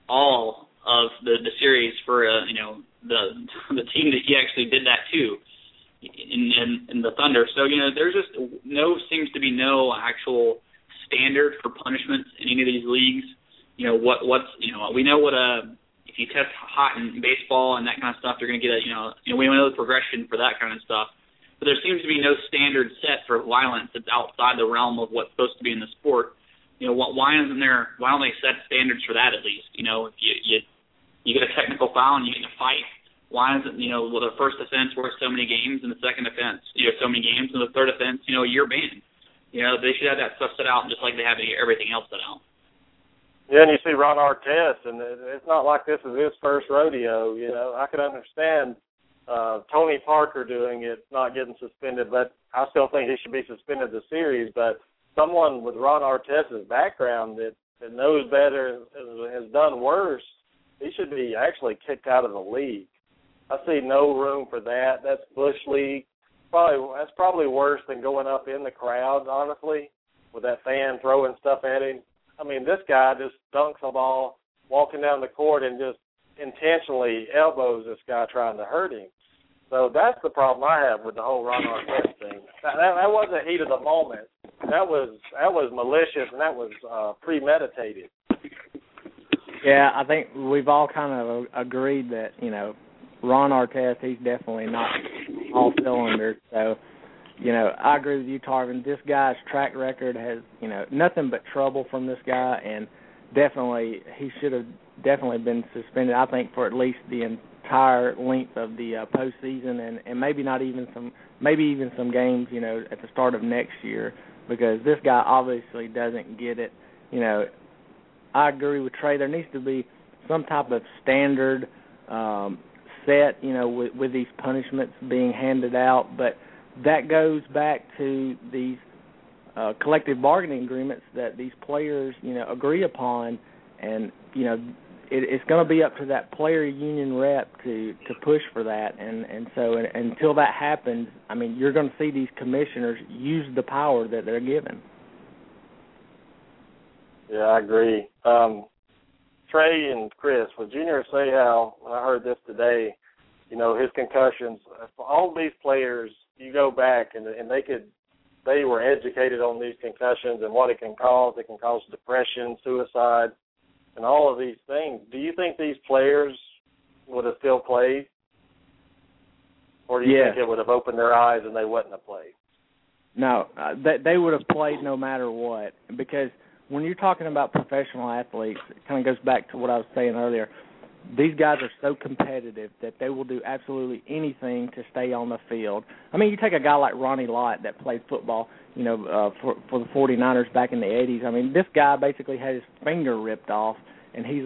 all of the, the series for, uh, you know, the the team that he actually did that to in, in, in the Thunder. So, you know, there's just no, seems to be no actual standard for punishments in any of these leagues. You know, what what's, you know, we know what a, if you test hot in baseball and that kind of stuff, you're going to get a, you know, you know, we know the progression for that kind of stuff. But there seems to be no standard set for violence that's outside the realm of what's supposed to be in the sport. You know, why isn't there, why don't they set standards for that at least? You know, if you, you, you get a technical foul and you get in a fight, why isn't, you know, well, the first offense worth so many games and the second offense, you know, so many games and the third offense, you know, a year ban? You know, they should have that stuff set out just like they have everything else set out. Yeah, and you see Ron Artest, and it's not like this is his first rodeo. You know, I could understand uh, Tony Parker doing it, not getting suspended, but I still think he should be suspended the series. But someone with Ron Artest's background that, that knows better and has done worse, he should be actually kicked out of the league. I see no room for that. That's Bush League. Probably that's probably worse than going up in the crowd, honestly, with that fan throwing stuff at him. I mean, this guy just dunks the ball, walking down the court, and just intentionally elbows this guy trying to hurt him. So that's the problem I have with the whole Ron Artest thing. That, that, that wasn't heat of the moment. That was that was malicious, and that was uh, premeditated. Yeah, I think we've all kind of agreed that, you know, Ron Artest, he's definitely not all cylinders. So, you know, I agree with you, Tarvin. This guy's track record has, you know, nothing but trouble from this guy, and definitely he should have definitely been suspended, I think, for at least the entire length of the uh, postseason, and, and maybe not even some, maybe even some games, you know, at the start of next year, because this guy obviously doesn't get it. You know, I agree with Trey. There needs to be some type of standard um, set, you know, with, with these punishments being handed out. But that goes back to these uh, collective bargaining agreements that these players, you know, agree upon. And, you know, it, it's going to be up to that player union rep to, to push for that. And, and so and, until that happens, I mean, you're going to see these commissioners use the power that they're given. Yeah, I agree. Um, Trey and Chris, with Junior Seau, I heard this today, you know, his concussions, all these players, you go back and, and they could, they were educated on these concussions and what it can cause. It can cause depression, suicide, and all of these things. Do you think these players would have still played? Or do you yeah. think it would have opened their eyes and they wouldn't have played? No, uh, they, they would have played no matter what, because when you're talking about professional athletes, it kind of goes back to what I was saying earlier. These guys are so competitive that they will do absolutely anything to stay on the field. I mean, you take a guy like Ronnie Lott that played football, you know, uh, for, for the forty-niners back in the eighties. I mean, this guy basically had his finger ripped off, and he's like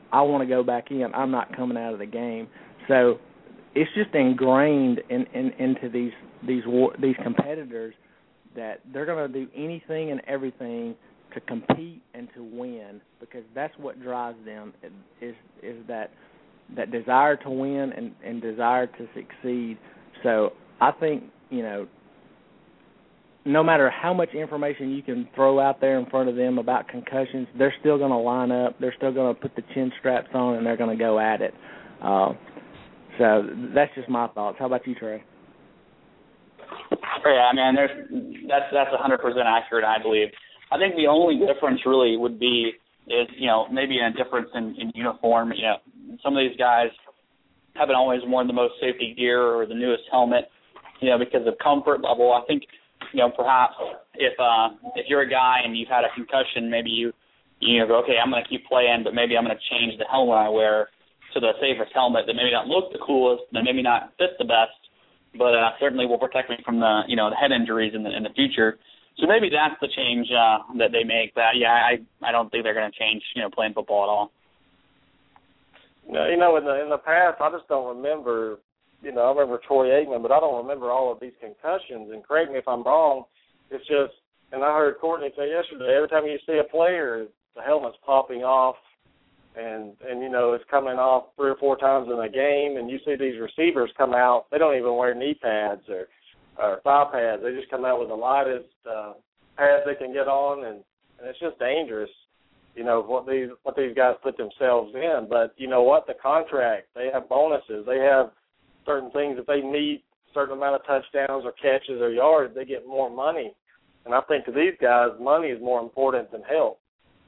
I want to go back in. I'm not coming out of the game. So it's just ingrained in, in into these these these competitors that they're going to do anything and everything to compete and to win, because that's what drives them is is that that desire to win and, and desire to succeed. So I think, you know, no matter how much information you can throw out there in front of them about concussions, they're still going to line up, they're still going to put the chin straps on, and they're going to go at it. Uh, so that's just my thoughts. How about you, Trey? Yeah, I mean, there's that's that's one hundred percent accurate, I believe. I think the only difference really would be is, you know, maybe a difference in, in uniform. You know, some of these guys haven't always worn the most safety gear or the newest helmet, you know, because of comfort level. I think, you know, perhaps if uh, if you're a guy and you've had a concussion, maybe you you know go, okay, I'm going to keep playing, but maybe I'm going to change the helmet I wear to the safest helmet that maybe not look the coolest, that maybe not fit the best, but uh, certainly will protect me from the you know the head injuries in the in the future. So maybe that's the change uh, that they make. But yeah, I I don't think they're going to change you know playing football at all. No, you know, in the in the past, I just don't remember. You know, I remember Troy Aikman, but I don't remember all of these concussions. And correct me if I'm wrong. It's just, and I heard Courtney say yesterday, every time you see a player, the helmet's popping off, and and you know it's coming off three or four times in a game. And you see these receivers come out, they don't even wear knee pads or or thigh pads. They just come out with the lightest uh, pads they can get on, and, and it's just dangerous. You know, what these what these guys put themselves in. But you know what? The contract, they have bonuses. They have certain things. If they meet a certain amount of touchdowns or catches or yards, they get more money. And I think to these guys, money is more important than health.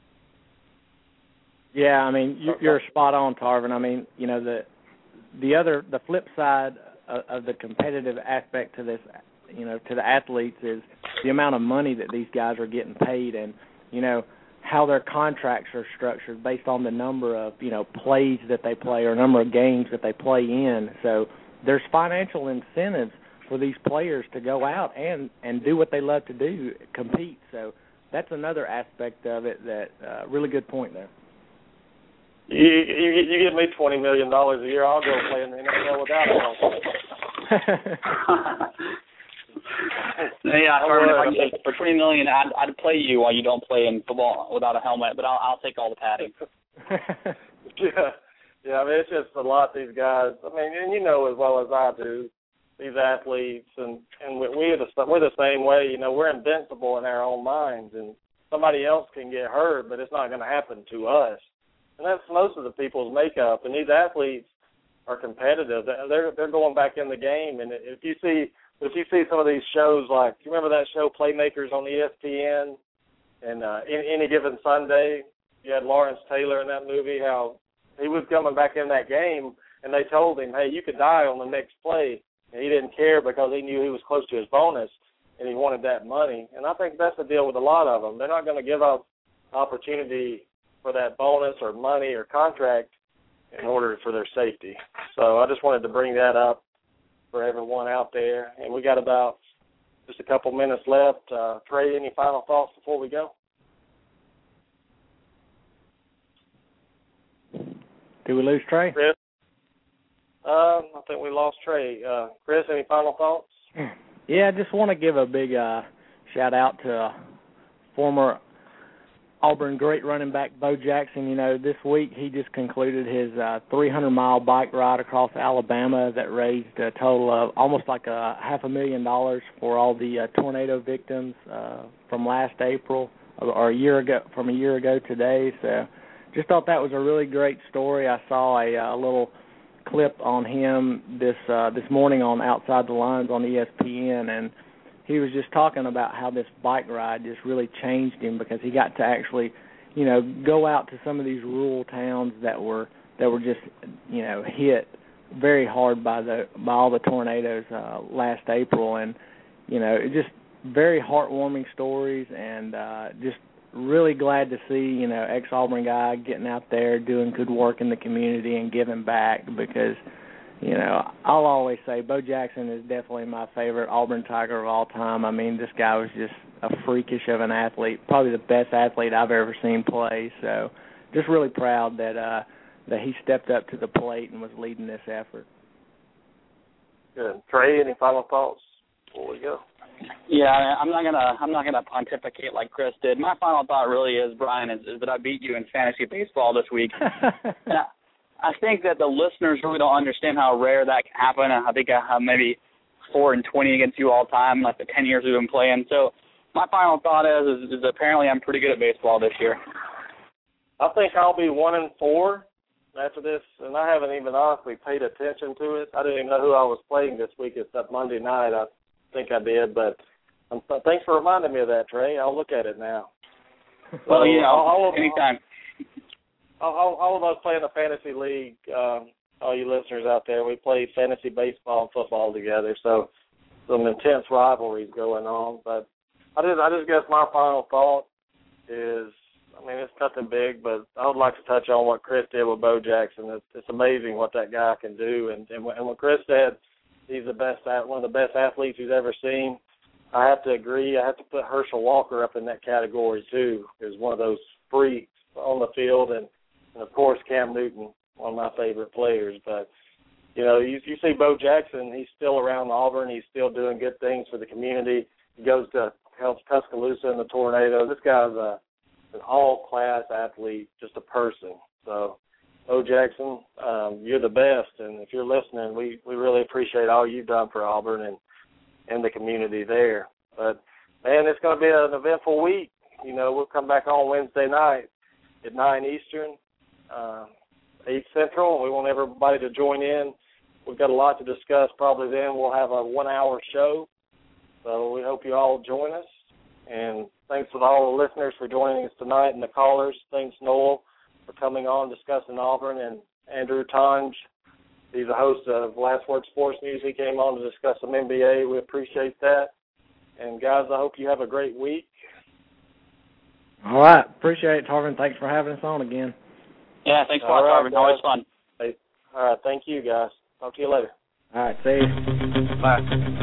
Yeah, I mean, you're spot on, Tarvin. I mean, you know, the the other, the flip side of, of the competitive aspect to this, you know, to the athletes is the amount of money that these guys are getting paid, and, you know, how their contracts are structured based on the number of, you know, plays that they play or number of games that they play in. So there's financial incentives for these players to go out and, and do what they love to do, compete. So that's another aspect of it that uh, really good point there. You, you, you give me twenty million dollars a year, I'll go play in the N F L without it. Yeah, Tarvin, if I can take for twenty million dollars, I'd, I'd play you while you don't play in football without a helmet, but I'll, I'll take all the padding. yeah, yeah. I mean, it's just a lot. These guys. I mean, and you know as well as I do, these athletes, and and we, we're the we're the same way. You know, we're invincible in our own minds, and somebody else can get hurt, but it's not going to happen to us. And that's most of the people's makeup. And these athletes are competitive. They're they're going back in the game. And if you see if you see some of these shows, like you remember that show Playmakers on E S P N, and uh, any, any given Sunday, you had Lawrence Taylor in that movie. How he was coming back in that game, and they told him, "Hey, you could die on the next play." And he didn't care because he knew he was close to his bonus, and he wanted that money. And I think that's the deal with a lot of them. They're not going to give up opportunity for that bonus or money or contract in order for their safety. So I just wanted to bring that up for everyone out there. And we got about just a couple minutes left. Uh, Trey, any final thoughts before we go? Did we lose Trey? Chris? Uh, I think we lost Trey. Uh, Chris, any final thoughts? Yeah, I just want to give a big uh, shout-out to uh, former Auburn great running back Bo Jackson. You know, this week he just concluded his uh, three hundred mile bike ride across Alabama that raised a total of almost like a half a million dollars for all the uh, tornado victims uh, from last April or a year ago, from a year ago today. So just thought that was a really great story. I saw a, a little clip on him this uh, this morning on Outside the Lines on E S P N, and he was just talking about how this bike ride just really changed him because he got to actually, you know, go out to some of these rural towns that were that were just, you know, hit very hard by the by all the tornadoes uh, last April, and you know, it just very heartwarming stories, and uh, just really glad to see, you know, ex-Auburn guy getting out there doing good work in the community and giving back because, you know, I'll always say Bo Jackson is definitely my favorite Auburn Tiger of all time. I mean, this guy was just a freakish of an athlete, probably the best athlete I've ever seen play. So just really proud that uh, that he stepped up to the plate and was leading this effort. Good. Trey, any final thoughts before we go? Yeah, I'm not gonna I'm not gonna pontificate like Chris did. My final thought really is, Brian, is, is that I beat you in fantasy baseball this week. And I, I think that the listeners really don't understand how rare that can happen. I think I have maybe four and twenty against you all time, like the ten years we've been playing. So my final thought is, is, is apparently I'm pretty good at baseball this year. I think I'll be one and four after this, and I haven't even honestly paid attention to it. I didn't even know who I was playing this week except Monday night. I think I did, but um, thanks for reminding me of that, Trey. I'll look at it now. Well, so, yeah, all, anytime. All, all, all of us play in a fantasy league, um, all you listeners out there, we play fantasy baseball and football together, so some intense rivalries going on. But I just, I just guess my final thought is, I mean, it's nothing big, but I would like to touch on what Chris did with Bo Jackson. It's, it's amazing what that guy can do. And, and, and what Chris said, he's the best, one of the best athletes he's ever seen. I have to agree. I have to put Herschel Walker up in that category, too, as one of those freaks on the field. And, and of course, Cam Newton, one of my favorite players. But, you know, you, you see Bo Jackson, he's still around Auburn. He's still doing good things for the community. He goes to helps Tuscaloosa in the tornado. This guy's a an all-class athlete, just a person. So, Bo Jackson, um, you're the best, and if you're listening, we, we really appreciate all you've done for Auburn and, and the community there. But, man, it's going to be an eventful week. You know, we'll come back on Wednesday night at nine Eastern, uh, eight Central. We want everybody to join in. We've got a lot to discuss probably then. We'll have a one-hour show, so we hope you all join us. And thanks to all the listeners for joining us tonight and the callers. Thanks, Noel, for coming on discussing Auburn. And Andrew Tonge, he's the host of Last Word Sports News. He came on to discuss some N B A. We appreciate that. And, guys, I hope you have a great week. All right. Appreciate it, Tarvin. Thanks for having us on again. Yeah, thanks a lot, Tarvin. Always fun. Hey, all right. Thank you, guys. Talk to you later. All right. See you. Bye.